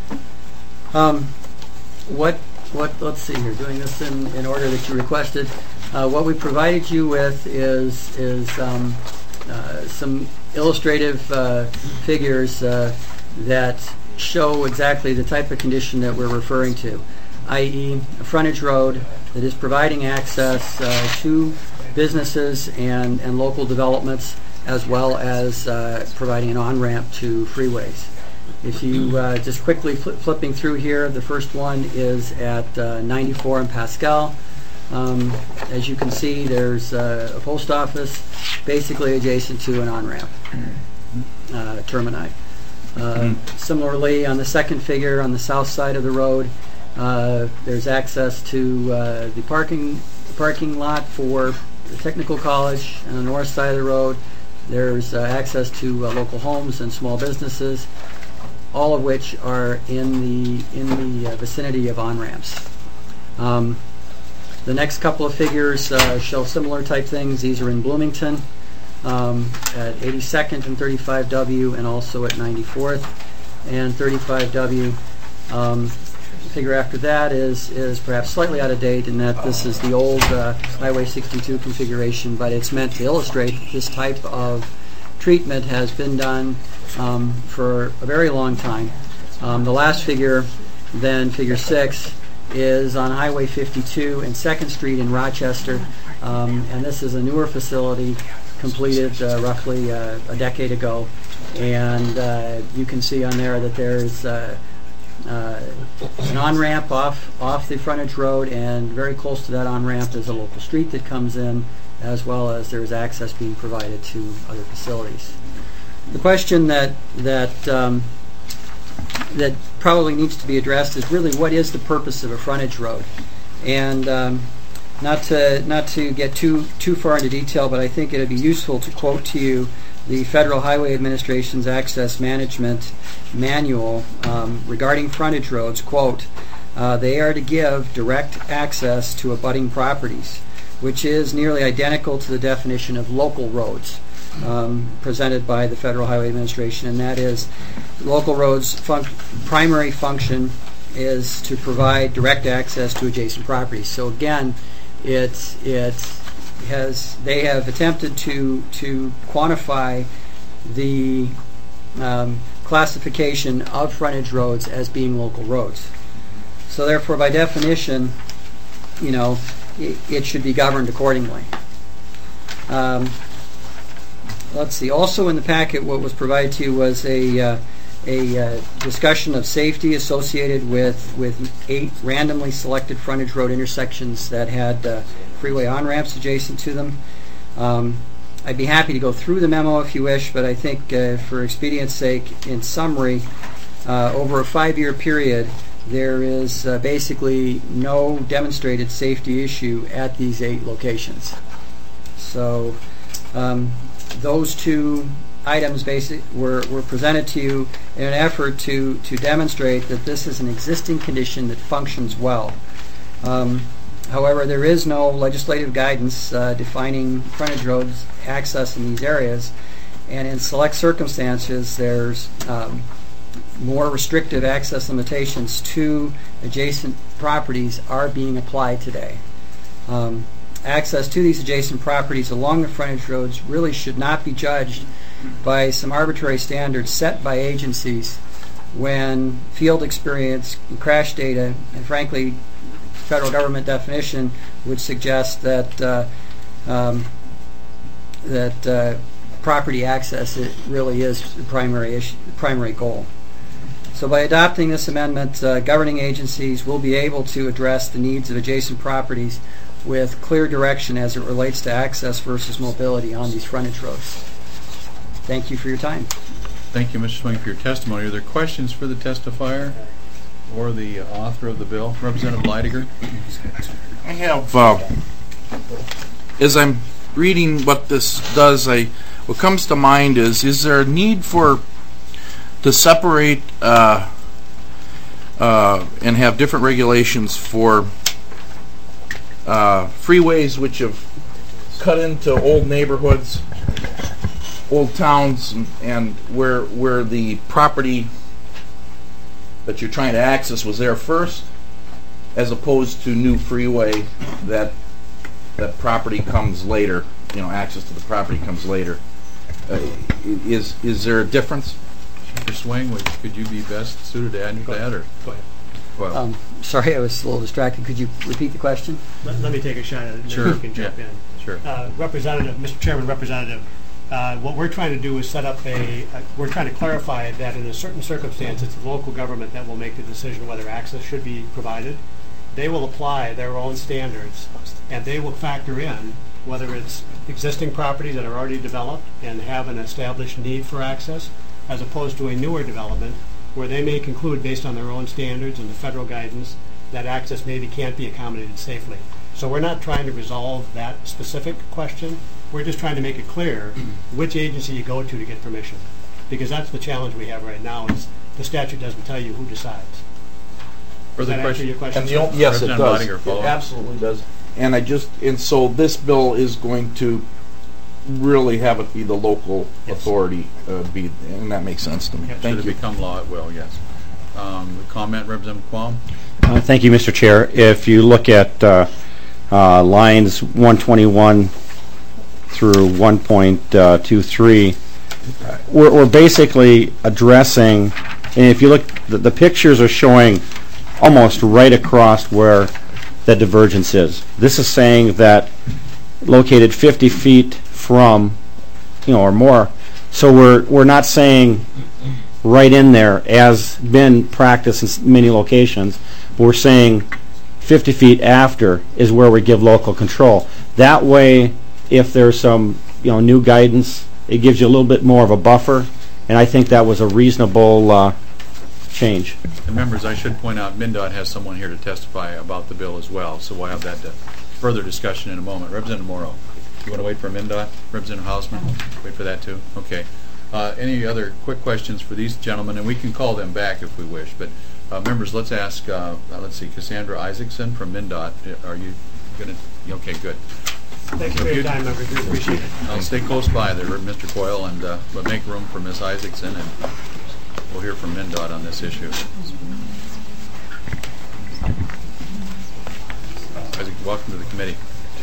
Um, what, what, let's see here, doing this in, in order that you requested. Uh, what we provided you with is, is um, uh, some illustrative uh, figures uh, that show exactly the type of condition that we're referring to, that is a frontage road that is providing access uh, to businesses and, and local developments, as well as uh, providing an on-ramp to freeways. If you uh, just quickly fl flipping through here, the first one is at uh, ninety-four and Pascal. Um, as you can see, there's uh, a post office basically adjacent to an on-ramp uh, termini. Uh, similarly, on the second figure, on the south side of the road, uh, there's access to uh, the parking parking lot for the technical college. On the north side of the road, there's uh, access to uh, local homes and small businesses, all of which are in the in the uh, vicinity of on-ramps. Um, the next couple of figures uh, show similar type things. These are in Bloomington, um, at eighty-second and thirty-five W, and also at ninety-fourth and thirty-five W. Um, the figure after that is is perhaps slightly out of date in that this is the old uh, Highway sixty-two configuration, but it's meant to illustrate that this type of treatment has been done um, for a very long time. Um, the last figure, then figure six, is on Highway fifty-two and second Street in Rochester, um, and this is a newer facility completed uh, roughly uh, a decade ago, and uh, you can see on there that there's uh, uh, an on-ramp off, off the frontage road, and very close to that on-ramp is a local street that comes in, as well as there's access being provided to other facilities. The question that that um, that probably needs to be addressed is really what is the purpose of a frontage road, and um, not to not to get too too far into detail, but I think it would be useful to quote to you the Federal Highway Administration's Access Management Manual um, regarding frontage roads. Quote: uh, "They are to give direct access to abutting properties, which is nearly identical to the definition of local roads um, presented by the Federal Highway Administration, and that is local roads' fun primary function is to provide direct access to adjacent properties." So again, it it has they have attempted to to quantify the um, classification of frontage roads as being local roads. So therefore, by definition, you know, it, it should be governed accordingly. Um, let's see. Also in the packet, what was provided to you was a uh, a uh, discussion of safety associated with, with eight randomly selected frontage road intersections that had uh, freeway on-ramps adjacent to them. Um, I'd be happy to go through the memo if you wish, but I think uh, for expedience sake, in summary, uh, over a five-year period, there is uh, basically no demonstrated safety issue at these eight locations. So um, those two items basic were, were presented to you in an effort to, to demonstrate that this is an existing condition that functions well. Um, however, there is no legislative guidance uh, defining frontage roads access in these areas, and in select circumstances there's um, more restrictive access limitations to adjacent properties are being applied today. Um, access to these adjacent properties along the frontage roads really should not be judged by some arbitrary standards set by agencies when field experience and crash data and frankly federal government definition would suggest that uh, um, that uh, property access it really is the primary issue, the primary goal. So by adopting this amendment, uh, governing agencies will be able to address the needs of adjacent properties with clear direction as it relates to access versus mobility on these frontage roads. Thank you for your time. Thank you, Mister Swing, for your testimony. Are there questions for the testifier or the author of the bill? Representative Leidiger? I have, uh, as I'm reading what this does, I what comes to mind is, is there a need for to separate uh, uh, and have different regulations for uh, freeways which have cut into old neighborhoods, old towns, and, and where where the property that you're trying to access was there first, as opposed to new freeway that that property comes later, you know, access to the property comes later. Uh, is is there a difference? Mister Swing, would, could you be best suited to add to that? Or? Go ahead. Well, Um, sorry, I was a little distracted. Could you repeat the question? Let, let me take a shot at it, and Sure. then you can jump Yeah. in. Sure. Uh, Representative, Mister Chairman, Representative, uh, what we're trying to do is set up a, uh, we're trying to clarify that in a certain circumstance, it's the local government that will make the decision whether access should be provided. They will apply their own standards, and they will factor in whether it's existing properties that are already developed and have an established need for access, as opposed to a newer development where they may conclude based on their own standards and the federal guidance that access maybe can't be accommodated safely. So we're not trying to resolve that specific question. We're just trying to make it clear which agency you go to to get permission, because that's the challenge we have right now is the statute doesn't tell you who decides. Does that answer your question? And the only, yes, it does. It absolutely does. And I just and so this bill is going to really have it be the local yes. authority uh, be, and that makes sense to me. Yeah, Thank should you. it become law, it will, yes. Um, the comment, Representative Quam? Uh, thank you, Mister Chair. If you look at uh, uh, lines one twenty-one through one point two three, uh, we're, we're basically addressing, and if you look, the, the pictures are showing almost right across where the divergence is. This is saying that located fifty feet from, you know, or more. So we're we're not saying right in there, as been practiced in many locations. We're saying fifty feet after is where we give local control. That way, if there's some, you know, new guidance, it gives you a little bit more of a buffer, and I think that was a reasonable uh, change. And members, I should point out, MnDOT has someone here to testify about the bill as well, so we'll have that uh, further discussion in a moment. Representative Morrow, you want to wait for MnDOT? Representative Hausman, wait for that too? Okay. Uh, any other quick questions for these gentlemen? And we can call them back if we wish. But uh, members, let's ask, uh, let's see, Cassandra Isaacson from MnDOT. Are you going to, okay, good. Thank you for your time, members. We appreciate it. I'll stay close by there, Mister Coyle, and uh, but make room for Miz Isaacson, and we'll hear from MnDOT on this issue. Isaac, welcome to the committee.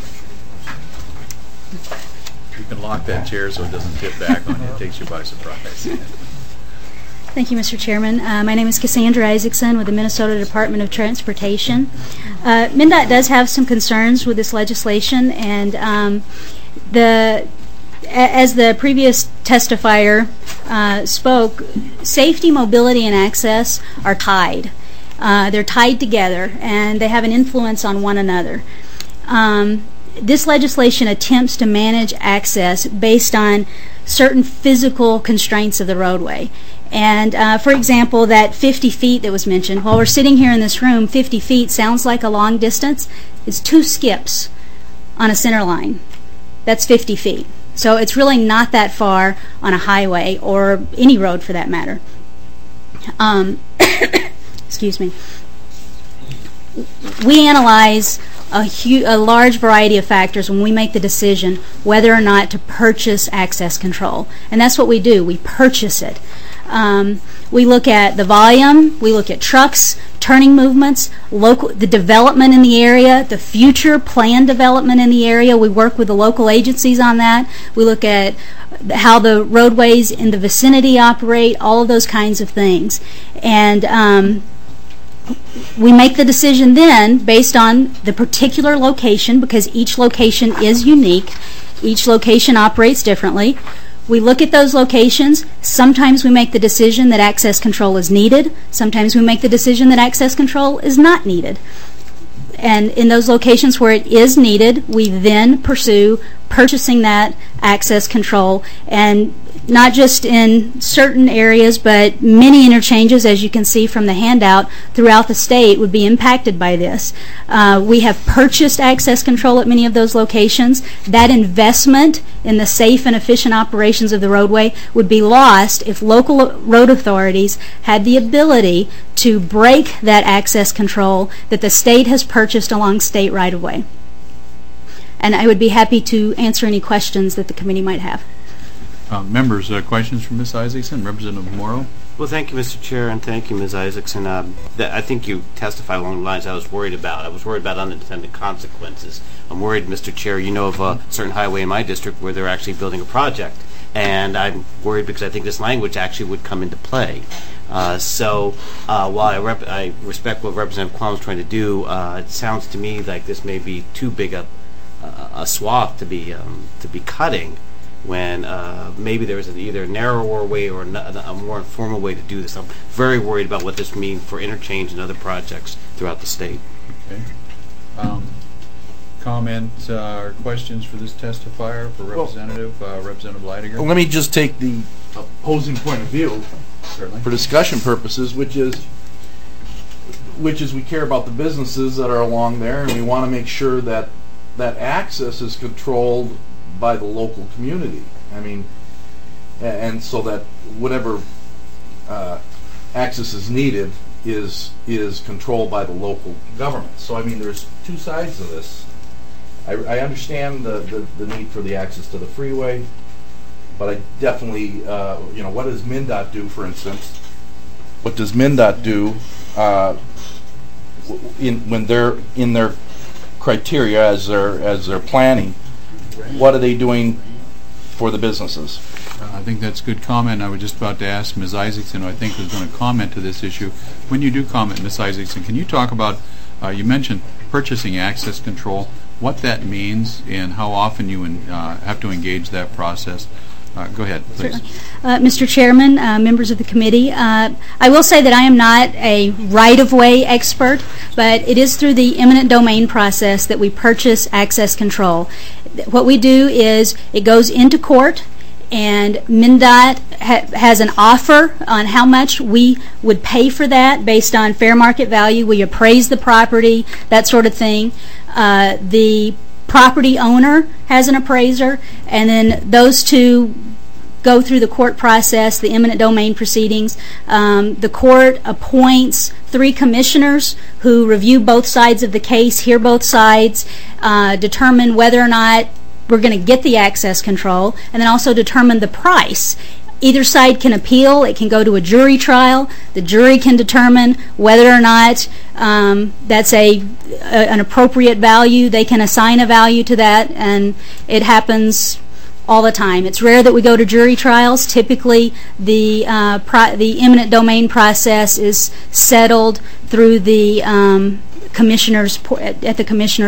You can lock that chair so it doesn't tip back on you. It takes you by surprise. Thank you, Mister Chairman. Uh, my name is Cassandra Isaacson with the Minnesota Department of Transportation. Uh, MnDOT does have some concerns with this legislation, and um, the as the previous testifier uh, spoke, safety, mobility, and access are tied. Uh, they're tied together, and they have an influence on one another. Um, this legislation attempts to manage access based on certain physical constraints of the roadway. And uh, for example, that fifty feet that was mentioned, while we're sitting here in this room, fifty feet sounds like a long distance. It's two skips on a center line. That's fifty feet. So it's really not that far on a highway or any road for that matter. Um, excuse me. We analyze a, hu- a large variety of factors when we make the decision whether or not to purchase access control. And that's what we do. We purchase it. Um, we look at the volume, we look at trucks, turning movements, local, the development in the area, the future planned development in the area. We work with the local agencies on that. We look at how the roadways in the vicinity operate, all of those kinds of things. And um, we make the decision then based on the particular location, because each location is unique. Each location operates differently. We look at those locations. Sometimes we make the decision that access control is needed. Sometimes we make the decision that access control is not needed. And in those locations where it is needed, we then pursue purchasing that access control, and not just in certain areas, but many interchanges, as you can see from the handout, throughout the state would be impacted by this. Uh, we have purchased access control at many of those locations. That investment in the safe and efficient operations of the roadway would be lost if local road authorities had the ability to break that access control that the state has purchased along state right-of-way. And I would be happy to answer any questions that the committee might have. Uh, members, uh, questions from Miz Isaacson, Representative Morrow? Well, thank you, Mister Chair, and thank you, Miz Isaacson. Uh, that, I think you testified along the lines I was worried about. I was worried about unintended consequences. I'm worried, Mister Chair, you know of a certain highway in my district where they're actually building a project. And I'm worried because I think this language actually would come into play. Uh, so uh, while I, rep- I respect what Representative Quam is trying to do, uh, it sounds to me like this may be too big a, a, a swath to be um, to be cutting, when uh, maybe there's an either a narrower way or a, a more informal way to do this. I'm very worried about what this means for interchange and other projects throughout the state. Okay. Um, comments uh, or questions for this testifier, for Representative uh, Representative Leidinger? Well, let me just take the opposing point of view. Certainly. For discussion purposes, which is which is we care about the businesses that are along there, and we want to make sure that that access is controlled by the local community. I mean, and so that whatever uh, access is needed is is controlled by the local government. So I mean, there's two sides of this. I, I understand the, the the need for the access to the freeway, but I definitely, uh, you know, what does MnDOT do, for instance? What does MnDOT do uh, in when they're in their criteria as they're as they're planning? What are they doing for the businesses? Uh, I think that's a good comment. I was just about to ask Miz Isaacson, who I think was going to comment to this issue. When you do comment, Miz Isaacson, can you talk about, uh, you mentioned purchasing access control, what that means and how often you uh, have to engage that process? Uh, go ahead, please. Uh, Mister Chairman, uh, members of the committee, uh, I will say that I am not a right-of-way expert, but it is through the eminent domain process that we purchase access control. What we do is it goes into court, and MnDOT ha- has an offer on how much we would pay for that based on fair market value. We appraise the property, that sort of thing. Uh, the property owner has an appraiser, and then those two go through the court process, the eminent domain proceedings. Um, the court appoints three commissioners who review both sides of the case, hear both sides, uh, determine whether or not we're going to get the access control, and then also determine the price. Either side can appeal. It can go to a jury trial. The jury can determine whether or not um, that's a, a an appropriate value. They can assign a value to that, and it happens all the time. It's rare that we go to jury trials. Typically, the uh, pro- the eminent domain process is settled through the um, commissioners po- at the commissioners'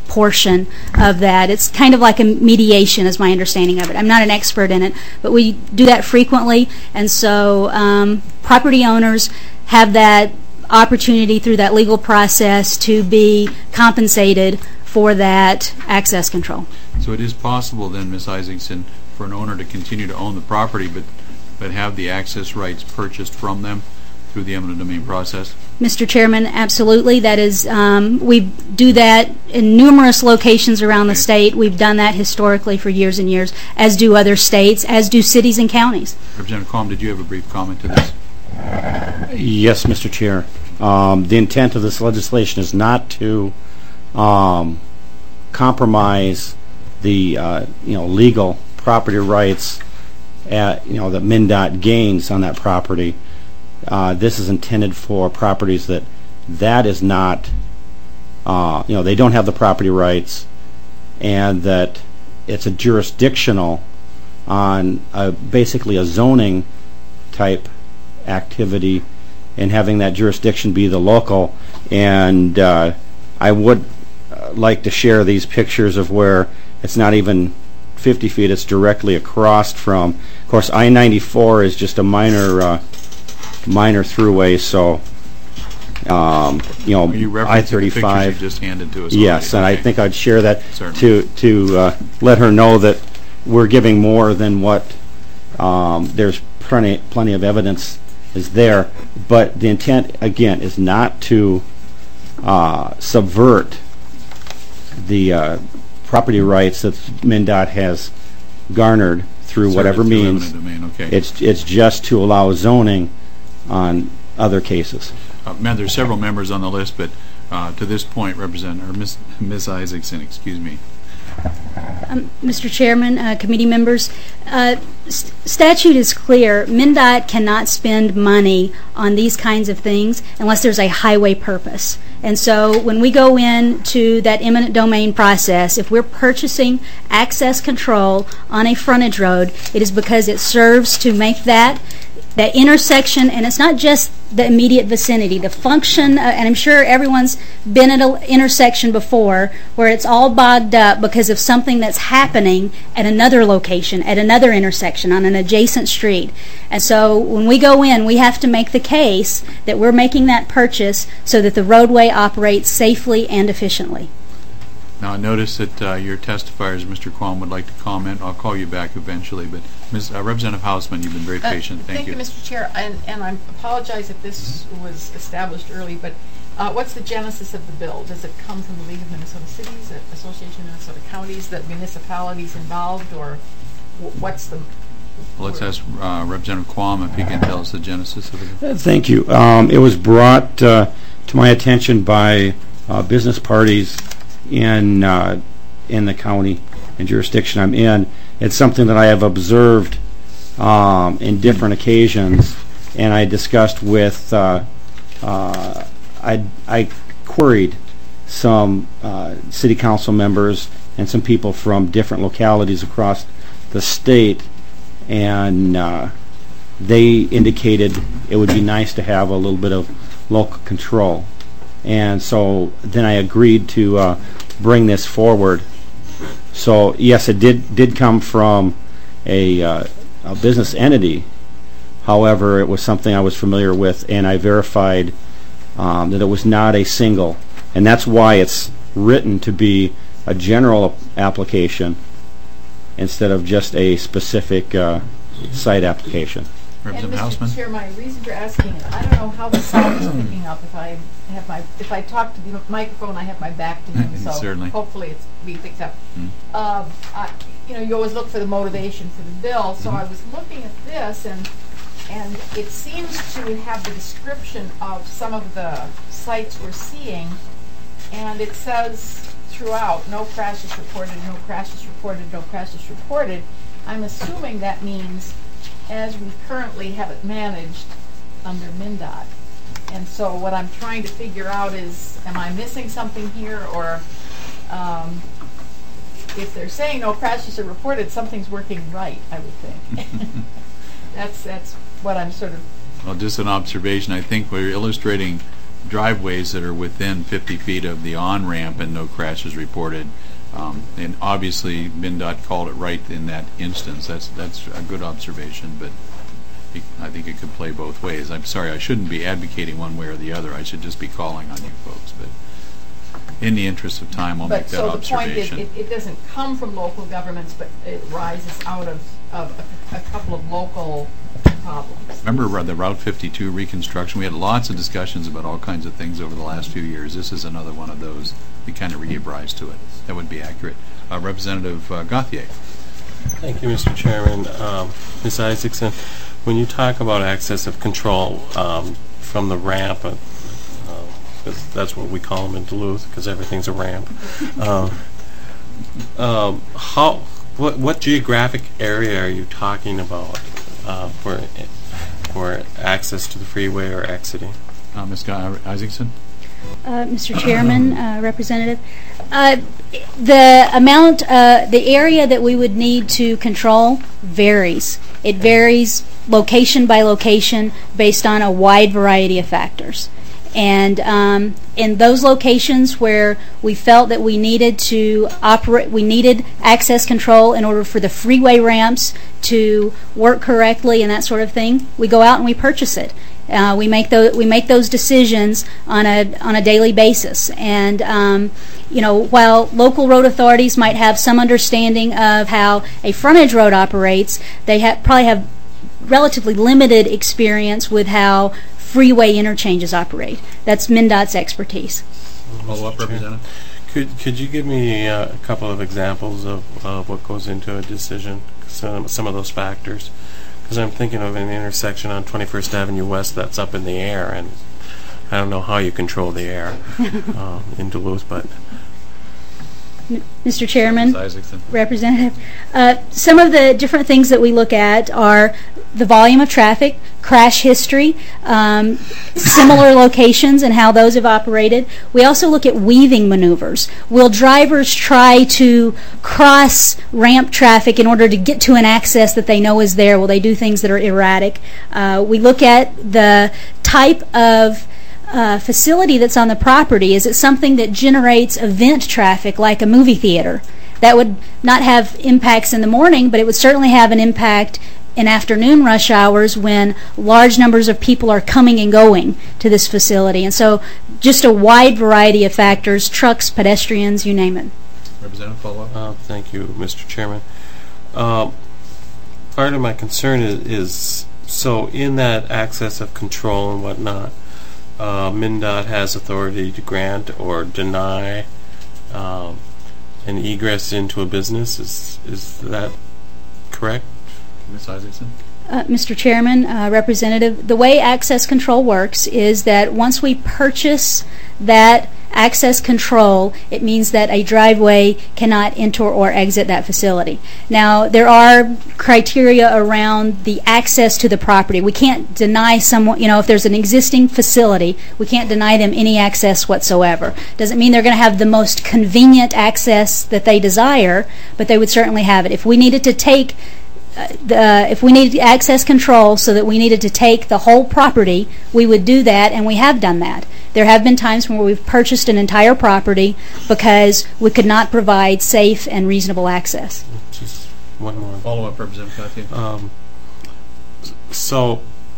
portion of that. It's kind of like a mediation, is my understanding of it. I'm not an expert in it, but we do that frequently, and so um, property owners have that opportunity through that legal process to be compensated for that access control. So it is possible then, Miz Isaacson, for an owner to continue to own the property but but have the access rights purchased from them through the eminent domain process? Mister Chairman, absolutely. That is, um, we do that in numerous locations around the state. We've done that historically for years and years, as do other states, as do cities and counties. Representative Quam, did you have a brief comment to this? Yes, Mister Chair. Um, the intent of this legislation is not to um, compromise the uh, you know legal property rights at, you know that MnDOT gains on that property. Uh, this is intended for properties that that is not uh, you know they don't have the property rights, and that it's a jurisdictional on a, basically a zoning type activity, and having that jurisdiction be the local. And uh, I would uh, like to share these pictures of where it's not even fifty feet, it's directly across from. Of course, I ninety-four is just a minor uh, minor throughway, so um, you know, you I thirty-five. You just handed to us. Yes, already. and Okay. I think I'd share that Certainly. to to uh, let her know that we're giving more than what um, there's plenty plenty of evidence is there, but the intent again is not to uh, subvert the uh, property rights that MnDOT has garnered through Serve whatever it through means. eminent domain, okay. It's it's just to allow zoning on other cases. Uh, man, there's several members on the list, but uh, to this point, Representative or Miz Miz Isaacson, excuse me. Um, Mister Chairman, uh, committee members, uh, st statute is clear. MnDOT cannot spend money on these kinds of things unless there's a highway purpose. And so when we go into that eminent domain process, if we're purchasing access control on a frontage road, it is because it serves to make that that intersection, and it's not just the immediate vicinity, the function, uh, and I'm sure everyone's been at an intersection before where it's all bogged up because of something that's happening at another location, at another intersection, on an adjacent street. And so when we go in, we have to make the case that we're making that purchase so that the roadway operates safely and efficiently. Now, I notice that uh, your testifiers, Mister Quam, would like to comment. I'll call you back eventually, but Miz Uh, Representative Hausman, you've been very Uh, patient. Thank, Thank you, Mister Chair, and, and I apologize if this was established early, but uh, what's the genesis of the bill? Does it come from the League of Minnesota Cities, the Association of Minnesota Counties, the municipalities involved, or w what's the... Well, let's ask uh, Representative Quam if he can tell us the genesis of it. Uh, Thank you. Um, it was brought uh, to my attention by uh, business parties in uh, in the county and jurisdiction I'm in. It's something that I have observed um, in different occasions, and I discussed with uh, uh, I, I queried some uh, city council members and some people from different localities across the state, and uh, they indicated it would be nice to have a little bit of local control. And so then I agreed to uh, bring this forward. So yes, it did did come from a, uh, a business entity. However, it was something I was familiar with, and I verified um, that it was not a single. And that's why it's written to be a general application instead of just a specific uh, site application. And Mister Chair, my reason for asking it, I don't know how the sound is picking up if I have my, if I talk to the microphone, I have my back to him, so Certainly. hopefully it's being picked up. Mm. Um, I, you know, you always look for the motivation for the bill, so Mm-hmm. I was looking at this, and and it seems to have the description of some of the sites we're seeing, and it says throughout, no crashes reported, no crashes reported, no crashes reported. I'm assuming that means as we currently have it managed under MnDOT. And so what I'm trying to figure out is, am I missing something here, or um, if they're saying no crashes are reported, something's working right, I would think. that's that's what I'm sort of... Well, just an observation. I think we're illustrating driveways that are within fifty feet of the on-ramp and no crashes reported. Um, and obviously, MnDOT called it right in that instance. That's that's a good observation, but it, I think it could play both ways. I'm sorry, I shouldn't be advocating one way or the other. I should just be calling on you folks. But in the interest of time, I'll make that But so the point is, observation. it, it doesn't come from local governments, but it rises out of, of a, a couple of local problems. Remember the Route fifty-two reconstruction? We had lots of discussions about all kinds of things over the last few years. This is another one of those. We kind of gave rise to it. That would be accurate. Uh, Representative uh, Gauthier. Thank you, Mister Chairman. Um, Miz Isaacson, when you talk about access of control um, from the ramp, uh, uh, that's what we call them in Duluth, because everything's a ramp. Um, um, how? What, what geographic area are you talking about uh, for for access to the freeway or exiting? Uh, Miz Isaacson. Uh, Mister Chairman, uh, Representative, uh, the amount, uh, the area that we would need to control varies. It varies location by location based on a wide variety of factors. And um, in those locations where we felt that we needed to operate, we needed access control in order for the freeway ramps to work correctly and that sort of thing, we go out and we purchase it. Uh, we make those we make those decisions on a on a daily basis, and um, you know, while local road authorities might have some understanding of how a frontage road operates, they ha- probably have relatively limited experience with how freeway interchanges operate. That's MnDOT's expertise. Follow up, Representative. Could could you give me uh, a couple of examples of uh, what goes into a decision? Some some of those factors. Because I'm thinking of an intersection on twenty-first Avenue West that's up in the air, and I don't know how you control the air uh, in Duluth, but... Mister Chairman, Miz Isaacson. Representative, uh, some of the different things that we look at are the volume of traffic, crash history, um, similar locations and how those have operated. We also look at weaving maneuvers. Will drivers try to cross ramp traffic in order to get to an access that they know is there? Will they do things that are erratic? Uh, we look at the type of Uh, facility that's on the property. Is it something that generates event traffic like a movie theater? That would not have impacts in the morning, but it would certainly have an impact in afternoon rush hours when large numbers of people are coming and going to this facility. And so just a wide variety of factors, trucks, pedestrians, you name it. Representative, follow up. Uh, thank you, Mister Chairman. Uh, part of my concern is, is, so in that access of control and whatnot, Uh, MnDOT has authority to grant or deny um, an egress into a business. Is is that correct? Miz Isaacson? Uh, Mister Chairman, uh, Representative, the way access control works is that once we purchase that access control, it means that a driveway cannot enter or exit that facility. Now, there are criteria around the access to the property. We can't deny someone, you know, if there's an existing facility, we can't deny them any access whatsoever. Doesn't mean they're going to have the most convenient access that they desire, but they would certainly have it. If we needed to take Uh, the, if we needed access control so that we needed to take the whole property, we would do that, and we have done that. There have been times when we've purchased an entire property because we could not provide safe and reasonable access. Just one more. Follow up, Representative Gauthier. Um, so,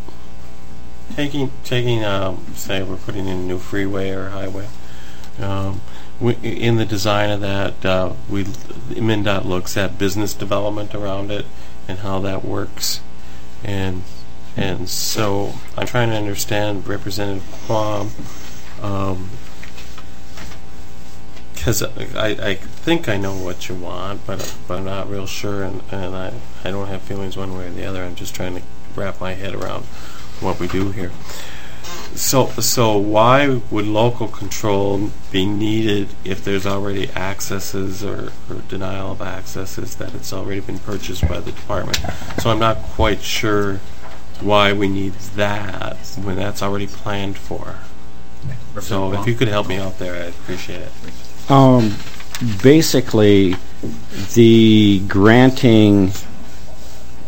taking, taking um, say we're putting in a new freeway or highway, um, we, in the design of that, uh, we MnDOT looks at business development around it and how that works, and and so I'm trying to understand Representative Quam, because um, I, I think I know what you want, but but I'm not real sure, and, and I, I don't have feelings one way or the other. I'm just trying to wrap my head around what we do here. So, so why would local control be needed if there's already accesses or, or denial of accesses that it's already been purchased by the department? So I'm not quite sure why we need that when that's already planned for. So if you could help me out there, I'd appreciate it. Um, basically, the granting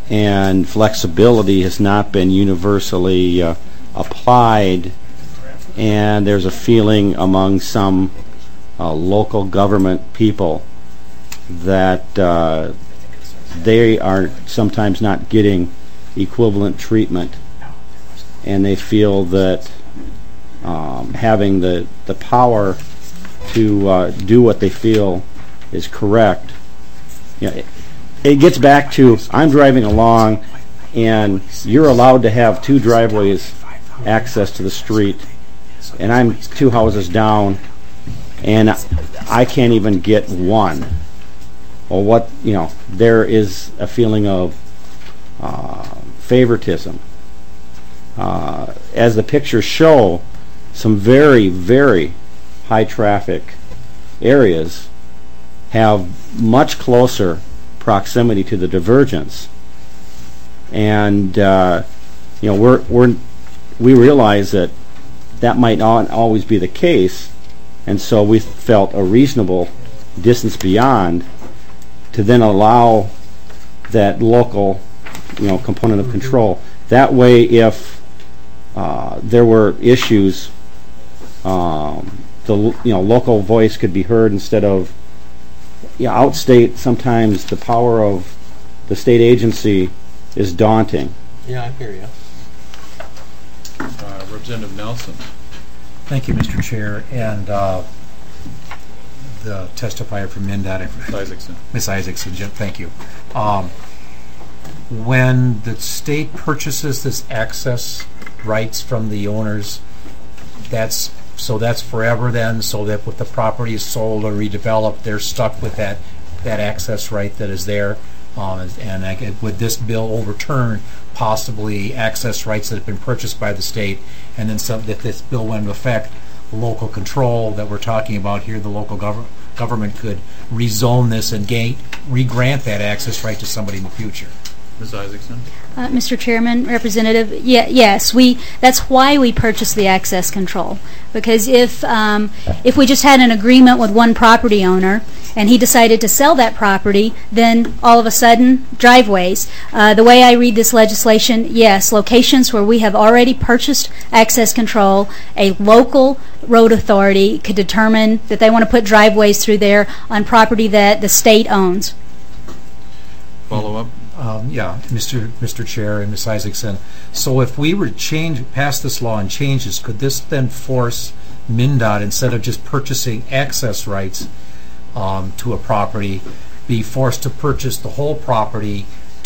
and flexibility has not been universally uh, applied and there's a feeling among some uh, local government people that uh, they are sometimes not getting equivalent treatment, and they feel that um, having the, the power to uh, do what they feel is correct. You know, it, it gets back to, I'm driving along and you're allowed to have two driveways access to the street, and I'm two houses down and I can't even get one. Well, what, you know, there is a feeling of uh, favoritism. Uh, as the pictures show, some very, very high traffic areas have much closer proximity to the divergence, and uh, you know, we're, we're we realize that that might not always be the case, and so we felt a reasonable distance beyond to then allow that local, you know, component of control. That way, if uh, there were issues, um, the you know local voice could be heard instead of, you know, outstate. Sometimes the power of the state agency is daunting. Yeah, I hear you. Uh, Representative Nelson. Thank you, Mister Chair, and uh, the testifier from MnDOT, Miz Isaacson. Miz Isaacson, Jim, thank you. Um, when the state purchases this access rights from the owners, that's so that's forever then, so that if the property is sold or redeveloped, they're stuck with that that access right that is there. Um, and I, would this bill overturn possibly access rights that have been purchased by the state, and then some, that this bill went into effect, local control that we're talking about here, the local gov government could rezone this and gain, re-grant that access right to somebody in the future? Miz Isaacson. Uh, Mister Chairman, Representative, yeah, yes, we. That's why we purchased the access control, because if um, if we just had an agreement with one property owner and he decided to sell that property, then all of a sudden driveways. Uh, the way I read this legislation, yes, locations where we have already purchased access control, a local road authority could determine that they want to put driveways through there on property that the state owns. Follow up. Um, yeah, Mister Mister Chair and Miz Isaacson. So if we were to change, pass this law and change this, could this then force MnDOT, instead of just purchasing access rights um, to a property, be forced to purchase the whole property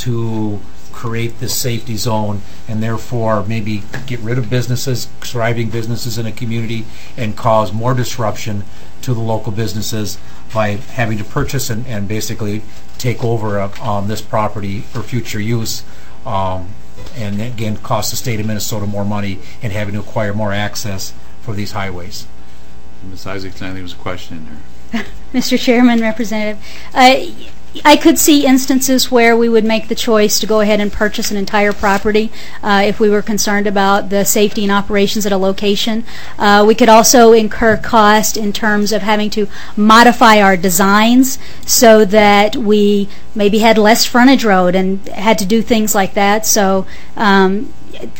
to create this safety zone, and therefore maybe get rid of businesses, thriving businesses in a community, and cause more disruption to the local businesses by having to purchase and, and basically take over uh, um, this property for future use, um, and again cost the state of Minnesota more money and having to acquire more access for these highways. Miz Isaacson, I think there was a question in there. Mister Chairman, Representative, uh, I could see instances where we would make the choice to go ahead and purchase an entire property uh, if we were concerned about the safety and operations at a location. Uh, we could also incur cost in terms of having to modify our designs so that we maybe had less frontage road and had to do things like that. So um,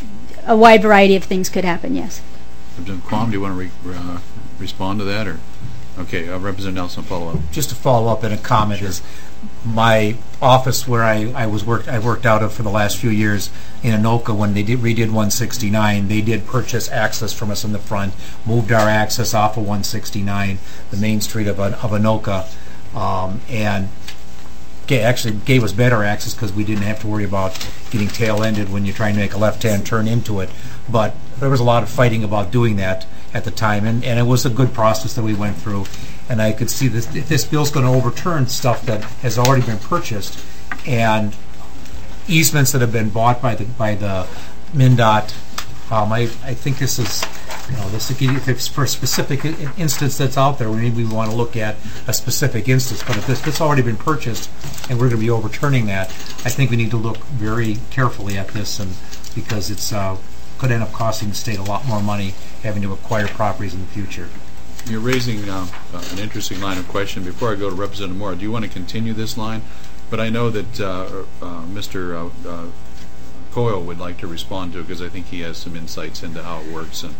a wide variety of things could happen, yes. Representative Quam, do you want to re uh, respond to that? Or okay, uh, Representative Nelson, follow up. Just to follow up in a comment is, my office where I, I was worked I worked out of for the last few years in Anoka, when they did redid one sixty-nine, they did purchase access from us in the front, moved our access off of one sixty-nine, the main street of, of Anoka, um, and actually gave us better access because we didn't have to worry about getting tail-ended when you're trying to make a left-hand turn into it. But there was a lot of fighting about doing that at the time, and, and it was a good process that we went through. And I could see this, if this bill's going to overturn stuff that has already been purchased, and easements that have been bought by the by the MnDOT. Um, I I think this is, you know, this if it's for a specific instance that's out there, maybe we want to look at a specific instance. But if this it's already been purchased and we're going to be overturning that, I think we need to look very carefully at this, and because it's uh, could end up costing the state a lot more money having to acquire properties in the future. You're raising uh, uh, an interesting line of question. Before I go to Representative Moore, do you want to continue this line? But I know that uh, uh, Mister Uh, uh, Coyle would like to respond to it because I think he has some insights into how it works. And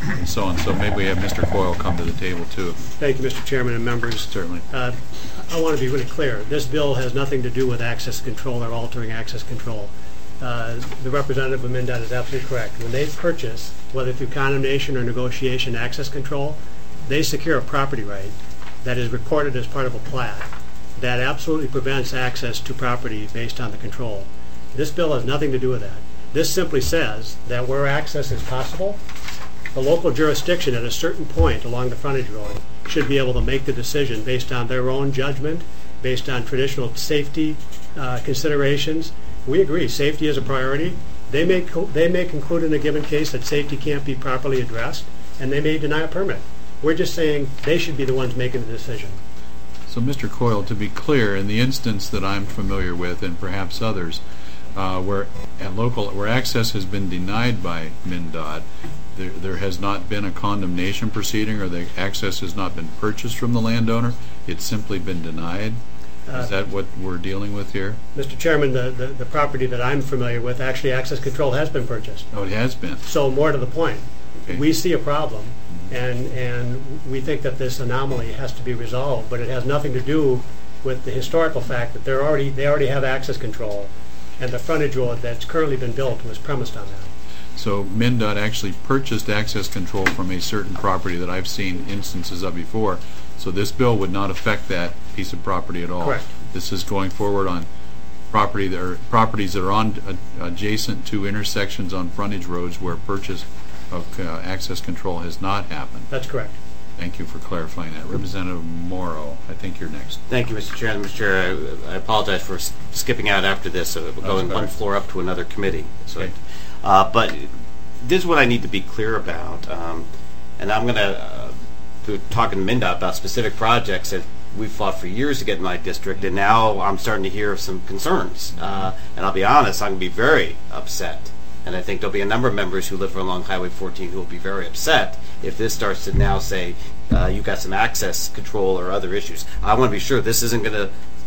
and so on. So maybe we have Mister Coyle come to the table too. Thank you, Mister Chairman and members. Certainly. Uh, I want to be really clear. This bill has nothing to do with access control or altering access control. Uh, the representative of MnDOT is absolutely correct. When they purchase, whether through condemnation or negotiation, access control, they secure a property right that is recorded as part of a plat that absolutely prevents access to property based on the control. This bill has nothing to do with that. This simply says that where access is possible, the local jurisdiction at a certain point along the frontage road should be able to make the decision based on their own judgment, based on traditional safety uh, considerations. We agree, safety is a priority. They may, co- they may conclude in a given case that safety can't be properly addressed, and they may deny a permit. We're just saying they should be the ones making the decision. So, Mister Coyle, to be clear, in the instance that I'm familiar with, and perhaps others, uh, where at local where access has been denied by MnDOT, there, there has not been a condemnation proceeding, or the access has not been purchased from the landowner. It's simply been denied. Uh, Is that what we're dealing with here? Mister Chairman, the, the, the property that I'm familiar with, actually access control has been purchased. Oh, it has been. So more to the point, Okay. we see a problem, and and we think that this anomaly has to be resolved, but it has nothing to do with the historical fact that they're already they already have access control, and the frontage road that's currently been built was premised on that. So MnDOT actually purchased access control from a certain property that I've seen instances of before. So this bill would not affect that piece of property at all. Correct. This is going forward on property that are properties that are on uh, adjacent to intersections on frontage roads where purchase of uh, access control has not happened. That's correct. Thank you for clarifying that. Representative Morrow, I think you're next. Thank you, Mister Chair. Mister Chair, I, I apologize for s- skipping out after this. Uh, we're going one floor up to another committee. So, Okay. uh, but this is what I need to be clear about, um, and I'm going to uh, be talking to MnDOT about specific projects that we've fought for years to get in my district, and now I'm starting to hear some concerns. Uh, and I'll be honest, I'm going to be very upset. And I think there'll be a number of members who live along Highway fourteen who will be very upset if this starts to now say uh, you've got some access control or other issues. I want to be sure this isn't going to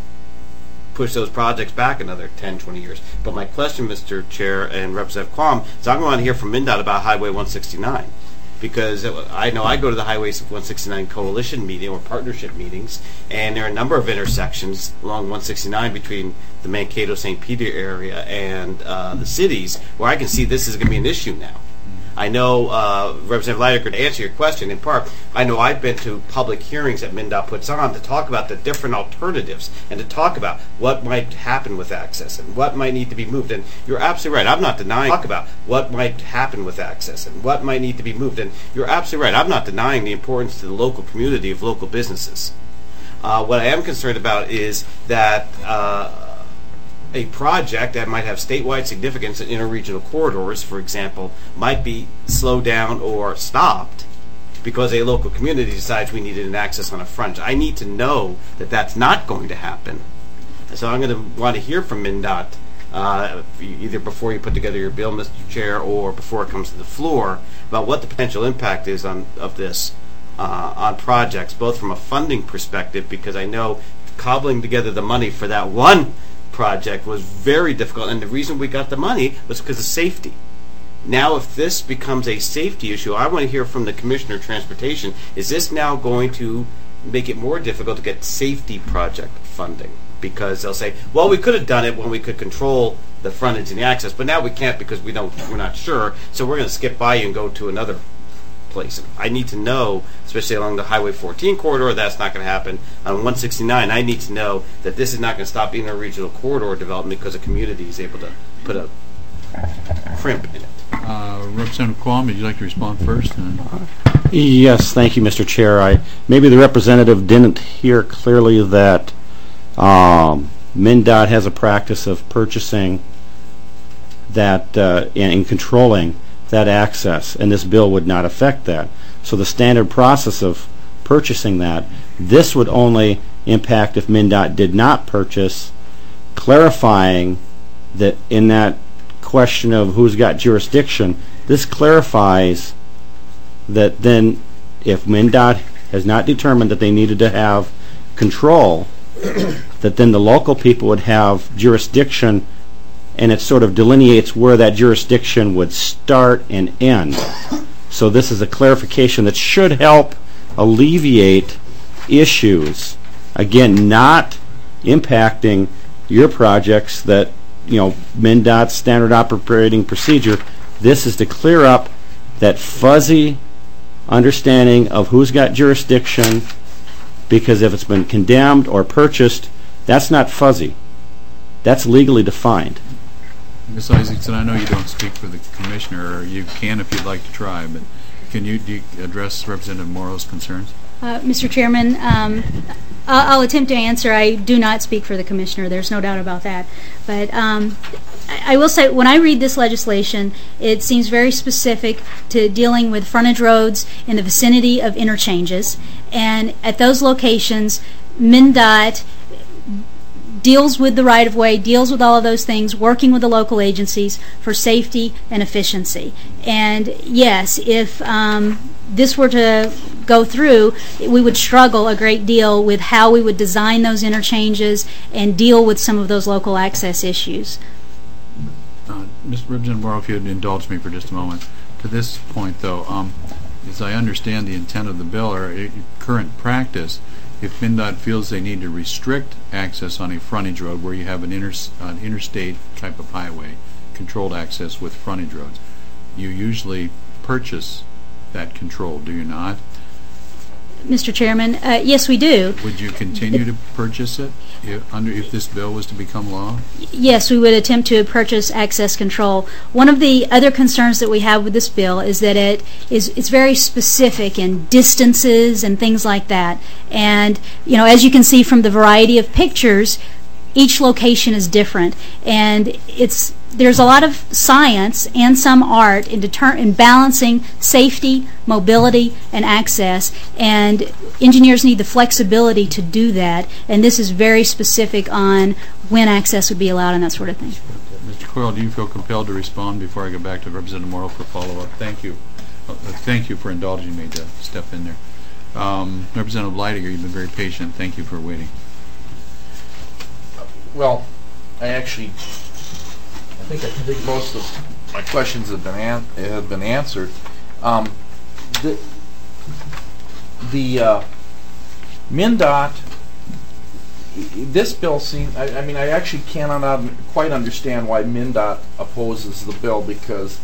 push those projects back another ten, twenty years. But my question, Mister Chair and Representative Quam, is I'm going to hear from MnDOT about Highway one sixty-nine. Because I know I go to the Highway one sixty-nine Coalition meeting or partnership meetings, and there are a number of intersections along one sixty-nine between the Mankato-Saint Peter area and uh, the cities where I can see this is going to be an issue now. I know, uh, Representative Leidinger, to answer your question in part, I know I've been to public hearings that MnDOT puts on to talk about the different alternatives and to talk about what might happen with access and what might need to be moved. And you're absolutely right. I'm not denying talk about what might happen with access and what might need to be moved. And you're absolutely right. I'm not denying the importance to the local community of local businesses. Uh, what I am concerned about is that uh, a project that might have statewide significance in interregional corridors, for example, might be slowed down or stopped because a local community decides we needed an access on a frontage. I need to know that that's not going to happen. So I'm going to want to hear from MnDOT uh, either before you put together your bill, Mister Chair, or before it comes to the floor about what the potential impact is on of this uh, on projects, both from a funding perspective, because I know cobbling together the money for that one project was very difficult, and the reason we got the money was because of safety. Now, if this becomes a safety issue, I want to hear from the Commissioner of Transportation, is this now going to make it more difficult to get safety project funding? Because they'll say, well, we could have done it when we could control the frontage and the access, but now we can't because we don't, we're not sure, so we're going to skip by you and go to another place. I need to know, especially along the Highway fourteen corridor, that's not going to happen. On one sixty-nine, I need to know that this is not going to stop interregional corridor development because a community is able to put a crimp in it. Uh, Representative Quam, would you like to respond first? Yes, thank you, Mister Chair. I maybe the representative didn't hear clearly that um, MnDOT has a practice of purchasing that uh, and, and controlling that access, and this bill would not affect that. So the standard process of purchasing that, this would only impact if MnDOT did not purchase, clarifying that in that question of who's got jurisdiction, this clarifies that then if MnDOT has not determined that they needed to have control, that then the local people would have jurisdiction, and it sort of delineates where that jurisdiction would start and end. So this is a clarification that should help alleviate issues. Again, not impacting your projects that, you know, MnDOT's standard operating procedure. This is to clear up that fuzzy understanding of who's got jurisdiction, because if it's been condemned or purchased, that's not fuzzy. That's legally defined. Miz Isaacson, I know you don't speak for the commissioner, or you can if you'd like to try, but can you, do you address Representative Morrow's concerns? Uh, Mister Chairman, um, I'll, I'll attempt to answer. I do not speak for the commissioner. There's no doubt about that. But um, I, I will say, when I read this legislation, it seems very specific to dealing with frontage roads in the vicinity of interchanges. And at those locations, MnDOT deals with the right-of-way, deals with all of those things, working with the local agencies for safety and efficiency. And yes, if um, this were to go through, we would struggle a great deal with how we would design those interchanges and deal with some of those local access issues. Uh, Mister Representative Morrow, if you'd indulge me for just a moment. To this point, though, um, as I understand the intent of the bill, or uh, current practice, if MnDOT feels they need to restrict access on a frontage road where you have an, inter an interstate type of highway, controlled access with frontage roads, you usually purchase that control, do you not? Mister Chairman, uh, yes, we do. Would you continue to purchase it if, under, if this bill was to become law? Yes, we would attempt to purchase access control. One of the other concerns that we have with this bill is that it is it's very specific in distances and things like that. And, you know, as you can see from the variety of pictures, each location is different. And it's there's a lot of science and some art in, deter in balancing safety, mobility, and access, and engineers need the flexibility to do that, and this is very specific on when access would be allowed and that sort of thing. Mister Coyle, do you feel compelled to respond before I go back to Representative Morrow for follow-up? Thank you. Uh, thank you for indulging me to step in there. Um, Representative Leidinger, you've been very patient. Thank you for waiting. Well, I actually, I think I think most of my questions have been an have been answered. Um, the the uh, MnDOT, this bill seems. I, I mean, I actually cannot quite understand why MnDOT opposes the bill, because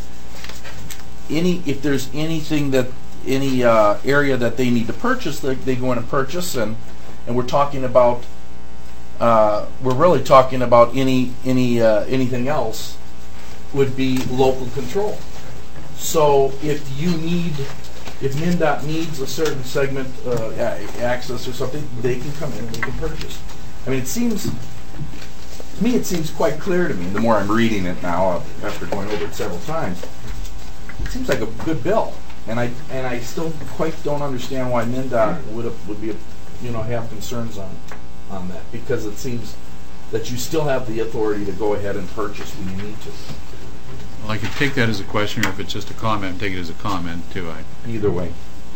any if there's anything that any uh, area that they need to purchase, they, they go in and purchase, and and we're talking about. Uh, we're really talking about any any uh, anything else would be local control. So if you need, if MnDOT needs a certain segment uh, access or something, they can come in and they can purchase. I mean, it seems to me it seems quite clear to me. The more I'm reading it now, after going over it several times, it seems like a good bill, and I and I still quite don't understand why MnDOT would have, would be you know have concerns on. on that, because it seems that you still have the authority to go ahead and purchase when you need to. Well, I could take that as a question, or if it's just a comment, take it as a comment too. I either way.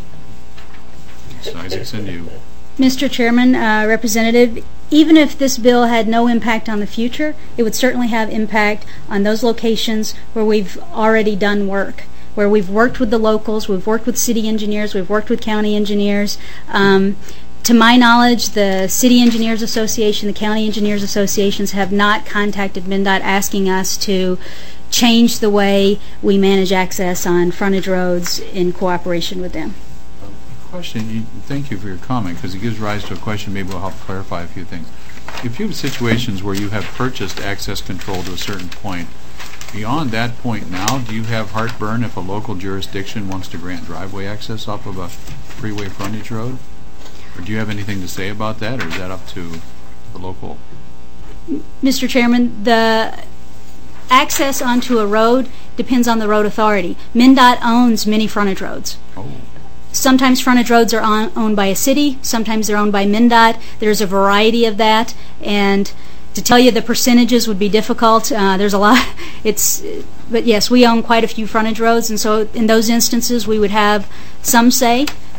Miz Isaacson, you. Mister Chairman, uh, Representative, even if this bill had no impact on the future, it would certainly have impact on those locations where we've already done work, where we've worked with the locals, we've worked with city engineers, we've worked with county engineers. Um, To my knowledge, the City Engineers Association, the County Engineers Associations have not contacted MnDOT asking us to change the way we manage access on frontage roads in cooperation with them. Question, you, thank you for your comment, because it gives rise to a question. Maybe we'll help clarify a few things. If you have situations where you have purchased access control to a certain point, beyond that point now, do you have heartburn if a local jurisdiction wants to grant driveway access off of a freeway frontage road? Or do you have anything to say about that, or is that up to the local? Mister Chairman, the access onto a road depends on the road authority. MnDOT owns many frontage roads. Oh. Sometimes frontage roads are on, owned by a city, sometimes they're owned by MnDOT. There's a variety of that, and to tell you the percentages would be difficult. Uh, there's a lot. It's, but yes, we own quite a few frontage roads, and so in those instances we would have some say.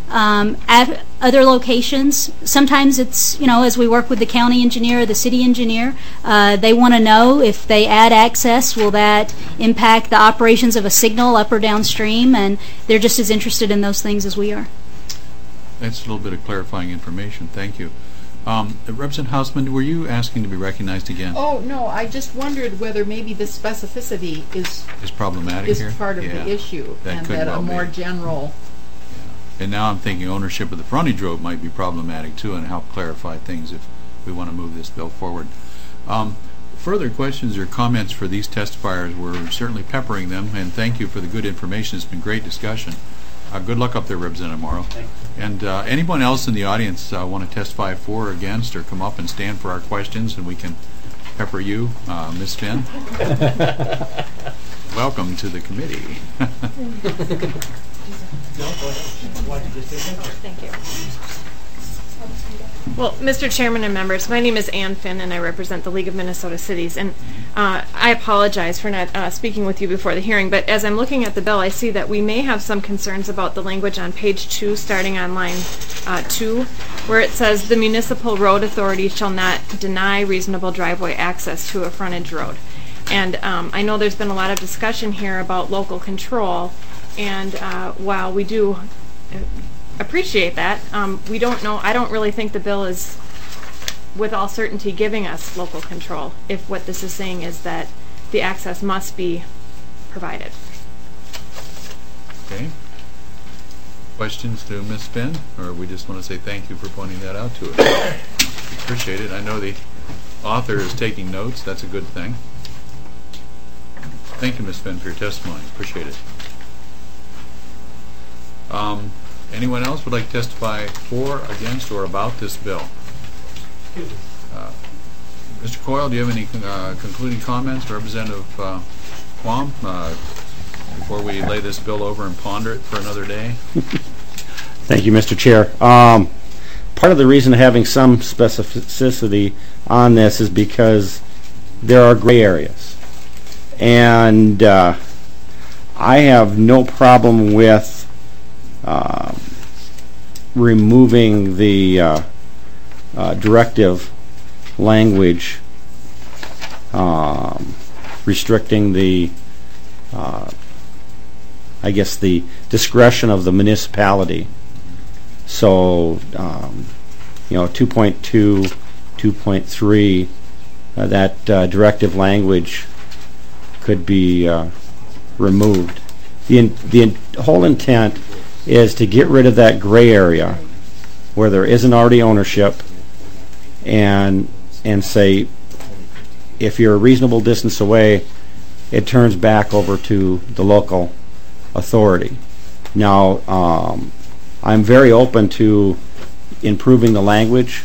Um, at other locations, sometimes it's, you know, as we work with the county engineer or the city engineer, uh, they want to know if they add access, will that impact the operations of a signal up or downstream, and they're just as interested in those things as we are. That's a little bit of clarifying information. Thank you. Um, Representative Hausman, were you asking to be recognized again? Oh, no, I just wondered whether maybe the specificity is Is problematic is here? part of Yeah. the issue, That and could that well a more be. general. And now I'm thinking ownership of the frontage road might be problematic too, and help clarify things if we want to move this bill forward. Um, further questions or comments for these testifiers? We're certainly peppering them, and thank you for the good information. It's been great discussion. Uh, good luck up there, Representative Morrow. And uh, anyone else in the audience uh, want to testify for or against, or come up and stand for our questions, and we can pepper you, uh, Miz Finn. Welcome to the committee. Thank you. Well, Mister Chairman and members, my name is Ann Finn, and I represent the League of Minnesota Cities. And uh, I apologize for not uh, speaking with you before the hearing, but as I'm looking at the bill, I see that we may have some concerns about the language on page two, starting on line uh, two, where it says, the municipal road authority shall not deny reasonable driveway access to a frontage road. And um, I know there's been a lot of discussion here about local control, and uh, while we do appreciate that, um, we don't know, I don't really think the bill is with all certainty giving us local control if what this is saying is that the access must be provided. Okay. Questions to Miz Finn, or we just want to say thank you for pointing that out to us? Appreciate it. I know the author is taking notes. That's a good thing. Thank you, Miz Finn, for your testimony. Appreciate it. Um, anyone else would like to testify for, against, or about this bill? Uh, Mister Coyle, do you have any uh, concluding comments? Representative uh, Quam, uh, before we lay this bill over and ponder it for another day? Thank you, Mister Chair. Um, part of the reason having some specificity on this is because there are gray areas. And uh, I have no problem with uh, removing the uh, uh, directive language um, restricting the uh, I guess the discretion of the municipality. So um, you know, two point two, two point three, uh, that uh, directive language could be uh, removed. The, in, the in, whole intent is to get rid of that gray area where there isn't already ownership, and and say if you're a reasonable distance away, it turns back over to the local authority. Now, um, I'm very open to improving the language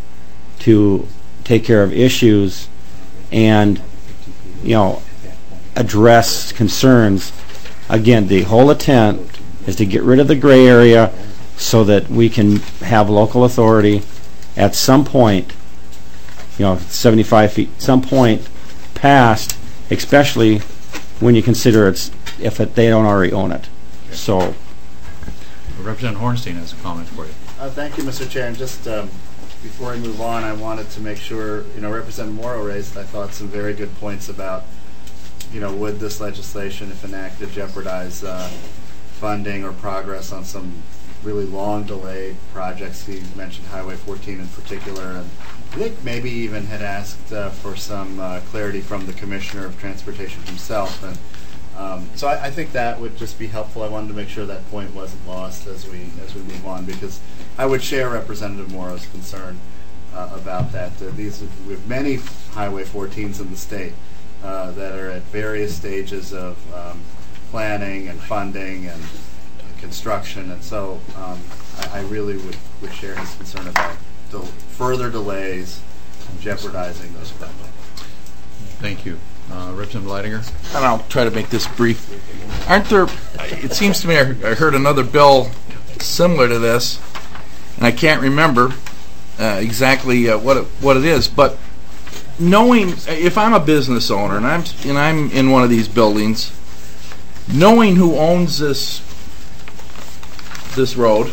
to take care of issues and, you know, address concerns. Again, the whole intent is to get rid of the gray area so that we can have local authority at some point, you know, seventy-five feet, some point past, especially when you consider it's if it, they don't already own it. So, Representative Hornstein has a comment for you. Uh, thank you, Mister Chair. And just um, before I move on, I wanted to make sure, you know, Representative Morrow raised, I thought, some very good points about, you know, would this legislation, if enacted, jeopardize uh, funding or progress on some really long delayed projects. He mentioned Highway fourteen in particular, and I think maybe even had asked uh, for some uh, clarity from the Commissioner of Transportation himself. And um, so I, I think that would just be helpful. I wanted to make sure that point wasn't lost as we as we move on, because I would share Representative Morrow's concern uh, about that. Uh, these we have many Highway fourteens in the state uh, that are at various stages of um, planning and funding and construction, and so um, I, I really would, would share his concern about del further delays jeopardizing those projects. Thank you. Uh, Representative Leidinger? And I'll try to make this brief. Aren't there, it seems to me I, I heard another bill similar to this, and I can't remember uh, exactly uh, what, it, what it is, but knowing, if I'm a business owner and I'm, and I'm in one of these buildings, knowing who owns this this road,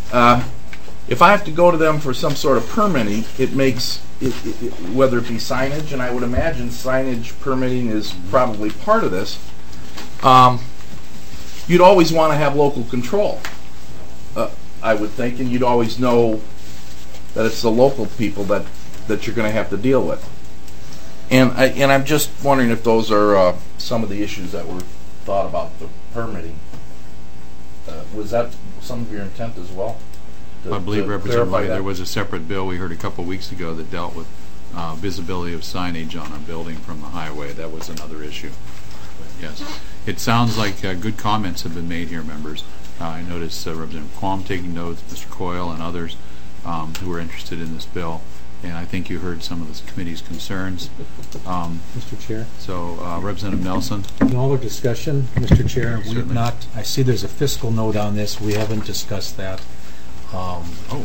uh, if I have to go to them for some sort of permitting, it makes, it, it, it, whether it be signage, and I would imagine signage permitting is probably part of this, um, you'd always want to have local control, uh, I would think, and you'd always know that it's the local people that, that you're going to have to deal with. And, I, and I'm just wondering if those are uh, some of the issues that were thought about the permitting. Uh, was that some of your intent as well? To, I believe, to Representative clarify White, that? there was a separate bill we heard a couple of weeks ago that dealt with uh, visibility of signage on a building from the highway. That was another issue. But yes, it sounds like uh, good comments have been made here, members. Uh, I noticed uh, Representative Quam taking notes, Mister Coyle, and others um, who were interested in this bill. And I think you heard some of the committee's concerns. Um, Mister Chair? So, uh, Representative Nelson? In all our discussion, Mister Chair, we've Certainly. not, I see there's a fiscal note on this. We haven't discussed that. Um, oh.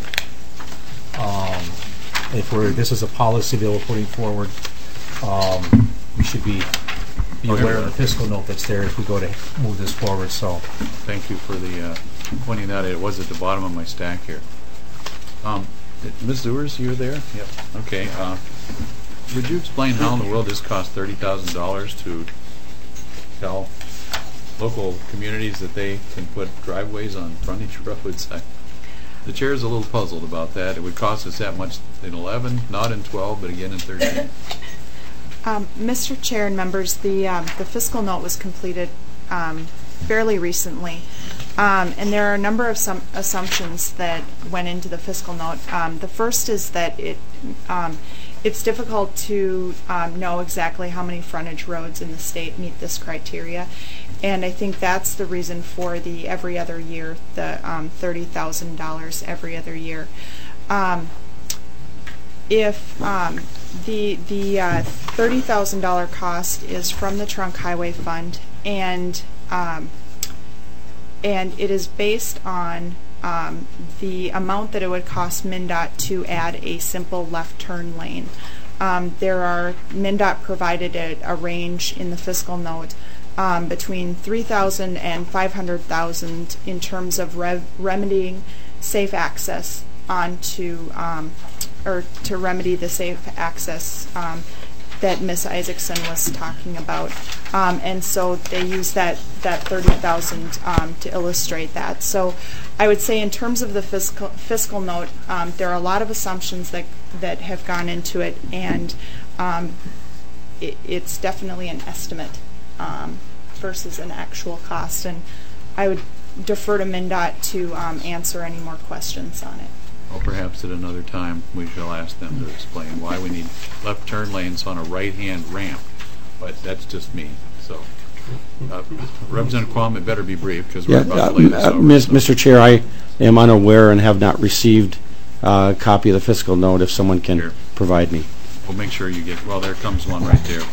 Um, if we're, this is a policy bill we're putting forward, um, we should be, be Okay. aware of the fiscal note that's there if we go to move this forward. So, thank you for the uh, pointing that out. It was at the bottom of my stack here. Um, Miz Zewers, you're there? Yep. Okay. Uh, would you explain how in the world this costs thirty thousand dollars to tell local communities that they can put driveways on frontage roads? I, the chair is a little puzzled about that. It would cost us that much in eleven, not in twelve, but again in thirteen. Um, Mister Chair and members, the um, the fiscal note was completed um, fairly recently, um, and there are a number of some assumptions that went into the fiscal note. Um, the first is that it um, it's difficult to um, know exactly how many frontage roads in the state meet this criteria, and I think that's the reason for the every other year, the um, thirty thousand dollars every other year. Um, if um, the the uh, thirty thousand dollar cost is from the Trunk Highway Fund, and um, and it is based on um, the amount that it would cost MnDOT to add a simple left turn lane. Um, there are MnDOT provided a, a range in the fiscal note um, between three thousand and five hundred thousand in terms of re remedying safe access onto um, or to remedy the safe access um, that Miz Isaacson was talking about, um, and so they use that that thirty thousand um, to illustrate that. So, I would say in terms of the fiscal fiscal note, um, there are a lot of assumptions that that have gone into it, and um, it, it's definitely an estimate um, versus an actual cost. And I would defer to MnDOT to um, answer any more questions on it. Well, perhaps at another time we shall ask them to explain why we need left turn lanes on a right-hand ramp. But that's just me. So, uh, Representative Quam, it better be brief because we're Yeah, about to uh, lay this uh, over. Miz so. Mister Chair, I am unaware and have not received uh, a copy of the fiscal note. If someone can Here. provide me. We'll make sure you get, well, there comes one right there.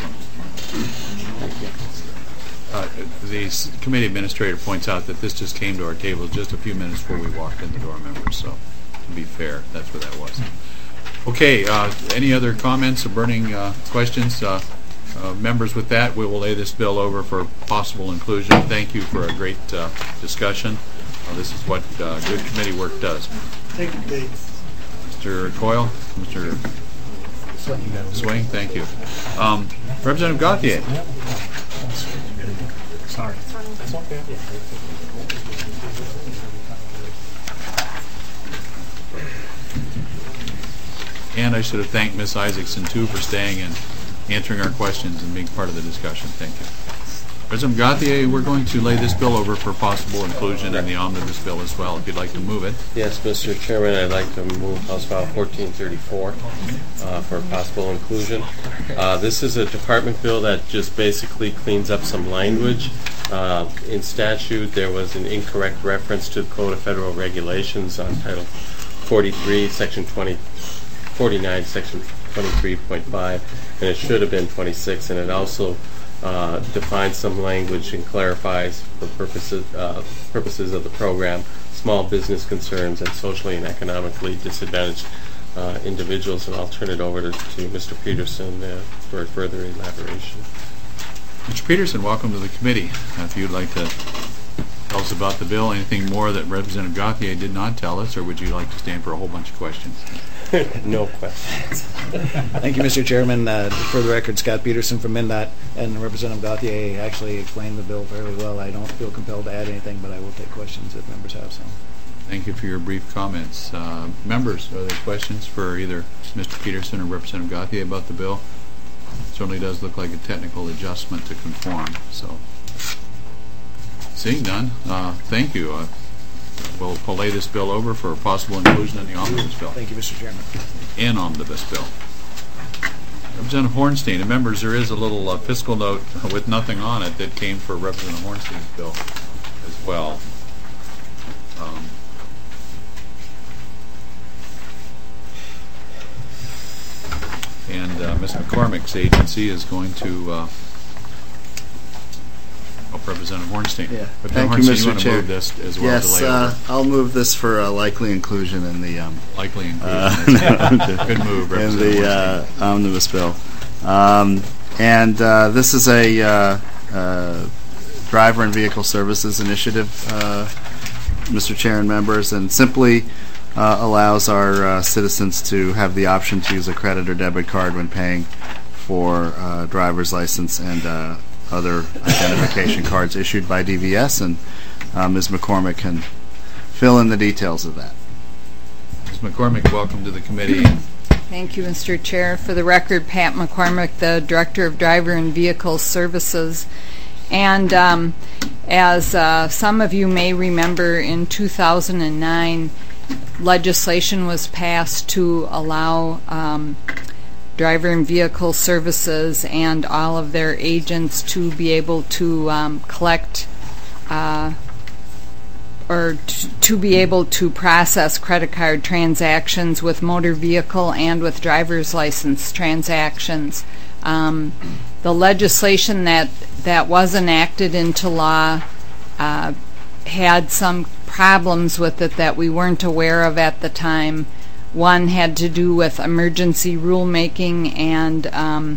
Uh, the s- committee administrator points out that this just came to our table just a few minutes before we walked in the door, members. So, to be fair, that's what that was. Okay, uh, any other comments or burning uh, questions? Uh, uh, members, with that, we will lay this bill over for possible inclusion. Thank you for a great uh, discussion. Uh, this is what uh, good committee work does. Thank you, Dave. Mister Coyle, Mister Swing, thank you. Um, Representative Gauthier. Sorry. That's okay. And I should have thanked Miz Isaacson, too, for staying and answering our questions and being part of the discussion. Thank you. President Gauthier, we're going to lay this bill over for possible inclusion in the omnibus bill as well, if you'd like to move it. Yes, Mister Chairman, I'd like to move House File fourteen thirty-four uh, for possible inclusion. Uh, this is a department bill that just basically cleans up some language. Uh, in statute, there was an incorrect reference to the Code of Federal Regulations on Title forty-three, Section twenty, forty-nine, Section twenty-three point five, and it should have been twenty-six, and it also Uh, defines some language and clarifies for purposes uh, purposes of the program small business concerns and socially and economically disadvantaged uh, individuals. And I'll turn it over to, to Mister Peterson uh, for further elaboration. Mister Peterson, welcome to the committee. Uh, if you'd like to tell us about the bill. Anything more that Representative Gauthier did not tell us, or would you like to stand for a whole bunch of questions? No questions. Thank you, Mister Chairman. Uh, for the record, Scott Peterson from MnDOT, and Representative Gauthier actually explained the bill fairly well. I don't feel compelled to add anything, but I will take questions if members have some. Thank you for your brief comments. Uh, members, are there questions for either Mister Peterson or Representative Gauthier about the bill? It certainly does look like a technical adjustment to conform. So, seeing none, uh, thank you. Uh, we'll, we'll lay this bill over for possible inclusion in the omnibus bill. Thank you, Mister Chairman. In omnibus bill. Representative Hornstein, and members, there is a little uh, fiscal note with nothing on it that came for Representative Hornstein's bill as well. Um, And uh, Miz McCormick's agency is going to uh, help Representative Hornstein. Yeah. Representative Thank you, Hornstein, Mister you want to Chair. move this as well? Yes, to lay uh, over? I'll move this for uh, likely inclusion in the um, likely inclusion. Uh, Good move, in Representative the uh, omnibus bill. Um, and uh, this is a uh, uh, driver and vehicle services initiative, uh, Mister Chair and members, and simply Uh, allows our uh, citizens to have the option to use a credit or debit card when paying for uh, driver's license and uh, other identification cards issued by D V S, and uh, Miz McCormick can fill in the details of that. Miz McCormick, welcome to the committee. Thank you, Mister Chair. For the record, Pat McCormick, the Director of Driver and Vehicle Services. And um, as uh, some of you may remember, in two thousand nine, legislation was passed to allow um, driver and vehicle services and all of their agents to be able to um, collect uh, or t- to be able to process credit card transactions with motor vehicle and with driver's license transactions. Um, the legislation that, that was enacted into law uh, had some problems with it that we weren't aware of at the time. One had to do with emergency rulemaking, and um,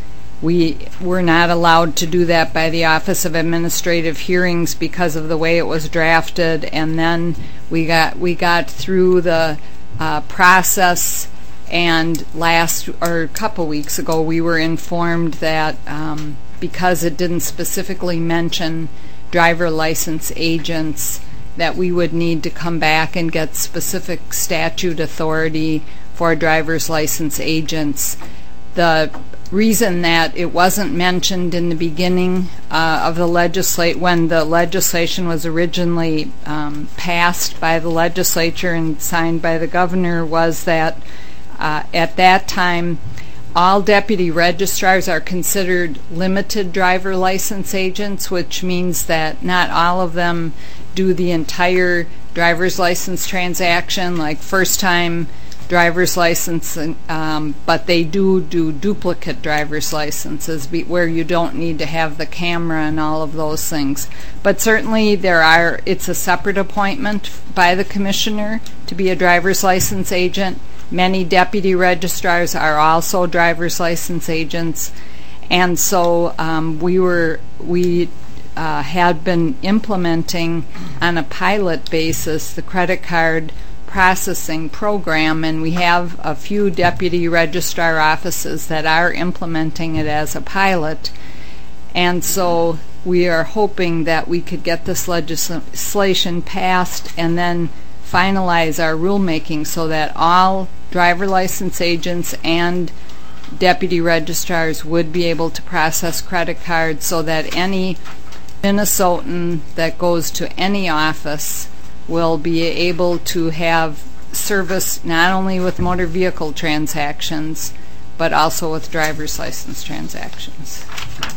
we were not allowed to do that by the Office of Administrative Hearings because of the way it was drafted. And then we got we got through the uh, process, and last or a couple weeks ago we were informed that um, because it didn't specifically mention driver license agents, that we would need to come back and get specific statute authority for driver's license agents. The reason that it wasn't mentioned in the beginning uh, of the legislate when the legislation was originally um, passed by the legislature and signed by the governor was that uh, at that time all deputy registrars are considered limited driver license agents, which means that not all of them do the entire driver's license transaction, like first time driver's license, um, but they do do duplicate driver's licenses be, where you don't need to have the camera and all of those things. But certainly there are, it's a separate appointment by the commissioner to be a driver's license agent. Many deputy registrars are also driver's license agents, and so um, we were we uh, had been implementing on a pilot basis the credit card processing program, and we have a few deputy registrar offices that are implementing it as a pilot. And so we are hoping that we could get this legislation passed and then finalize our rulemaking so that all driver license agents and deputy registrars would be able to process credit cards, so that any Minnesotan that goes to any office will be able to have service not only with motor vehicle transactions but also with driver's license transactions.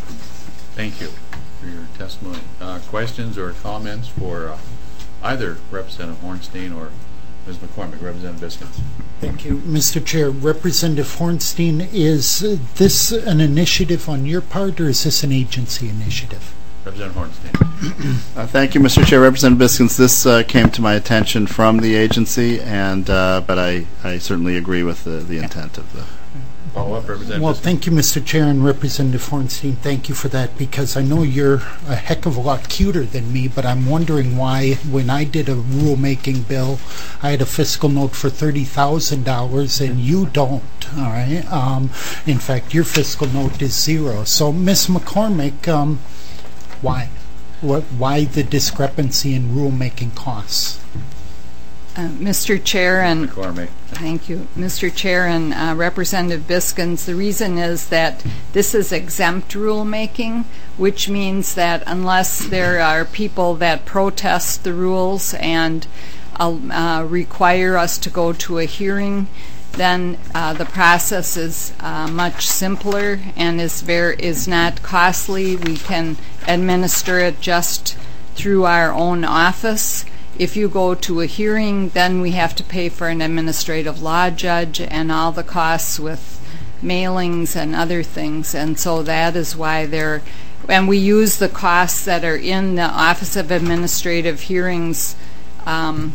Thank you for your testimony. Uh, questions or comments for uh, either Representative Hornstein or Miz McCormick? Representative Biskins. Thank you, Mister Chair. Representative Hornstein, is uh, this an initiative on your part, or is this an agency initiative? Representative Hornstein. Uh, thank you, Mister Chair. Representative Biskins, this uh, came to my attention from the agency, and uh, but I, I certainly agree with the, the intent of the follow-up, Representative Well, Biskins. thank you, Mister Chair, and Representative Hornstein, thank you for that, because I know you're a heck of a lot cuter than me, but I'm wondering why, when I did a rulemaking bill, I had a fiscal note for thirty thousand dollars and you don't, all right? Um, in fact, your fiscal note is zero. So, Miz McCormick, um, why? What, why the discrepancy in rulemaking costs? Uh, Mister Chair and McCormick. Thank you, Mister Chair and uh, Representative Biskins. The reason is that this is exempt rulemaking, which means that unless there are people that protest the rules and uh, uh, require us to go to a hearing, then uh, the process is uh, much simpler and is very is not costly. We can administer it just through our own office. If you go to a hearing, then we have to pay for an administrative law judge and all the costs with mailings and other things. And so that is why they're, and we use the costs that are in the Office of Administrative Hearings um,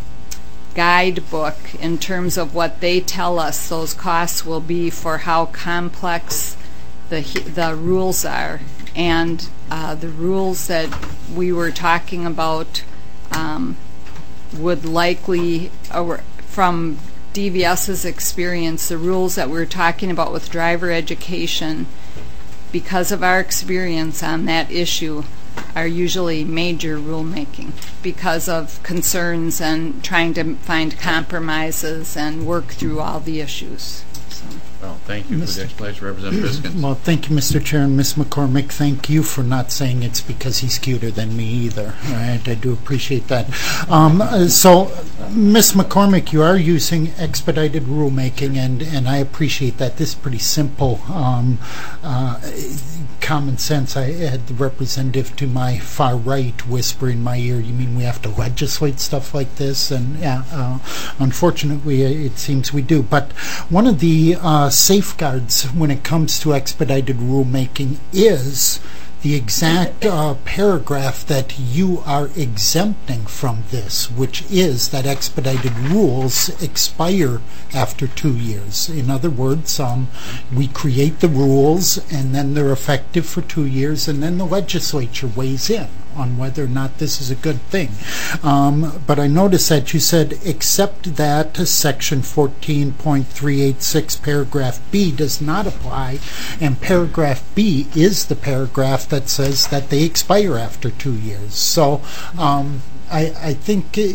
guidebook in terms of what they tell us those costs will be for how complex the the rules are. And uh, the rules that we were talking about um, would likely, uh, from DVS's experience, the rules that we're talking about with driver education, because of our experience on that issue, are usually major rulemaking because of concerns and trying to find compromises and work through all the issues. So. Well, thank you for the explanation, Representative Biskins. Well, thank you, Mister Chair, and Miz McCormick, thank you for not saying it's because he's cuter than me either. All right, I do appreciate that. Um, uh, so, Miz McCormick, you are using expedited rulemaking, and, and I appreciate that. This is pretty simple. Um, uh, common sense. I had the representative to my far right whisper in my ear, you mean we have to legislate stuff like this? And yeah, uh, unfortunately, it seems we do. But one of the uh, safeguards when it comes to expedited rulemaking is the exact uh, paragraph that you are exempting from this, which is that expedited rules expire after two years. In other words, um, we create the rules and then they're effective for two years and then the legislature weighs in on whether or not this is a good thing. Um, but I noticed that you said, except that section fourteen point three eight six paragraph B does not apply, and paragraph B is the paragraph that says that they expire after two years. So um, I, I think it,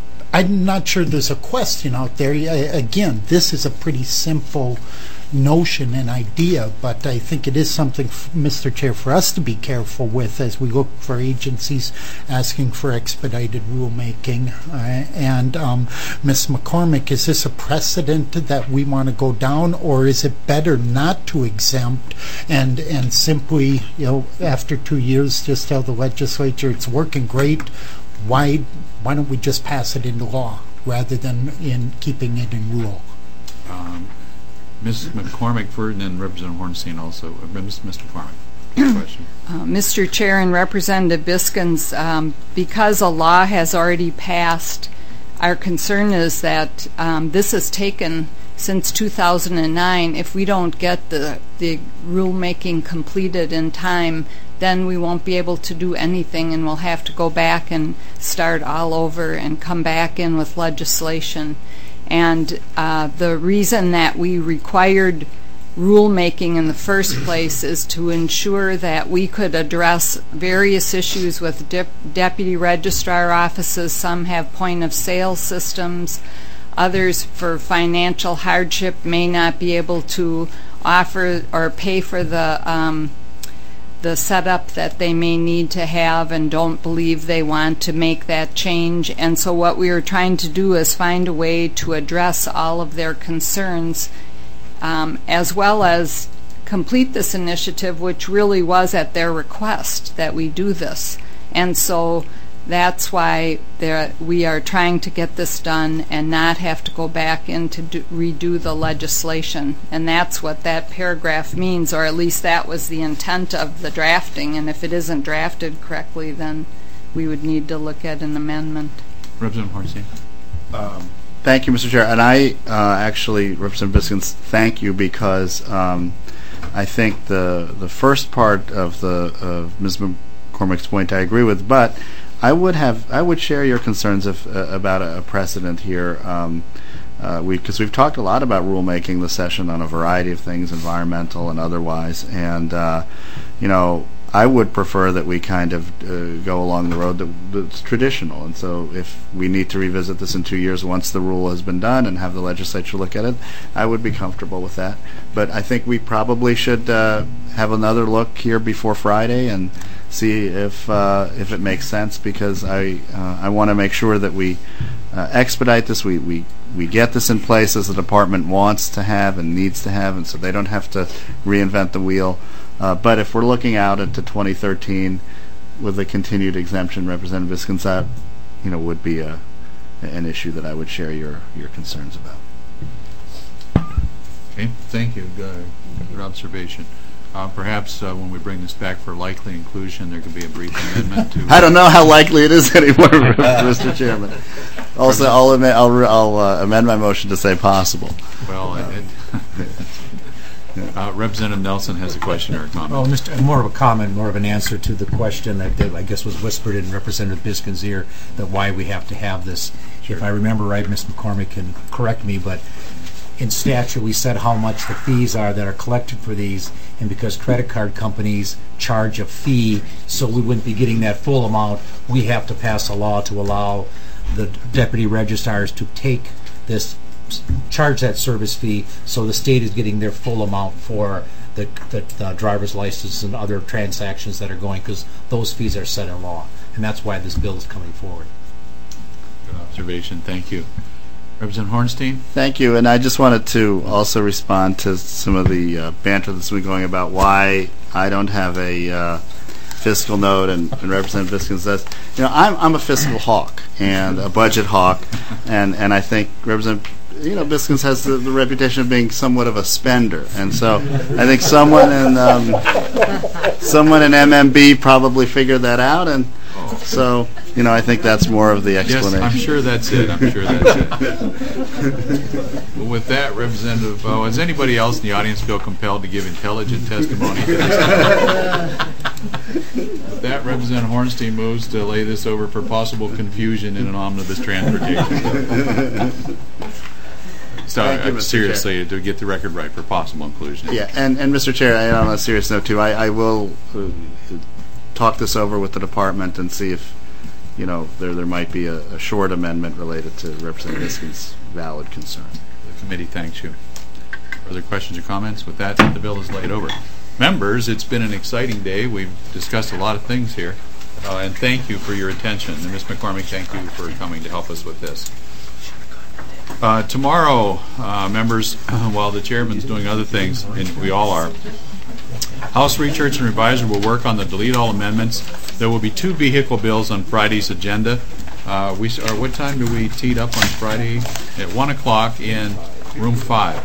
I'm not sure there's a question out there. I, again, this is a pretty simple notion and idea, but I think it is something, Mister Chair, for us to be careful with as we look for agencies asking for expedited rulemaking. Uh, and um, Miz McCormick, is this a precedent that we want to go down, or is it better not to exempt and and simply, you know, after two years, just tell the legislature it's working great? Why why don't we just pass it into law rather than in keeping it in rule? Um, Miz McCormick first, and then Representative Hornstein also. Uh, Mister McCormick, question. Uh, Mister Chair and Representative Biskins, um, because a law has already passed, our concern is that um, this has taken since two thousand nine. If we don't get the, the rulemaking completed in time, then we won't be able to do anything and we'll have to go back and start all over and come back in with legislation. And uh, the reason that we required rulemaking in the first place is to ensure that we could address various issues with dep deputy registrar offices. Some have point of sale systems. Others, for financial hardship, may not be able to offer or pay for the um, the setup that they may need to have and don't believe they want to make that change. And so what we are trying to do is find a way to address all of their concerns, um, as well as complete this initiative, which really was at their request that we do this. And so that's why there, we are trying to get this done and not have to go back in to do, redo the legislation. And that's what that paragraph means, or at least that was the intent of the drafting. And if it isn't drafted correctly, then we would need to look at an amendment. Representative Hornstein. Um, Thank you, Mister Chair. And I uh, actually, Representative Biskins, thank you because um, I think the the first part of the of Miz McCormick's point I agree with, but I would have I would share your concerns if, uh, about a, a precedent here. Um, uh, we because we've talked a lot about rulemaking this session on a variety of things, environmental and otherwise, and uh, you know. I would prefer that we kind of uh, go along the road that, that's traditional. And so if we need to revisit this in two years once the rule has been done and have the legislature look at it, I would be comfortable with that. But I think we probably should uh, have another look here before Friday and see if uh, if it makes sense, because I uh, I want to make sure that we uh, expedite this. We, we we get this in place as the department wants to have and needs to have, and so they don't have to reinvent the wheel. Uh, but if we're looking out into twenty thirteen with a continued exemption, Representative Biskins, that you know would be a an issue that I would share your your concerns about. Okay, thank you. Good, good observation. Uh, perhaps uh, when we bring this back for likely inclusion, there could be a brief amendment to. I don't know how likely it is anymore, Mister Chairman. Also, I'll, amend, I'll, I'll uh, amend my motion to say possible. Well, it, Uh, Representative Nelson has a question or a comment. Oh, Mister More of a comment, more of an answer to the question that, that I guess was whispered in Representative Biskins' ear, that why we have to have this. Sure. If I remember right, Miz McCormick can correct me, but in statute we said how much the fees are that are collected for these, and because credit card companies charge a fee, so we wouldn't be getting that full amount, we have to pass a law to allow the deputy registrars to take this, charge that service fee, so the state is getting their full amount for the, the, the driver's license and other transactions that are going, because those fees are set in law, and that's why this bill is coming forward. Good observation. Thank you. Representative Hornstein? Thank you, and I just wanted to also respond to some of the uh, banter that's been going about why I don't have a uh, fiscal note, and, and Representative Biskins says, you know, I'm, I'm a fiscal hawk and a budget hawk, and, and I think Representative you know, Biskins has the, the reputation of being somewhat of a spender, and so I think someone in um, someone in M M B probably figured that out, and so you know, I think that's more of the explanation. Yes, I'm sure that's it. I'm sure that's it. Well, with that, Representative, uh, does anybody else in the audience feel compelled to give intelligent testimony to this? With that, Representative Hornstein moves to lay this over for possible confusion in an omnibus transportation. So, Thank you, uh, seriously, to get the record right for possible inclusion. Yeah, and, and Mister Chair, I, on a serious note too, I, I will uh, talk this over with the department and see if, you know, there there might be a, a short amendment related to Representative Biskins' valid concern. The committee thanks you. Further questions or comments? With that, the bill is laid over. Members, it's been an exciting day. We've discussed a lot of things here, uh, and thank you for your attention. And Miz McCormick, thank you for coming to help us with this. Uh, tomorrow, uh, members, while the chairman's doing other things, and we all are, House Research and Reviser will work on the delete all amendments. There will be two vehicle bills on Friday's agenda. Uh, we, or what time do we tee up on Friday? At one o'clock in room five.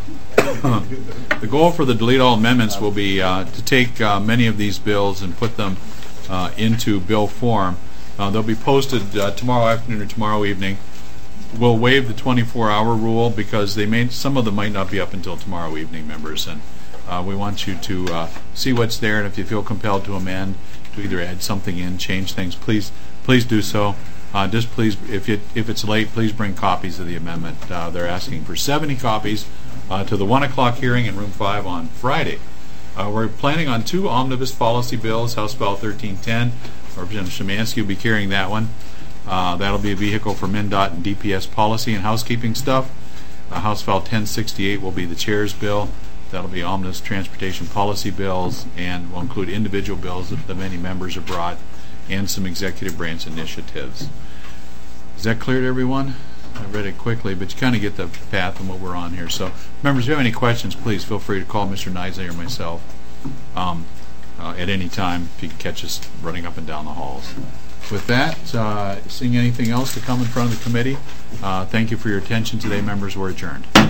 The goal for the delete all amendments will be uh, to take uh, many of these bills and put them uh, into bill form. Uh, they'll be posted uh, tomorrow afternoon or tomorrow evening. We'll waive the twenty-four hour rule because they may, some of them might not be up until tomorrow evening, members, and uh, we want you to uh, see what's there, and if you feel compelled to amend, to either add something in, change things, please please do so. Uh, just please, if it, if it's late, please bring copies of the amendment. Uh, they're asking for seventy copies uh, to the one o'clock hearing in room five on Friday. Uh, we're planning on two omnibus policy bills, House File thirteen ten. Representative Szymanski will be carrying that one. Uh, that'll be a vehicle for MnDOT and D P S policy and housekeeping stuff. Uh, House File ten sixty-eight will be the chair's bill. That'll be omnibus transportation policy bills, and will include individual bills that the many members have brought, and some executive branch initiatives. Is that clear to everyone? I read it quickly, but you kind of get the path and what we're on here. So, members, if you have any questions, please feel free to call Mister Nizey or myself um, uh, at any time if you can catch us running up and down the halls. With that, uh, seeing anything else to come in front of the committee, uh, thank you for your attention today, members. We're adjourned.